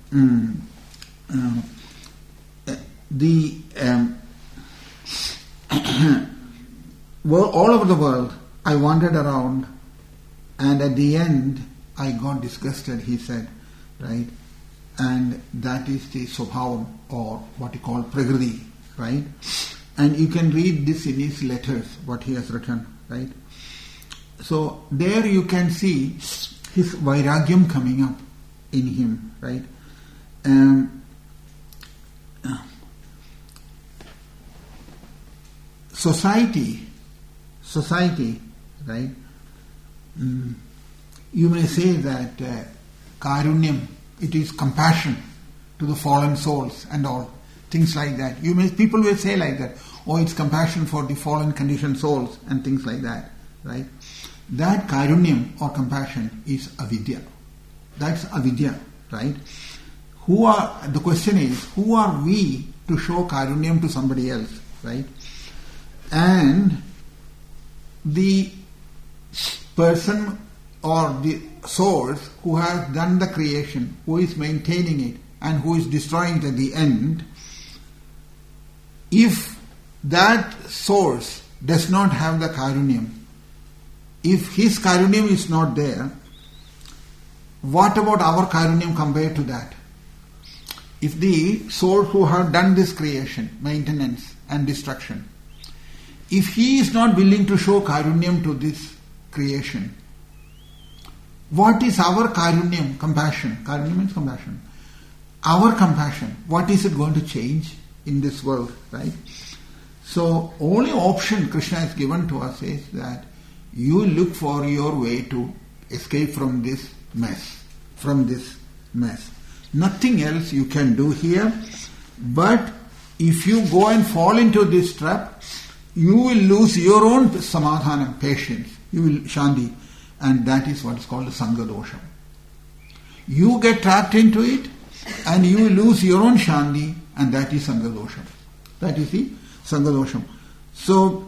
all over the world I wandered around, and at the end I got disgusted, he said, right? And that is the Swabhavam, or what you call Prakriti, right? And you can read this in his letters, what he has written, right? So there you can see his vairagyam coming up in him, right? Society, right? You may say that karunyam, it is compassion to the fallen souls and all things like that. People will say like that, oh, it's compassion for the fallen conditioned souls and things like that, right? That karunyam or compassion is avidya. That's avidya, right? The question is, who are we to show karunyam to somebody else, right? And the person or the source who has done the creation, who is maintaining it and who is destroying it at the end, if that source does not have the Karunyam, if his Karunyam is not there, what about our Karunyam compared to that? If the soul who have done this creation, maintenance and destruction, if he is not willing to show Karunyam to this creation, what is our Karunyam, compassion? Karunyam means compassion. Our compassion, what is it going to change in this world, right? So, only option Krishna has given to us is that you look for your way to escape from this mess. Nothing else you can do here, but if you go and fall into this trap, you will lose your own samadhana, patience, you will shanti, and that is what is called the Sangha dosha. You get trapped into it, and you will lose your own shanti, and that is Sangha dosha. That is the Sangha dosha. So,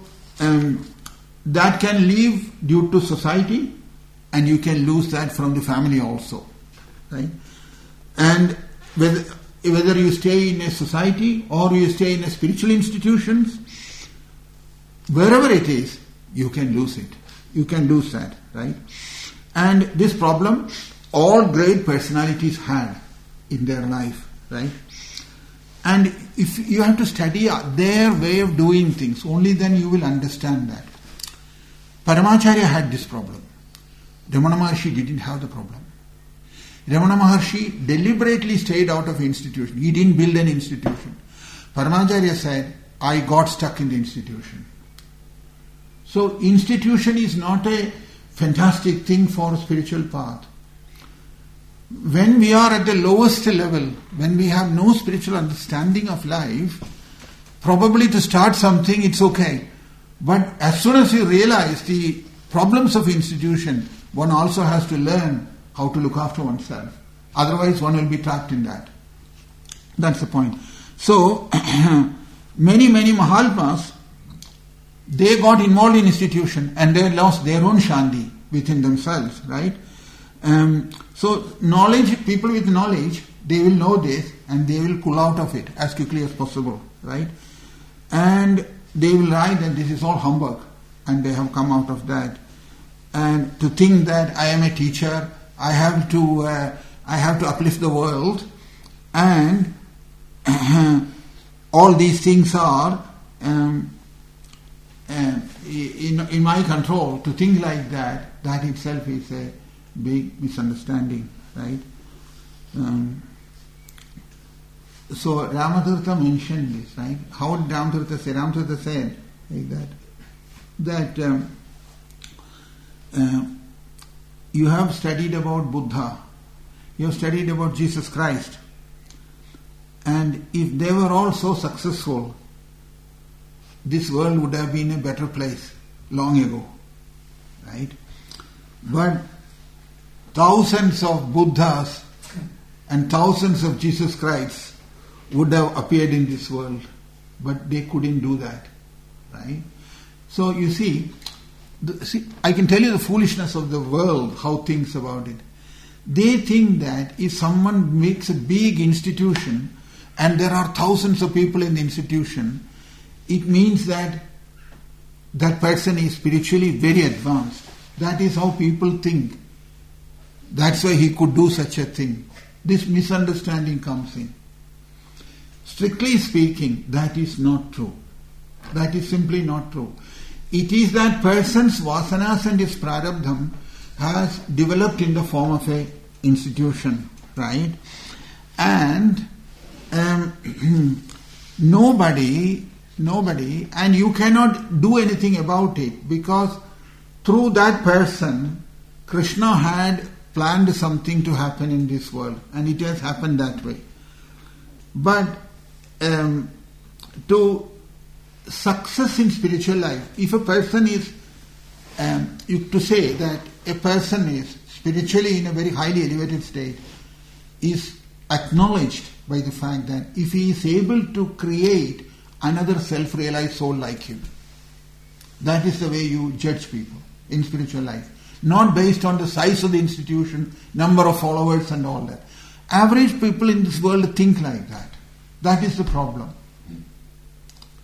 that can leave due to society, and you can lose that from the family also, right? And whether you stay in a society or you stay in a spiritual institutions, wherever it is, you can lose it. You can lose that, right? And this problem, all great personalities had in their life, right? And if you have to study their way of doing things, only then you will understand that. Paramacharya had this problem. Ramana Maharshi didn't have the problem. Ramana Maharshi deliberately stayed out of institution. He didn't build an institution. Paramacharya said, I got stuck in the institution. So institution is not a fantastic thing for a spiritual path. When we are at the lowest level, when we have no spiritual understanding of life, probably to start something it's okay. But as soon as you realize the problems of institution, one also has to learn how to look after oneself. Otherwise one will be trapped in that. That's the point. So, many Mahatmas, they got involved in institution and they lost their own shanti within themselves, right? So, knowledge, people with knowledge, they will know this and they will pull out of it as quickly as possible, right? And they will write that this is all humbug, and they have come out of that. And to think that I am a teacher, I have to uplift the world, and all these things are in my control. To think like that, that itself is a big misunderstanding, right? So Ramatirtha mentioned this, right? How did Ramatirtha say? Ramatirtha said like that you have studied about Buddha, you have studied about Jesus Christ, and if they were all so successful, this world would have been a better place long ago, right? But thousands of Buddhas and thousands of Jesus Christs would have appeared in this world, but they couldn't do that, right? So you see, I can tell you the foolishness of the world, how thinks about it. They think that if someone makes a big institution and there are thousands of people in the institution, it means that that person is spiritually very advanced. That is how people think. That's why he could do such a thing. This misunderstanding comes in. Strictly speaking, that is not true. That is simply not true. It is that person's vasanas and his prarabdham has developed in the form of a institution, right? And nobody, and you cannot do anything about it, because through that person, Krishna had planned something to happen in this world, and it has happened that way. But to success in spiritual life, if a person is, to say that a person is spiritually in a very highly elevated state, is acknowledged by the fact that if he is able to create another self-realized soul like him, that is the way you judge people in spiritual life. Not based on the size of the institution, number of followers and all that. Average people in this world think like that. That is the problem.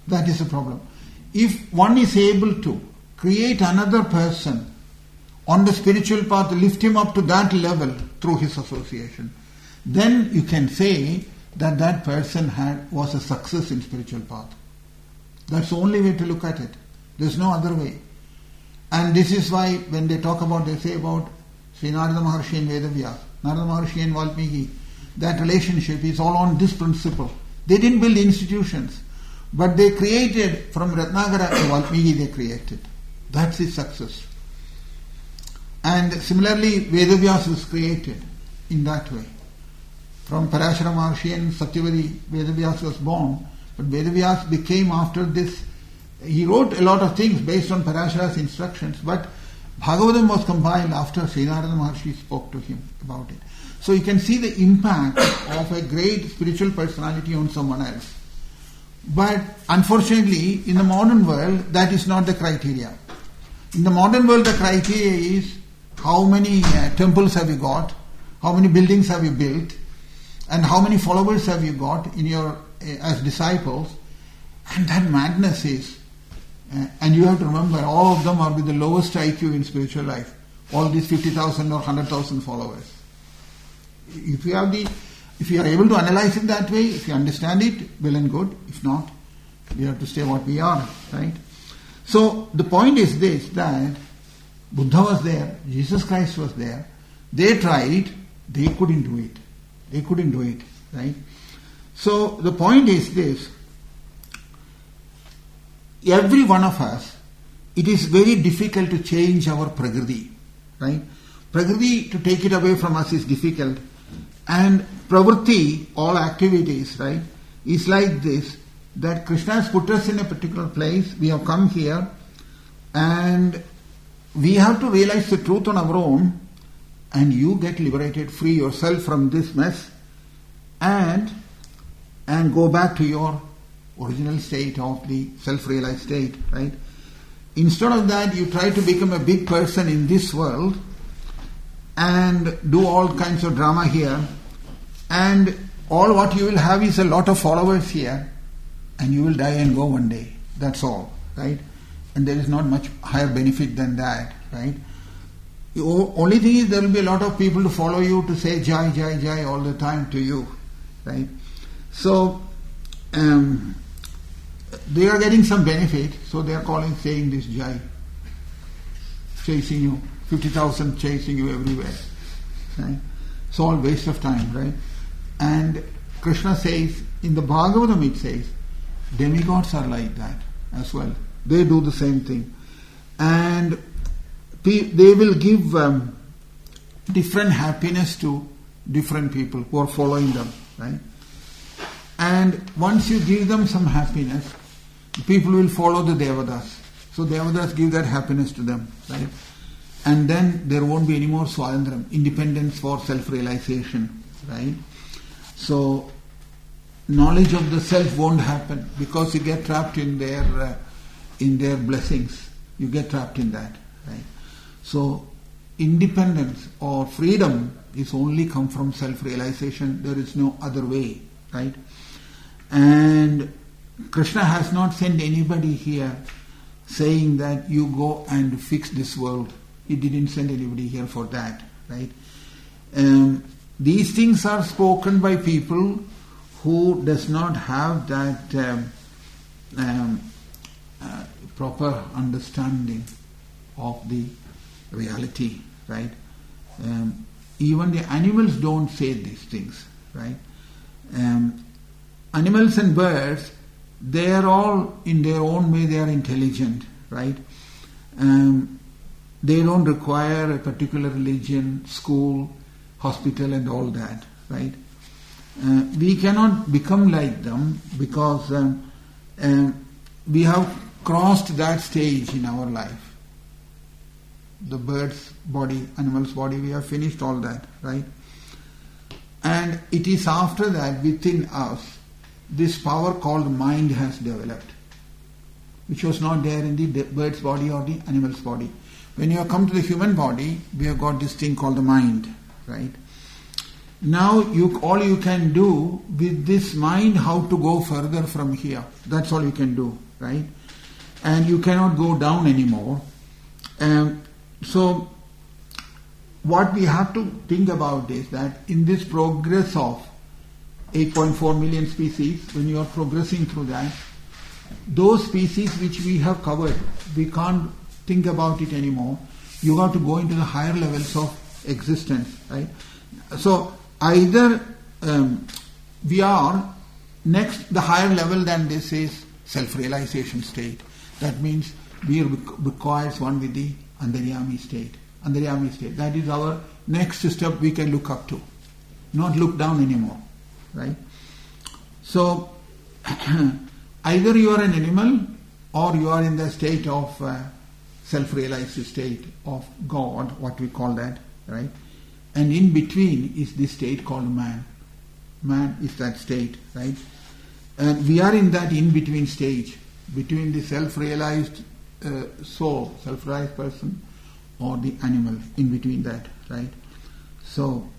That is the problem. If one is able to create another person on the spiritual path, lift him up to that level through his association, then you can say that that person was a success in spiritual path. That's the only way to look at it. There's no other way. And this is why when they say about Sri Narada Maharshi and Vedavyas, Narada Maharshi and Valmiki, that relationship is all on this principle. They didn't build institutions, but they created, from Ratnagara to Valmiki they created. That's his success. And similarly, Vedavyas was created in that way. From Parashara Maharshi and Satyavati, Vedavyas was born, but Vedavyas became after this. He wrote a lot of things based on Parashara's instructions, but Bhagavatam was compiled after Srinarada Maharshi spoke to him about it. So you can see the impact of a great spiritual personality on someone else. But unfortunately, in the modern world, that is not the criteria. In the modern world, the criteria is how many temples have you got, how many buildings have you built, and how many followers have you got in your as disciples. And that madness is, and you have to remember, all of them are with the lowest IQ in spiritual life. All these 50,000 or 100,000 followers. If you are able to analyze it that way, if you understand it, well and good. If not, we have to stay what we are, right? So the point is this, that Buddha was there, Jesus Christ was there. They tried, they couldn't do it. They couldn't do it, right? So the point is this. Every one of us, it is very difficult to change our prakriti, right? Prakriti, to take it away from us is difficult. And pravritti, all activities, right, is like this, that Krishna has put us in a particular place, we have come here, and we have to realize the truth on our own, and you get liberated, free yourself from this mess, and go back to your original state of the self-realized state, right? Instead of that, you try to become a big person in this world and do all kinds of drama here, and all what you will have is a lot of followers here, and you will die and go one day. That's all, right? And there is not much higher benefit than that, right? The only thing is there will be a lot of people to follow you, to say Jai, Jai, Jai all the time to you, right? So, they are getting some benefit, so they are saying this Jai, chasing you, 50,000 chasing you everywhere, right? It's all waste of time, right? And Krishna says, in the Bhagavatam it says, demigods are like that as well. They do the same thing. And they will give different happiness to different people who are following them, right? And once you give them some happiness, people will follow the Devadas. So Devadas give that happiness to them, right? And then there won't be any more Swatantram, independence for self-realization, right? So knowledge of the self won't happen because you get trapped in their blessings. You get trapped in that, right? So independence or freedom is only come from self-realization. There is no other way, right? And Krishna has not sent anybody here saying that you go and fix this world. He didn't send anybody here for that, right? These things are spoken by people who does not have that proper understanding of the reality, right? Even the animals don't say these things, right? Animals and birds, they are all in their own way, they are intelligent, right? They don't require a particular religion, school, hospital and all that, right? We cannot become like them because we have crossed that stage in our life. The bird's body, animal's body, we have finished all that, right? And it is after that, within us, this power called mind has developed, which was not there in the bird's body or the animal's body. When you have come to the human body, we have got this thing called the mind, right? Now all you can do with this mind how to go further from here. That's all you can do, right? And you cannot go down anymore. So what we have to think about is that in this progress of 8.4 million species, when you are progressing through that, those species which we have covered, we can't think about it anymore. You have to go into the higher levels of existence, right? So either we are next, the higher level than this is self-realization state. That means we requires one with the Antaryami state. Antaryami state. That is our next step we can look up to. Not look down anymore. Right? So either you are an animal or you are in the state of self-realized state of God, what we call that, right? And in between is this state called man. Man is that state, right? And we are in that in-between stage, between the self-realized soul, self-realized person, or the animal, in between that, right? So,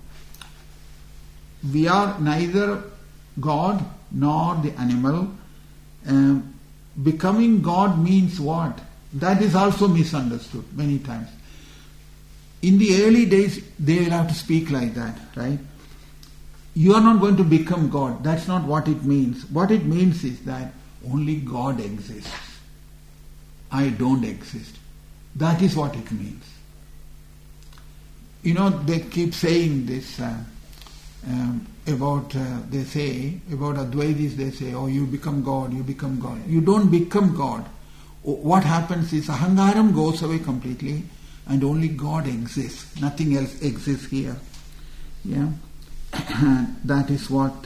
we are neither God nor the animal. Becoming God means what? That is also misunderstood many times. In the early days, they will have to speak like that, right? You are not going to become God. That's not what it means. What it means is that only God exists. I don't exist. That is what it means. You know, they keep saying this about Advaitis, they say, oh, you become God, you become God. You don't become God. What happens is Ahangaram goes away completely and only God exists. Nothing else exists here. Yeah, that's what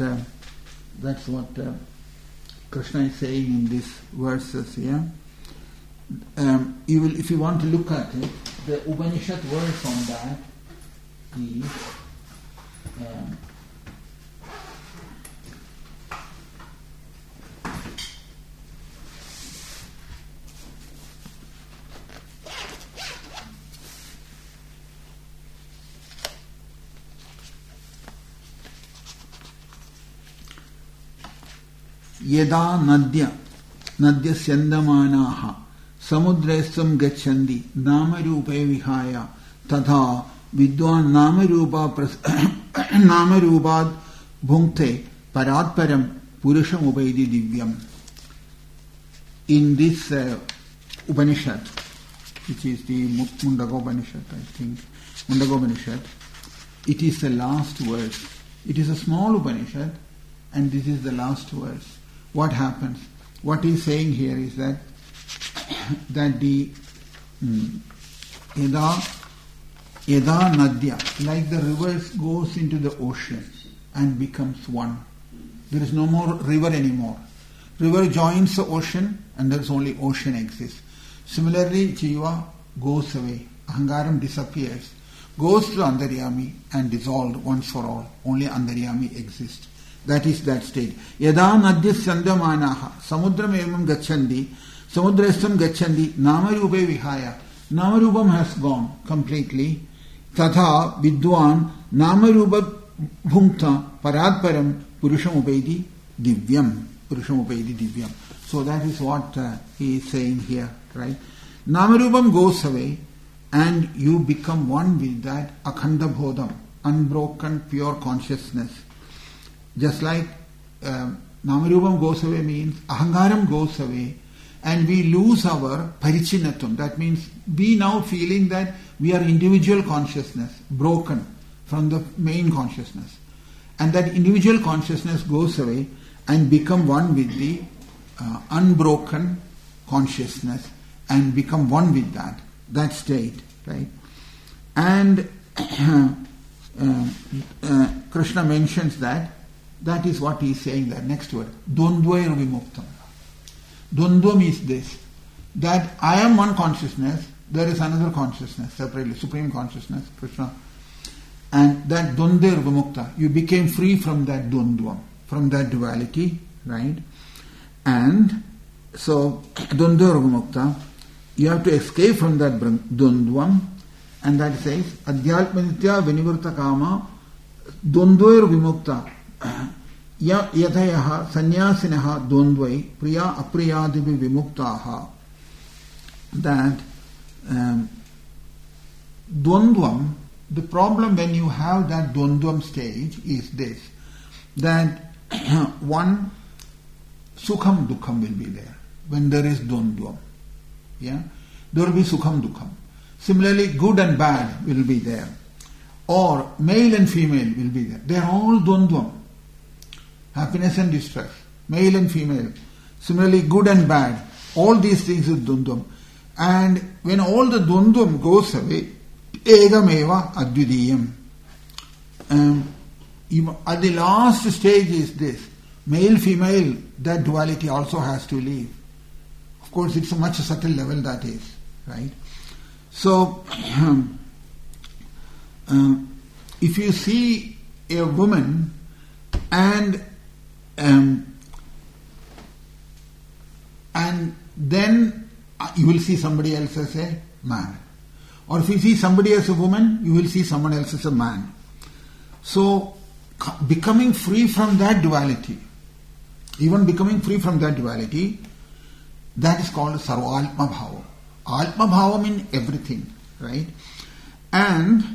Krishna is saying in these verses. Yeah, if you want to look at it, the Upanishad verse on that is Yada nadya syandamanaha samudresam gacchandi namarupe vihaya tadha vidwan namarupad bhunkte paratparam purusham upaidi divyam. In this Upanishad, which is the Mundaka Upanishad, I think, Mundaka Upanishad, it is the last verse. It is a small Upanishad and this is the last verse. What happens? What he is saying here is that the Yada Nadya, like the rivers goes into the ocean and becomes one. There is no more river anymore. River joins the ocean and there is only ocean exists. Similarly, Jiva goes away. Ahangaram disappears, goes to Antaryami and dissolved once for all. Only Antaryami exists. That is that state. Yada nadya sandamanaha samudram evam gacchandi samudrastam gacchandi namarupe vihaya. Namarupam has gone completely. Tatha vidwan namarupa bhunkta paradparam purusham upaidi divyam. Purusham upaidi divyam. So that is what he is saying here, right? Namarupam goes away and you become one with that akhanda bodham, unbroken pure consciousness. Just like Namarupam goes away means Ahangaram goes away and we lose our Parichinatum. That means we now feeling that we are individual consciousness, broken from the main consciousness. And that individual consciousness goes away and become one with the unbroken consciousness and become one with that state, right? And Krishna mentions that is what he is saying there. Next word, Dvandvair vimuktam. Dvandva means this, that I am one consciousness, there is another consciousness, separately, supreme consciousness, Krishna. And that Dvandvair vimukta, you became free from that Dvandva, from that duality, right? And so, Dvandvair vimukta, you have to escape from that Dvandvam, and that says, Adhyatma nitya vinivurta kama Dvandvair vimukta yathayaha sannyasinaha dvandvai priya apriyadivi vimuktaha. That dvandvam, the problem when you have that dvandvam stage is this, that one, sukham dukham will be there when there is dvandvam. Yeah? There will be sukham dukham. Similarly, good and bad will be there. Or male and female will be there. They are all dvandvam. Happiness and distress. Male and female. Similarly, good and bad. All these things is dvandvam. And when all the dvandvam goes away, egameva advidiyam. At the last stage is this. Male, female, that duality also has to leave. Of course, it's a much subtle level that is. Right? So, if you see a woman and then you will see somebody else as a man. Or if you see somebody as a woman, you will see someone else as a man. So, becoming free from that duality, even becoming free from that duality, that is called Sarva Atma Bhava. Atma Bhava means everything, right? And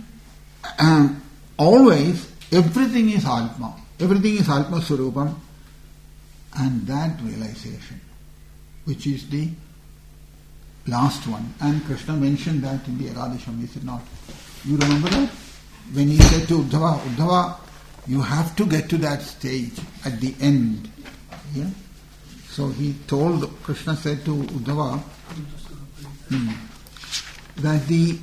always everything is Atma. Everything is Atma Swarupam. And that realization, which is the last one. And Krishna mentioned that in the Ekadasham, is it not? You remember that? When he said to Uddhava, Uddhava, you have to get to that stage at the end. Yeah? So he told, Krishna said to Uddhava, that the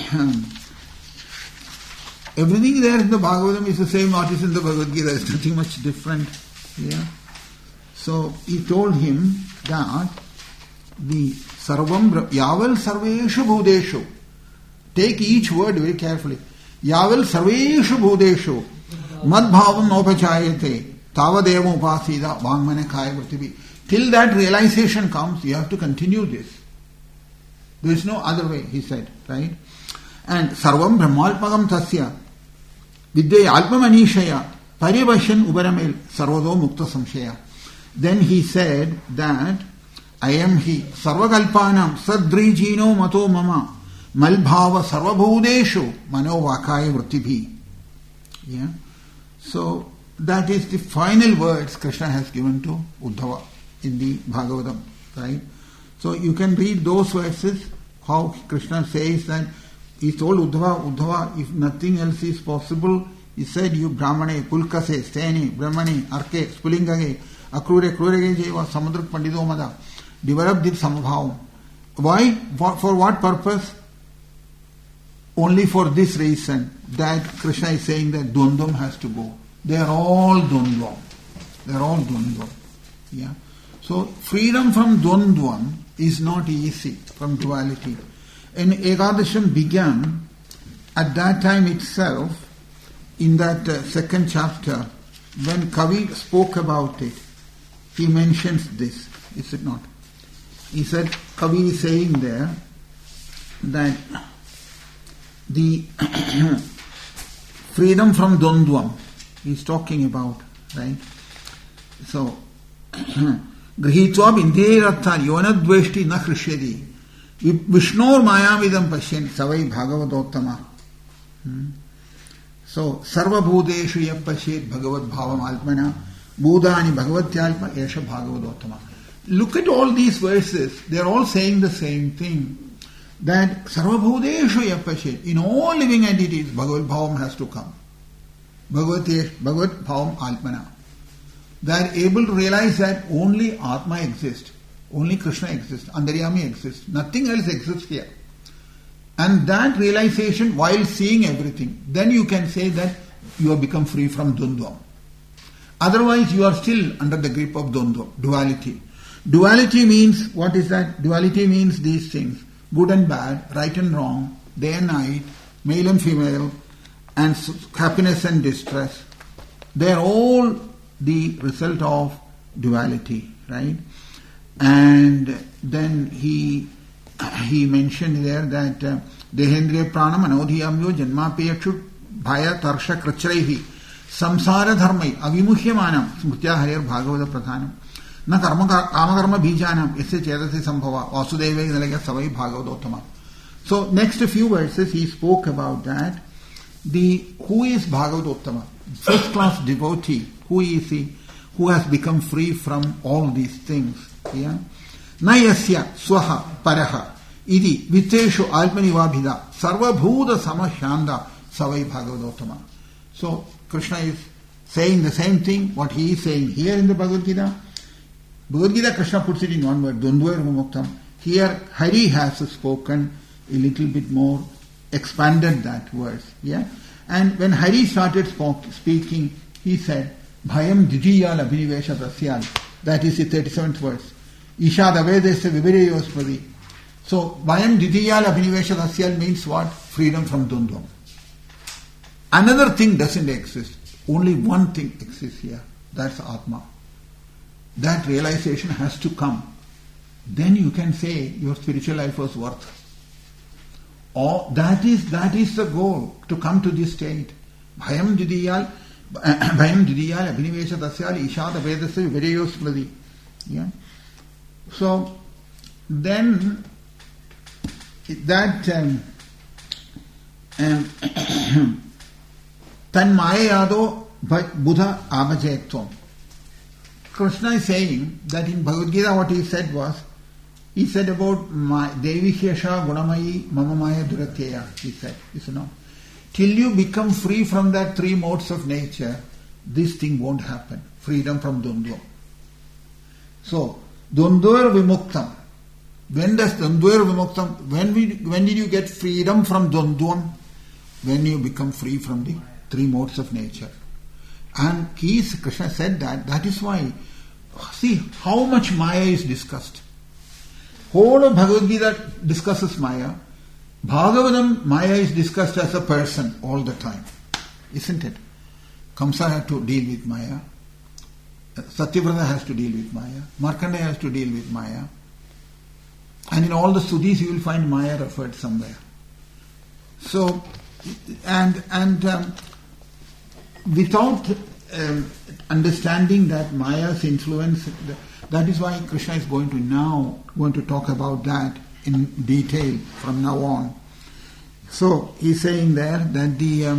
everything there in the Bhagavatam is the same what is in the Bhagavad Gita. There is nothing much different. Yeah? So he told him that the Sarvam Yaval Sarveshu Bhudeshu. Take each word very carefully. Yaval Sarveshu Bhudeshu Madbhavam Nopachayate Tavadeva Upasida Vangmane Kaya Vrtivi. Till that realization comes, you have to continue this. There is no other way, he said, right? And Sarvam Brahmalpagam Tasya Vidyaya Alpamanishaya Paribhashan Ubaramel Sarvado Mukta Samshaya. Then he said that I am he, Sarvakalpanam Sadrijino Mato Mama Malbhava Sarvabhudeshu Mano Vakaya Vrtibhi. Yeah? So that is the final words Krishna has given to Uddhava in the Bhagavatam, right? So you can read those verses, how Krishna says that he told Uddhava, if nothing else is possible, he said, you Brahmane, Pulkase, Steni, Brahmane, Arke, Spulingage, Akrure, Krurege Jeva, Samudrak Pandido Mada, develop this Samabhavam. Why? For what purpose? Only for this reason that Krishna is saying that Dvandvam has to go. They are all Dvandvam. They are all Dvandvam. Yeah. So freedom from Dvandvam is not easy, from duality. And Ekadasham began at that time itself, in that second chapter, when Kavi spoke about it, he mentions this, is it not? He said, Kavi is saying there that the freedom from Dvandvam he's talking about, right? So, Grihitva Indirattha Yonadveshti na Krishyadi Vishnor Mayavidam Pashyan Savai Bhagavadottama. So, Sarva Bhudeshu Yapashet Bhagavad Bhavam Alpana Budhani Bhagavatyalpa Yesha Bhagavadottama. Look at all these verses, they are all saying the same thing. That Sarva Bhudeshu Yapashet, in all living entities, Bhagavad Bhavam has to come. Bhagavad Bhavam Alpana. They are able to realize that only Atma exists, only Krishna exists, Antaryami exists, nothing else exists here. And that realization, while seeing everything, then you can say that you have become free from Dvandvam. Otherwise, you are still under the grip of Dvandvam, duality. Duality means, what is that? Duality means these things, good and bad, right and wrong, day and night, male and female, and happiness and distress. They are all the result of duality, right? And then he mentioned there that Dehendriya Pranam Anodhiyamyo Janmapeyakshu Bhaya Tarsha Krachrehi Samsara dharmai avimuhyamanam smrtya harir bhagavata pradhanam na kamakarma bijanam yasya chetasi sambhava vasudevai nalaga savai bhagavatottama. So next few verses he spoke about that. Who is Bhagavatottama? First class devotee. Who is he? Who has become free from all these things. Yeah? Na yasya swaha paraha idi viteshu alpanivabhida sarvabhuta samashanda savai Bhagavatottama. So Krishna is saying the same thing what he is saying here in the Bhagavad Gita. Bhagavad Gita Krishna puts it in one word, Dvandva Vimuktam. Here Hari has spoken a little bit more, expanded that verse. Yeah? And when Hari started speaking, he said, Bhayam Dijiyal Abhinivesha Tasyal. That is the 37th verse. Ishad Avedesya Vivireyos Pradi. So, Bhayam Dijiyal Abhinivesha Tasyal means what? Freedom from Dundvam. Another thing doesn't exist. Only one thing exists here. That's Atma. That realization has to come. Then you can say your spiritual life was worth. Or that is the goal, to come to this state. Bhayam Didiyal Abhinivesha Tasyal Ishad Avedasya Vivireyos Pradi. Yeah. So then that Tan Mayayado Buddha Abhajayatvam. Krishna is saying that in Bhagavad Gita what he said was, he said about Devi Shesha Gunamayi Mamamaya Duratya, he said, till you become free from that three modes of nature, this thing won't happen. Freedom from Dundva. So, Dundvar Vimuktam. When does Dundvar Vimuktam, when did you get freedom from Dundvam? When you become free from the three modes of nature. And Krishna said that is why, see how much Maya is discussed. Whole of Bhagavad Gita discusses Maya. Bhagavatam, Maya is discussed as a person all the time. Isn't it? Kamsa had to deal with Maya. Satyavrata has to deal with Maya. Markandeya has to deal with Maya. And in all the Sudhis you will find Maya referred somewhere. So, without understanding that Maya's influence, that is why Krishna is going to talk about that in detail from now on. So he's saying there that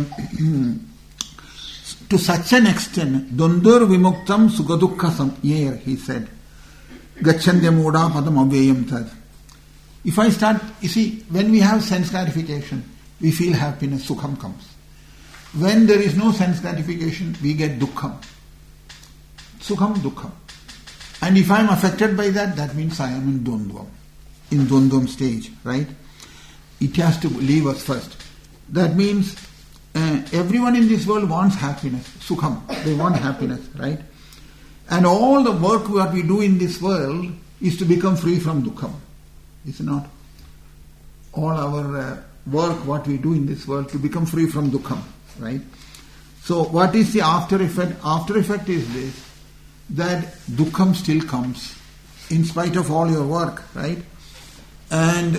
to such an extent, Dundur Vimuktam Sugadukha Samyer, he said, Gachandya Muda Padam Avyayam Tad. If I start, you see, when we have sense gratification, we feel happiness, Sukham comes. When there is no sense gratification, we get Dukkham. Sukham, Dukkham. And if I am affected by that, that means I am in Dvandvam stage, right? It has to leave us first. That means everyone in this world wants happiness, Sukham. They want happiness, right? And all the work that we do in this world is to become free from Dukkham. Is it not? All our work, what we do in this world, to become free from Dukkham, right? So what is the after effect? After effect is this, that Dukkham still comes in spite of all your work, right? And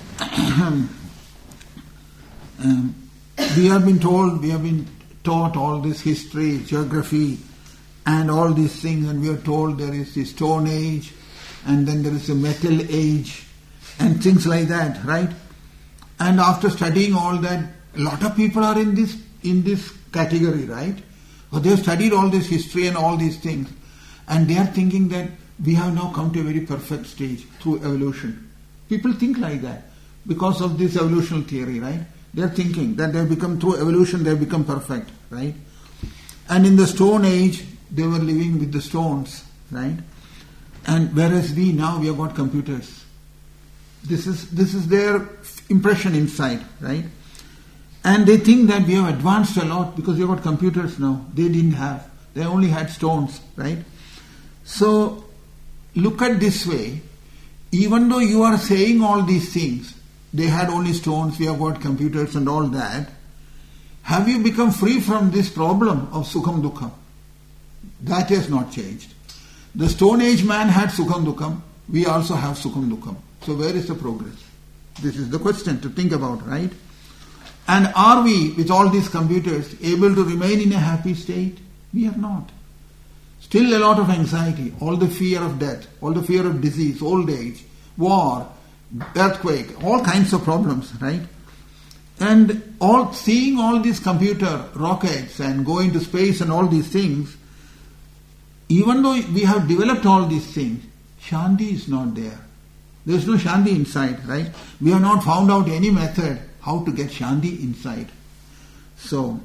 we have been taught all this history, geography, and all these things, and we are told there is the Stone Age, and then there is the Metal Age, and things like that, right? And after studying all that, a lot of people are in this category, right? But they have studied all this history and all these things, and they are thinking that we have now come to a very perfect stage through evolution. People think like that because of this evolutional theory, right? They are thinking that they have become, through evolution, they have become perfect, right? And in the Stone Age, they were living with the stones, right? And whereas we have got computers. This is their impression inside, right? And they think that we have advanced a lot because we have got computers now. They didn't have. They only had stones, right? So, look at this way. Even though you are saying all these things, they had only stones, we have got computers and all that, have you become free from this problem of Sukham Dukkham? That has not changed. The Stone Age man had Sukham Dukkham, we also have Sukham Dukkham. So where is the progress? This is the question to think about, right? And are we, with all these computers, able to remain in a happy state? We are not. Still a lot of anxiety, all the fear of death, all the fear of disease, old age, war, earthquake, all kinds of problems, right? And seeing all these computer rockets and going to space and all these things, even though we have developed all these things, Shanti is not there. There is no Shanti inside, right? We have not found out any method how to get Shanti inside. So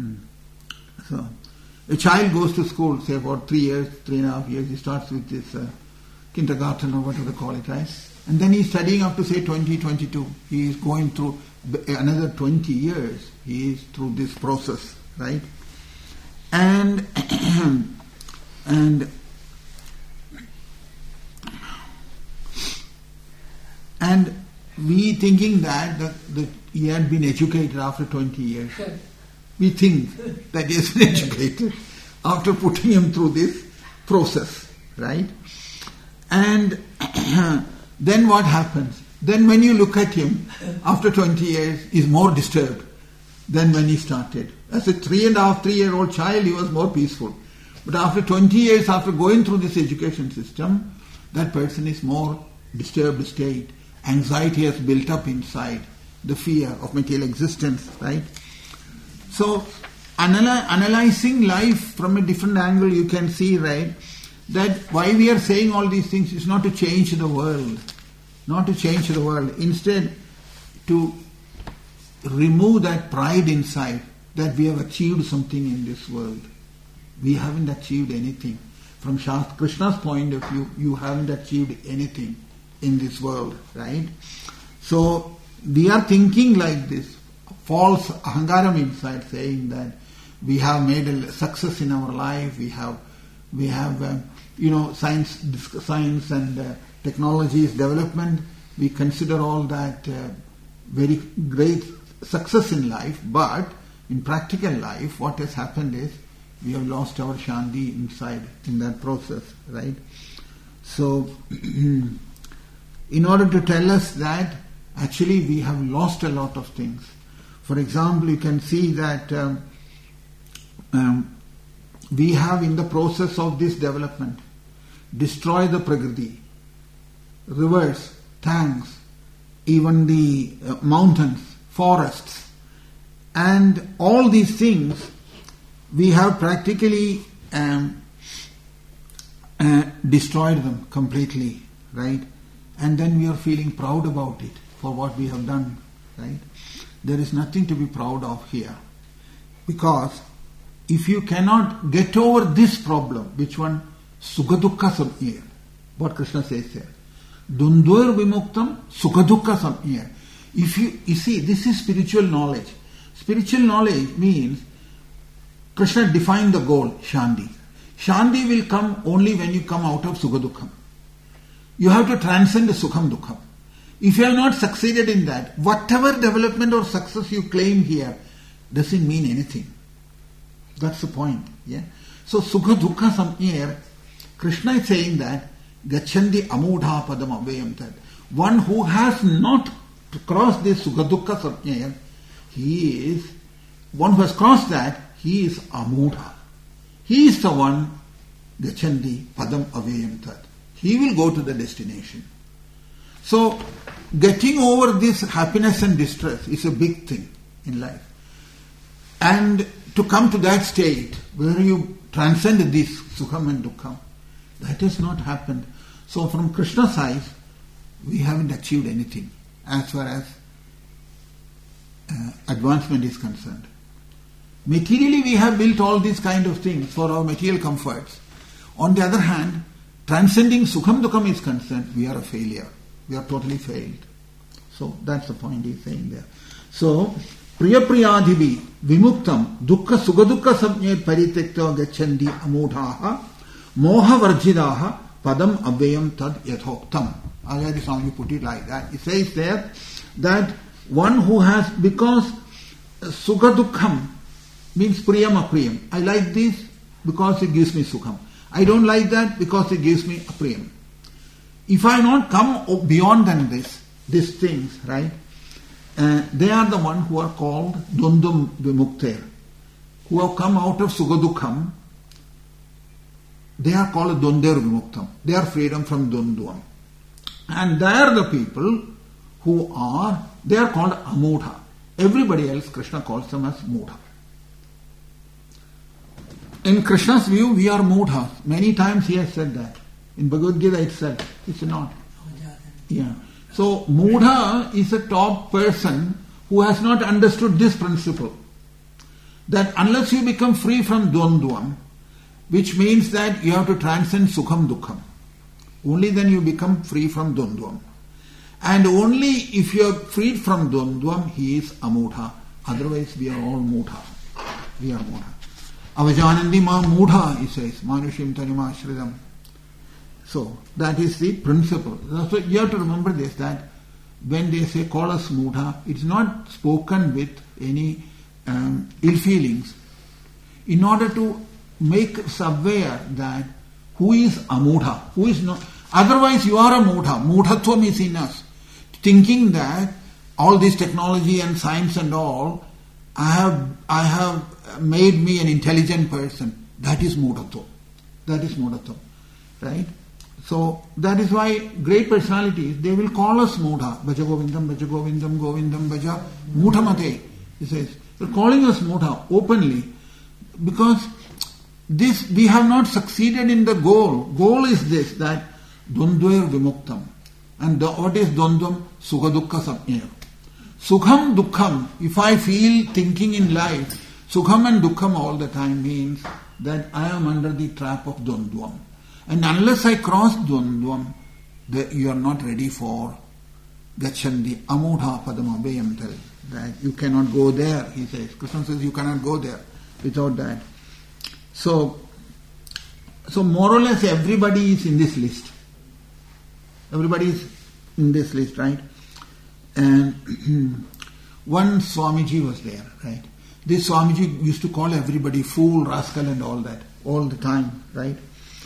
a child goes to school, say for 3 years, 3.5 years, he starts with this kindergarten or whatever they call it, right? And then he's studying up to say 20, 22. He is going through another 20 years. He is through this process, right? And we thinking that he had been educated after 20 years. We think that he has been educated after putting him through this process, right? And then what happens? Then when you look at him, after 20 years, he's more disturbed than when he started. As a 3.5-3-year-old child, he was more peaceful. But after 20 years, after going through this education system, that person is more disturbed state. Anxiety has built up inside, the fear of material existence, right? So, analyzing life from a different angle, you can see, right, that why we are saying all these things is not to change the world. Not to change the world. Instead, to remove that pride inside that we have achieved something in this world. We haven't achieved anything. From Krishna's point of view, you haven't achieved anything in this world, right? So, we are thinking like this. False ahangaram inside, saying that we have made a success in our life, we have science and technology's development, we consider all that very great success in life, but in practical life, what has happened is we have lost our Shanti inside in that process, right? So, in order to tell us that, actually we have lost a lot of things. For example, you can see that we have in the process of this development destroyed the Prakriti, rivers, tanks, even the mountains, forests, and all these things we have practically destroyed them completely, right? And then we are feeling proud about it for what we have done, right? There is nothing to be proud of here. Because if you cannot get over this problem, which one? Sukha-dukkha samjnaya. What Krishna says here. Dundvar vimuktam sukha-dukkha samjnaya. If you see, this is spiritual knowledge. Spiritual knowledge means Krishna defined the goal, Shanti. Shanti will come only when you come out of Sukha-dukkha. You have to transcend the Sukham-dukkha. If you have not succeeded in that, whatever development or success you claim here doesn't mean anything. That's the point. Yeah. So Sukha Dukkha Samjnaya, Krishna is saying that Gacchandi Amudha Padam Avayam, that one who has not crossed this Sukha Dukkha Samjnaya, one who has crossed that, he is Amudha. He is the one Gacchandi Padam Avayam Tat. He will go to the destination. So, getting over this happiness and distress is a big thing in life. And to come to that state where you transcend this Sukham and Dukkham, that has not happened. So from Krishna's eyes, we haven't achieved anything as far as advancement is concerned. Materially, we have built all these kind of things for our material comforts. On the other hand, transcending Sukham Dukkham is concerned, we are a failure. We are totally failed. So that's the point he's saying there. So, Priya Priyadhibi Vimuktam Dukkha Sukha Dukkha Samjnayat Paritekta Gacchandi Amudhaha Moha Varjidaha Padam Avayam Tad Yathoktam. Ajay Swami put it like that. He says there that one who has, because Sukha Dukkham means Priyam Apriyam. I like this because it gives me Sukham. I don't like that because it gives me Apriyam. If I not come beyond than these things, right, they are the one who are called Dundum Vimukter, who have come out of Sugadukham. They are called Dunder Vimuktam. They are freedom from Dundum. And they are the people they are called Amudha. Everybody else, Krishna calls them as Mudha. In Krishna's view, we are Mudha. Many times he has said that. In Bhagavad Gita itself, it's not. Yeah. So, Mudha is a top person who has not understood this principle. That unless you become free from Dvandvam, which means that you have to transcend Sukham Dukkham. Only then you become free from Dvandvam. And only if you are freed from Dvandvam, he is Amudha. Otherwise, we are all Mudha. We are Mudha. Avajanandi ma Mudha, he says. Manushim tanima shridam. So, that is the principle. So, you have to remember this, that when they say call us Mudha, it's not spoken with any ill feelings. In order to make us aware that who is Amudha, who is not. Otherwise, you are a Mudha. Mudhatvam is in us. Thinking that all this technology and science and all, I have made me an intelligent person. That is Mudhatvam. That is Mudhatvam. Right? So, that is why great personalities, they will call us Mudha. Bhaja Govindam, Govindam Bhaja, Mudhamate. He says, they're calling us Mudha openly because this, we have not succeeded in the goal. Goal is this, that Dvandvair Vimuktam. And what is Dvandvam? Sukha Dukkha Samyaya. Sukham Dukkham, if I feel thinking in life, Sukham and Dukkham all the time means that I am under the trap of Dvandvam. And unless I cross Dvandvam, you are not ready for Gacchandi Amudha Padama Beyamtal. That you cannot go there, he says. Krishna says you cannot go there without that. So more or less everybody is in this list. Everybody is in this list, right? And one Swamiji was there, right? This Swamiji used to call everybody fool, rascal and all that, all the time, right?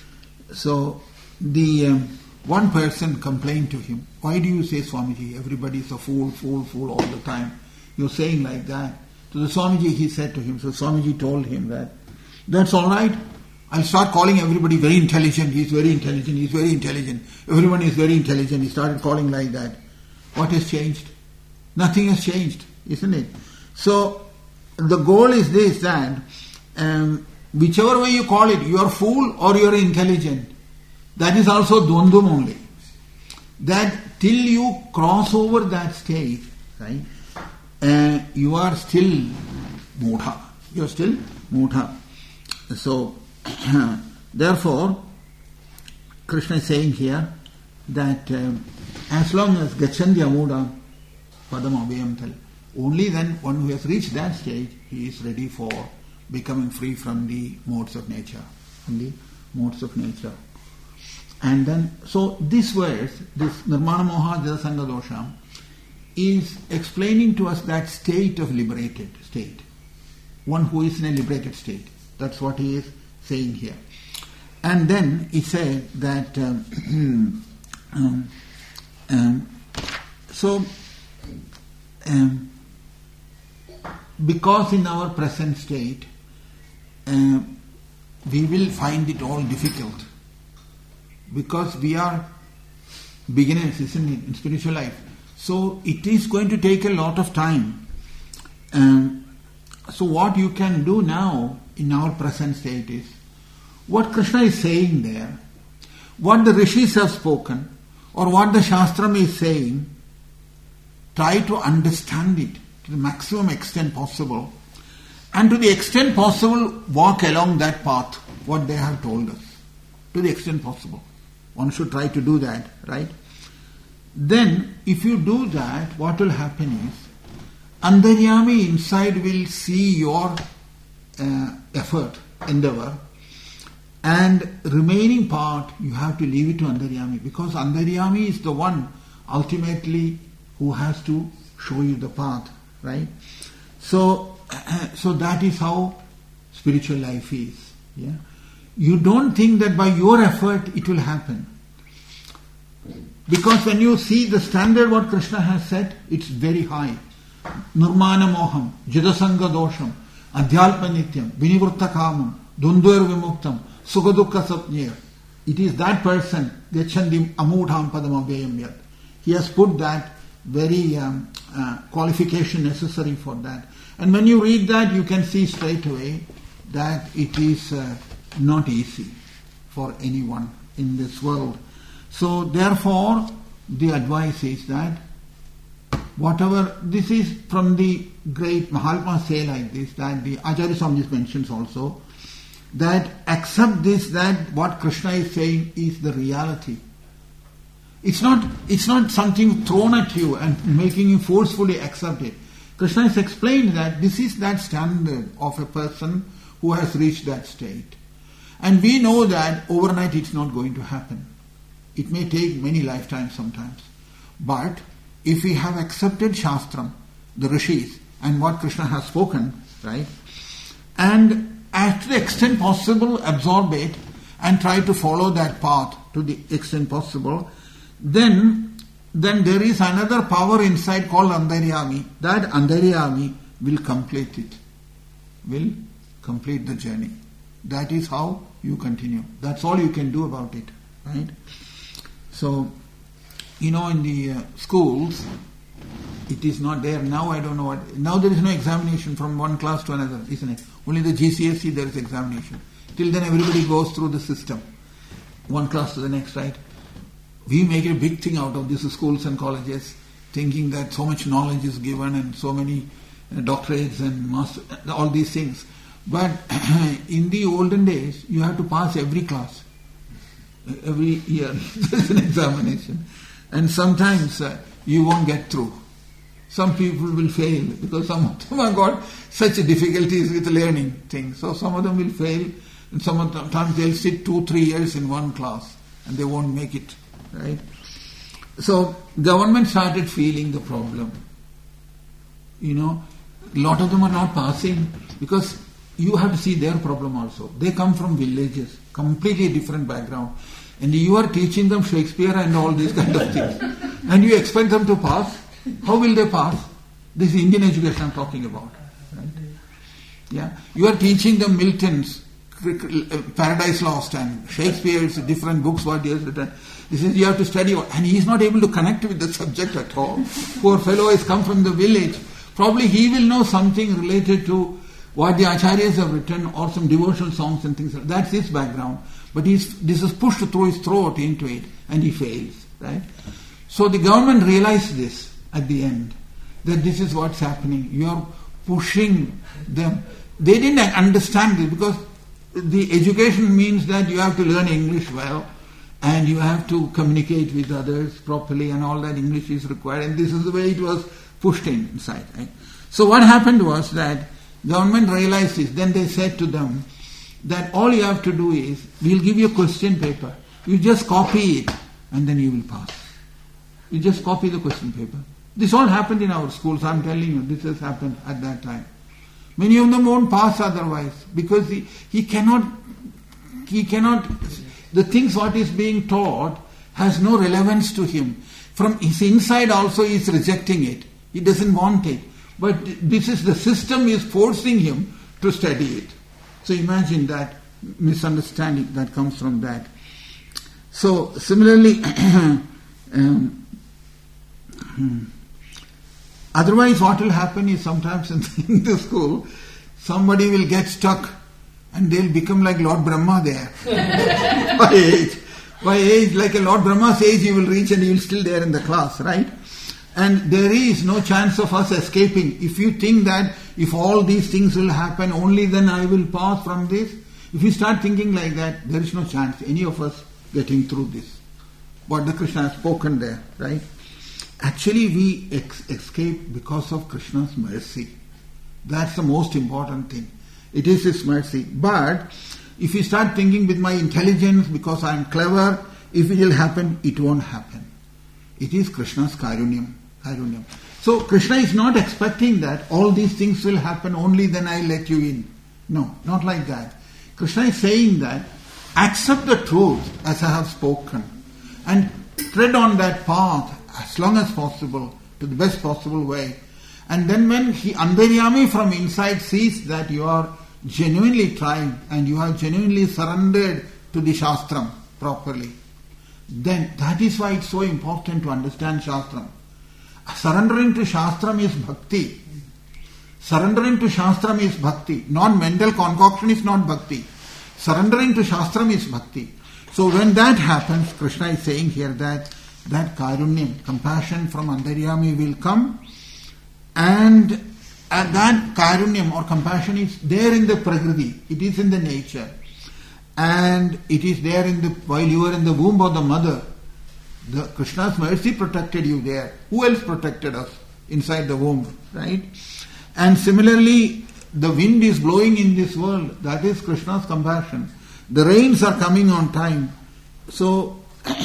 So the one person complained to him, why do you say Swamiji, everybody is a fool all the time? You're saying like that. So the Swamiji, he said to him, so Swamiji told him that, that's all right. I'll start calling everybody very intelligent. He's very intelligent. He's very intelligent. Everyone is very intelligent. He started calling like that. What has changed? Nothing has changed, isn't it? So the goal is this, that whichever way you call it, you are fool or you are intelligent. That is also Dvandvam only. That till you cross over that stage, right, you are still Mudha. You are still Mudha. So, therefore, Krishna is saying here that as long as Gacchandi Amudha Padam Abhayam, only then one who has reached that stage, he is ready for becoming free from the modes of nature. From the modes of nature. And then, so this verse, this Nirmana Moha Jadasanga Dosha, is explaining to us that state of liberated state. One who is in a liberated state. That's what he is saying here. And then he said that because in our present state we will find it all difficult, because we are beginners, isn't it, in spiritual life. So it is going to take a lot of time. So what you can do now in our present state is, what Krishna is saying there, what the rishis have spoken, or what the Shastram is saying, try to understand it to the maximum extent possible, and to the extent possible walk along that path, what they have told us, to the extent possible. One should try to do that, right? Then, if you do that, what will happen is, Antaryami inside will see your effort, endeavor, and remaining part you have to leave it to Antaryami, because Antaryami is the one ultimately who has to show you the path, right? So that is how spiritual life is. Yeah, you don't think that by your effort it will happen, because when you see the standard what Krishna has set, it's very high. Nirmana Moham, Jidasanga Dosham, Adhyalpa Nityam, Vinivurta Kamam, Dundvar Vimuktam, Sugadukka Sapnir. It is that person, Gachandim Amudham Padamabhyayam Yat. He has put that very qualification necessary for that. And when you read that, you can see straight away that it is not easy for anyone in this world. So therefore, the advice is that whatever, this is from the great Mahatma say like this, that the Acharya Swami mentions also, that accept this, that what Krishna is saying is the reality. It's not something thrown at you and making you forcefully accept it. Krishna has explained that this is that standard of a person who has reached that state. And we know that overnight it's not going to happen. It may take many lifetimes sometimes. But if we have accepted Shastram, the Rishis, and what Krishna has spoken, right, and to the extent possible absorb it and try to follow that path to the extent possible, then there is another power inside called Antaryami. That Antaryami will complete it, will complete the journey. That is how you continue. That's all you can do about it, right? So, in the schools, it is not there. Now I don't know what. Now there is no examination from one class to another, isn't it? Only the GCSE there is examination. Till then everybody goes through the system. One class to the next, right? We make a big thing out of these schools and colleges, thinking that so much knowledge is given and so many doctorates and all these things. But in the olden days, you have to pass every class. Every year there is an examination. And sometimes you won't get through. Some people will fail because some of them have got such difficulties with learning things. So some of them will fail, and sometimes they'll sit 2-3 years in one class and they won't make it. Right? So government started feeling the problem. A lot of them are not passing because you have to see their problem also. They come from villages, completely different background. And you are teaching them Shakespeare and all these kind of things. And you expect them to pass. How will they pass? This is Indian education I'm talking about. Right? Yeah. You are teaching them Milton's Paradise Lost and Shakespeare's different books what he has written. This is, you have to study, and he is not able to connect with the subject at all. Poor fellow has come from the village. Probably he will know something related to what the acharyas have written or some devotional songs and things like that. That's his background. But this is pushed through his throat into it and he fails. Right? So the government realized this at the end, that this is what's happening. You are pushing them. They didn't understand this because the education means that you have to learn English well and you have to communicate with others properly and all that English is required, and this is the way it was pushed inside. Right? So what happened was that government realized this. Then they said to them that all you have to do is, we'll give you a question paper. You just copy it and then you will pass. You just copy the question paper. This all happened in our schools. I'm telling you, this has happened at that time. Many of them won't pass otherwise because he cannot, the things what is being taught has no relevance to him. From his inside also he is rejecting it. He doesn't want it. But this is the system is forcing him to study it. So imagine that misunderstanding that comes from that. So similarly, otherwise what will happen is sometimes in the school, somebody will get stuck and they'll become like Lord Brahma there. By age, like a Lord Brahma's age he will reach and he will still there in the class, right? And there is no chance of us escaping. If you think that if all these things will happen, only then I will pass from this. If you start thinking like that, there is no chance any of us getting through this. What the Krishna has spoken there, right? Actually we escape because of Krishna's mercy. That's the most important thing. It is His mercy. But if you start thinking with my intelligence, because I am clever, if it will happen, it won't happen. It is Krishna's karunyam. So Krishna is not expecting that all these things will happen, only then I let you in. No, not like that. Krishna is saying that accept the truth as I have spoken and tread on that path as long as possible, to the best possible way. And then when Antaryami from inside sees that you are genuinely trying and you have genuinely surrendered to the Shastram properly, then that is why it's so important to understand Shastram. Surrendering to Shastram is bhakti. Surrendering to Shastram is bhakti. Non-mental concoction is not bhakti. Surrendering to Shastram is bhakti. So when that happens, Krishna is saying here that karunyam, compassion from Antaryami will come, and that karunyam or compassion is there in the prakriti. It is in the nature. And it is there while you were in the womb of the mother. Krishna's mercy protected you there. Who else protected us inside the womb, right? And similarly, the wind is blowing in this world. That is Krishna's compassion. The rains are coming on time. So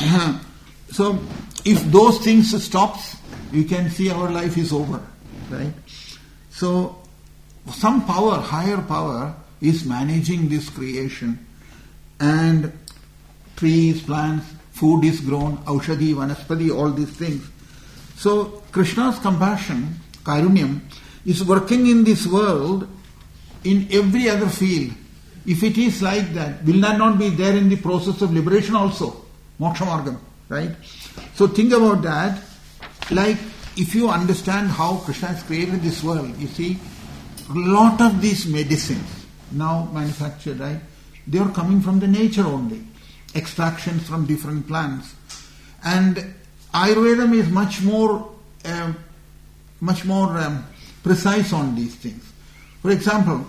if those things stops, you can see our life is over, right? So some power, higher power, is managing this creation. And trees, plants, food is grown, aushadhi, vanaspati, all these things. So Krishna's compassion, karunyam, is working in this world in every other field. If it is like that, will that not be there in the process of liberation also? Moksha margam, right? So think about that. Like, if you understand how Krishna has created this world, you see, a lot of these medicines now manufactured, right? They are coming from the nature only. Extractions from different plants. And Ayurveda is much more precise on these things. For example,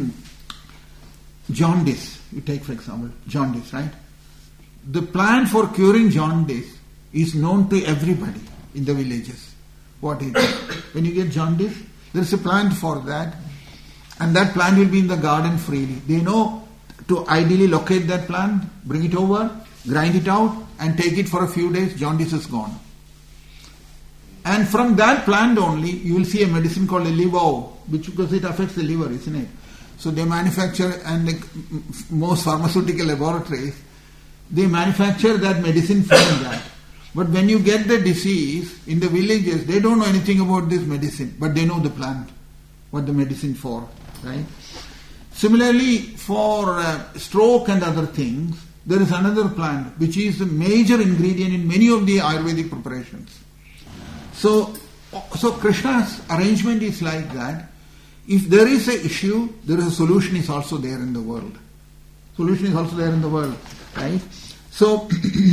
jaundice. You take, for example, jaundice, right? The plant for curing jaundice is known to everybody in the villages. What is it? When you get jaundice, there is a plant for that, and that plant will be in the garden freely. They know to ideally locate that plant, bring it over, grind it out, and take it for a few days, jaundice is gone. And from that plant only, you will see a medicine called a Livao, because it affects the liver, isn't it? So they manufacture, and like most pharmaceutical laboratories, they manufacture that medicine from that. But when you get the disease in the villages, they don't know anything about this medicine, but they know the plant, what the medicine for, right? Similarly, for stroke and other things, there is another plant which is a major ingredient in many of the Ayurvedic preparations. So Krishna's arrangement is like that. If there is an issue, there is a solution is also there in the world. Solution is also there in the world, right? So,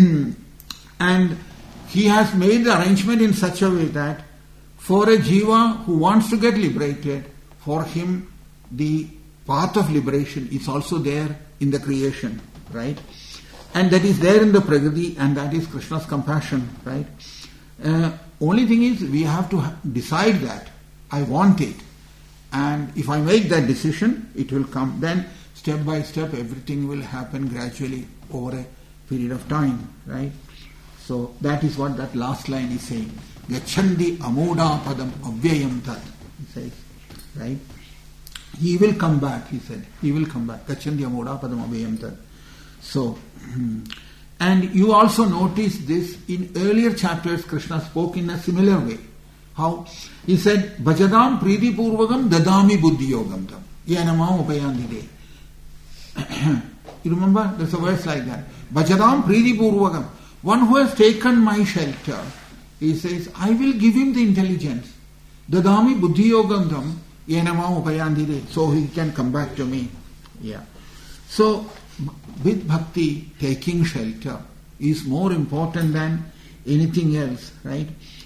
and he has made the arrangement in such a way that for a jiva who wants to get liberated, for him the path of liberation is also there in the creation, right? And that is there in the prakriti, and that is Krishna's compassion, right? Only thing is, we have to decide that I want it, and if I make that decision, it will come. Then step by step, everything will happen gradually over a period of time, right? So that is what that last line is saying. Gachandi amoda padam avyayam tat, he says, right? He will come back, he said. He will come back. Gachandi amoda padam avyayam tat. So, and you also notice this in earlier chapters. Krishna spoke in a similar way. How? He said, Bhajadam priti purvagam dadami buddhi yogam tam. Yanamam upayandide. You remember? There's a verse like that. Bhajadam priti purvagam. One who has taken my shelter, he says, I will give him the intelligence. Dadami buddhi yogam tam. Yanamam upayandide. So he can come back to me. Yeah. So, with bhakti, taking shelter is more important than anything else, right?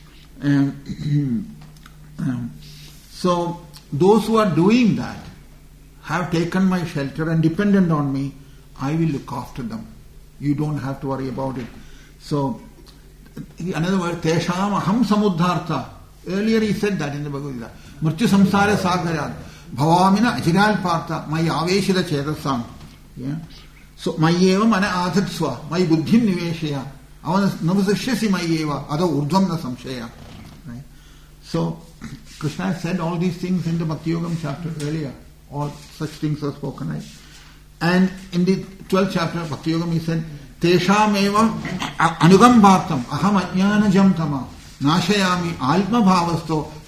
So, those who are doing that have taken my shelter and dependent on me, I will look after them. You don't have to worry about it. So, another word, Tesham aham samudhartha. Earlier he said that in the Bhagavad Gita. Mrityu samsara sagarad. Bhavamina ajiral partha. Mai aveshida chetasam. Yeah. So, mayeva mana adhatsva, my buddhim niveshaya, avana navasashyasi mayeva, ada urdhvam na samshaya. Right? So, Krishna said all these things in the Bhakti Yogam chapter earlier. All such things are spoken, right? And in the 12th chapter of Bhakti Yogam he said, Teshameva anugam bhartam aham ajnana jam tama nashayami alma bhavasto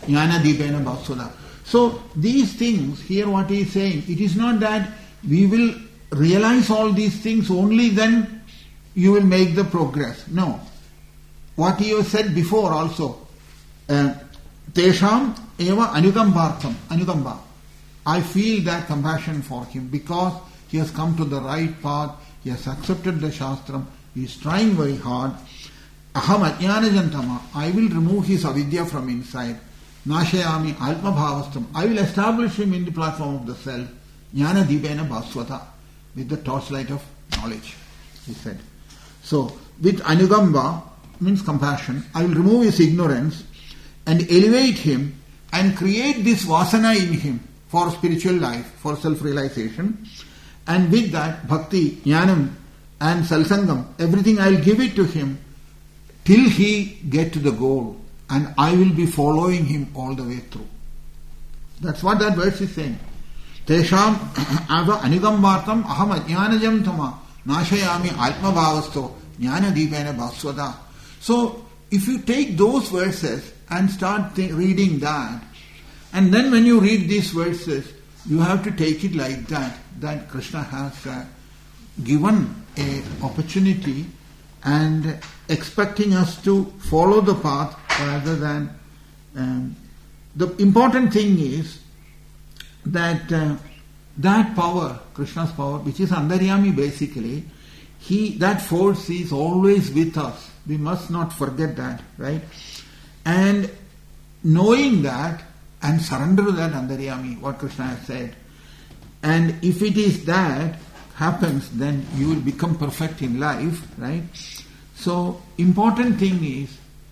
Jnana Deepena Bhaswata. So these things, here what he is saying, it is not that we will realize all these things only then you will make the progress. No. What he has said before also, Tesham eva Anukamba. I feel that compassion for him because he has come to the right path, he has accepted the Shastram, he is trying very hard. Aham Ajnanajantama, I will remove his avidya from inside. Nashayami Alpa Bhavastam, I will establish him in the platform of the self. Jnana Deepena Bhaswata, with the torchlight of knowledge, he said. So, with Anugamba, means compassion, I will remove his ignorance and elevate him and create this vasana in him for spiritual life, for self-realization. And with that, bhakti, jnanam and salsangam, everything I will give it to him till he get to the goal. And I will be following him all the way through. That's what that verse is saying. Tesham ava anigamvartam aham ajnanajam tama nashayami atma bhavasto jnana deepena bhaswata. So, if you take those verses and start reading that, and then when you read these verses, you have to take it like that Krishna has given an opportunity and expecting us to follow the path rather than... the important thing is that that power, Krishna's power, which is Antaryami basically, that force is always with us. We must not forget that, right? And knowing that and surrender to that Antaryami, what Krishna has said. And if it is that happens, then you will become perfect in life, right? So, important thing is,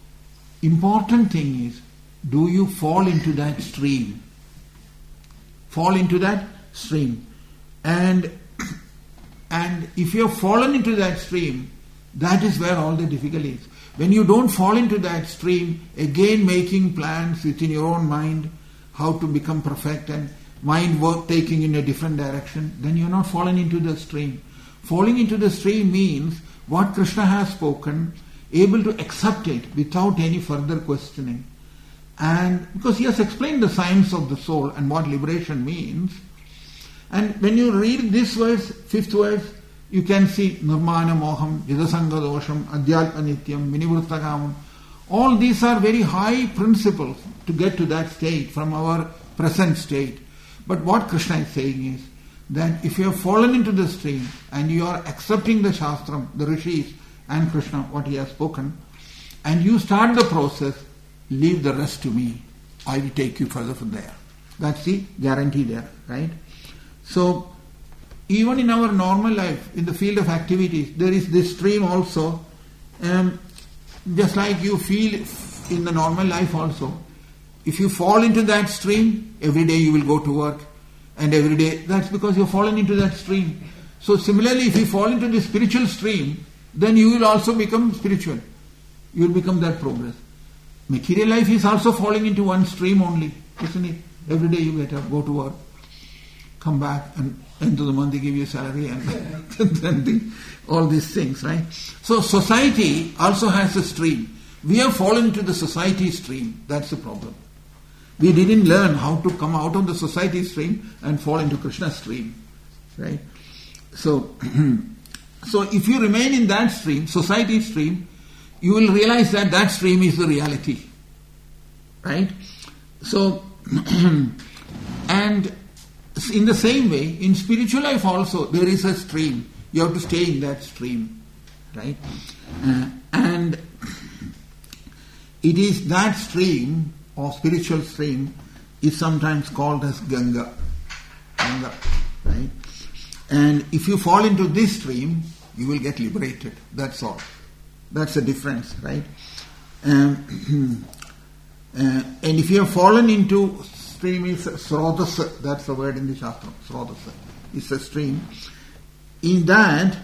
do you fall into that stream? Fall into that stream. And if you have fallen into that stream, that is where all the difficulty is. When you don't fall into that stream, again making plans within your own mind, how to become perfect and mind work taking in a different direction, then you're not fallen into the stream. Falling into the stream means what Krishna has spoken, able to accept it without any further questioning. And because he has explained the science of the soul and what liberation means. And when you read this verse, 5th verse, you can see Nirmana Moham, Vidasanga Dosham, Adhyatma Nityam, Vinivruttakamam. All these are very high principles to get to that state from our present state. But what Krishna is saying is that if you have fallen into the stream and you are accepting the Shastram, the Rishis and Krishna, what he has spoken, and you start the process, leave the rest to me. I will take you further from there. That's the guarantee there, right? So, even in our normal life, in the field of activities, there is this stream also. Just like you feel in the normal life also. If you fall into that stream, every day you will go to work. And every day, that's because you've fallen into that stream. So similarly, if you fall into the spiritual stream, then you will also become spiritual. You will become that progress. Material life is also falling into one stream only, isn't it? Every day you get up, go to work, come back, and end of the month they give you a salary, and then all these things, right? So society also has a stream. We have fallen into the society stream. That's the problem. We didn't learn how to come out of the society stream and fall into Krishna's stream, right? So, so if you remain in that stream, society stream, you will realize that that stream is the reality, right? So, and in the same way, in spiritual life also, there is a stream. You have to stay in that stream, right? And it is that stream, or spiritual stream, is sometimes called as Ganga, right? And if you fall into this stream, you will get liberated. That's all. That's the difference, right? And if you have fallen into stream, is Srodasa, that's the word in the Shastra, Srodasa. It's a stream. In that,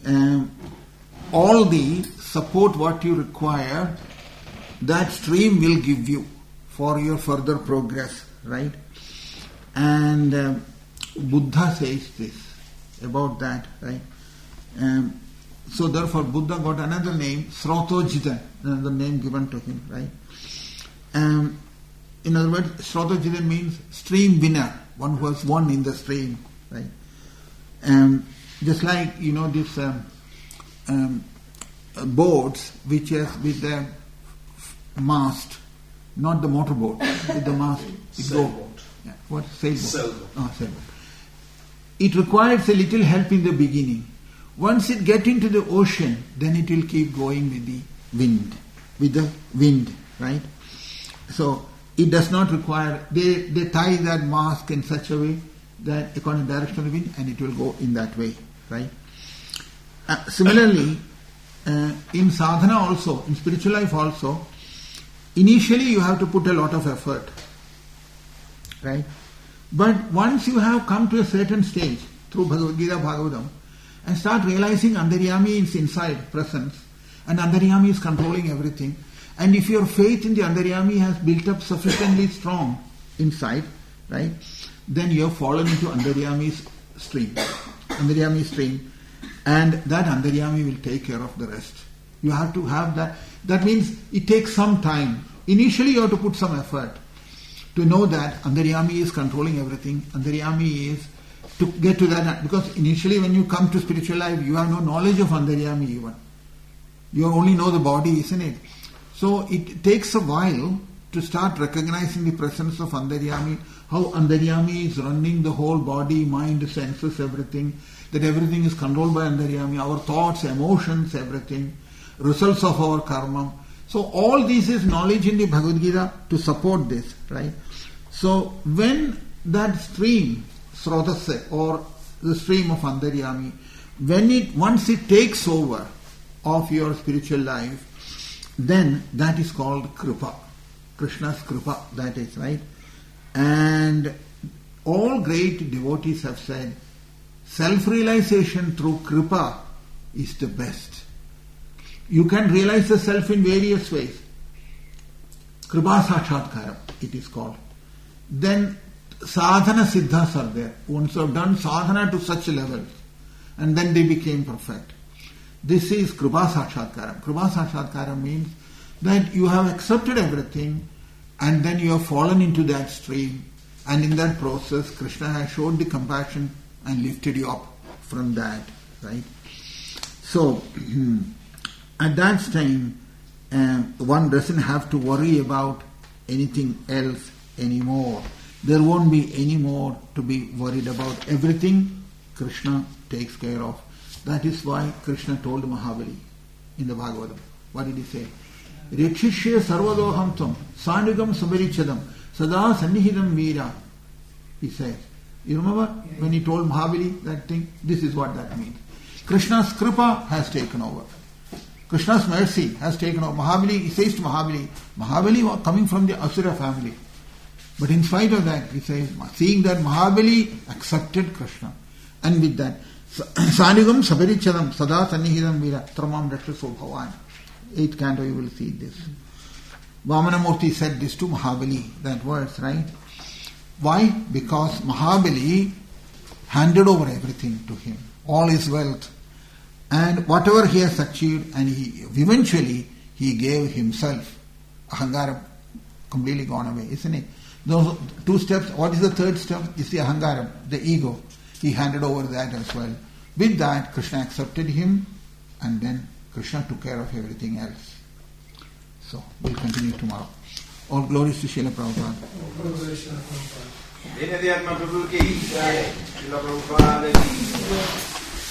all the support what you require, that stream will give you for your further progress, right? And Buddha says this about that, right? So therefore Buddha got another name, Srotojita, another name given to him, right? In other words, Srotajidam means stream winner, one who has won in the stream, right? Just like, this boats which has with the mast, not the motorboat, with the mast. Sailboat. Yeah. What? Sailboat. Sailboat. Oh, sailboat. It requires a little help in the beginning. Once it gets into the ocean, then it will keep going with the wind, right? So it does not require, they tie that mast in such a way that according to the direction of the wind, and it will go in that way, right? Similarly, in sadhana also, in spiritual life also, initially you have to put a lot of effort, right? But once you have come to a certain stage through Bhagavad Gita, Bhagavatam, and start realizing Antaryami is inside, presence, and Antaryami is controlling everything, and if your faith in the Antaryami has built up sufficiently strong inside, right, then you have fallen into Antaryami's stream, and that Antaryami will take care of the rest. You have to have that. That means it takes some time. Initially you have to put some effort to know that Antaryami is controlling everything. Antaryami is to get to that, because initially when you come to spiritual life, you have no knowledge of Antaryami even. You only know the body, isn't it? So it takes a while to start recognizing the presence of Antaryami, how Antaryami is running the whole body, mind, senses, everything, that everything is controlled by Antaryami, our thoughts, emotions, everything, results of our karma. So all this is knowledge in the Bhagavad Gita to support this, right? So when that stream, Srodase, or the stream of Antaryami, once it takes over of your spiritual life, then that is called Kripa. Krishna's Kripa, that is, right? And all great devotees have said, self-realization through Kripa is the best. You can realize the self in various ways. Kripa Sakshatkaram, it is called. Then sadhana siddhas are there. Once you have done sadhana to such a level, and then they became perfect. This is Kripa Sakshatkaram. Kripa Sakshatkaram means that you have accepted everything, and then you have fallen into that stream, and in that process Krishna has showed the compassion and lifted you up from that, right? So at that time one doesn't have to worry about anything else anymore. There won't be any more to be worried about. Everything Krishna takes care of. That is why Krishna told Mahabali in the Bhagavatam. What did he say? Rekshishya sarvadoham tvam sanigam sabarichadam sada sannihidam veera. He says. You remember when he told Mahabali that thing? This is what that means. Krishna's kripa has taken over. Krishna's mercy has taken over. Mahabali, he says to Mahabali was coming from the Asura family. But in spite of that, he says, seeing that Mahabali accepted Krishna, and with that, Sanigam Sabarichadam Sada Sannihidam Vira Tramam Rakshaso Bhavan. 8th canto you will see this. Vamanamurti said this to Mahabali, that verse, right? Why? Because Mahabali handed over everything to him, all his wealth, and whatever he has achieved, and eventually he gave himself. Ahangaram completely gone away, isn't it? Those 2 steps. What is the 3rd step? Is the Ahangaram, the ego. He handed over that as well. With that, Krishna accepted him, and then Krishna took care of everything else. So, we'll continue tomorrow. All glories to Srila Prabhupada. Dinadhyatma Prabhu ki jai, Srila Prabhupada ki jai.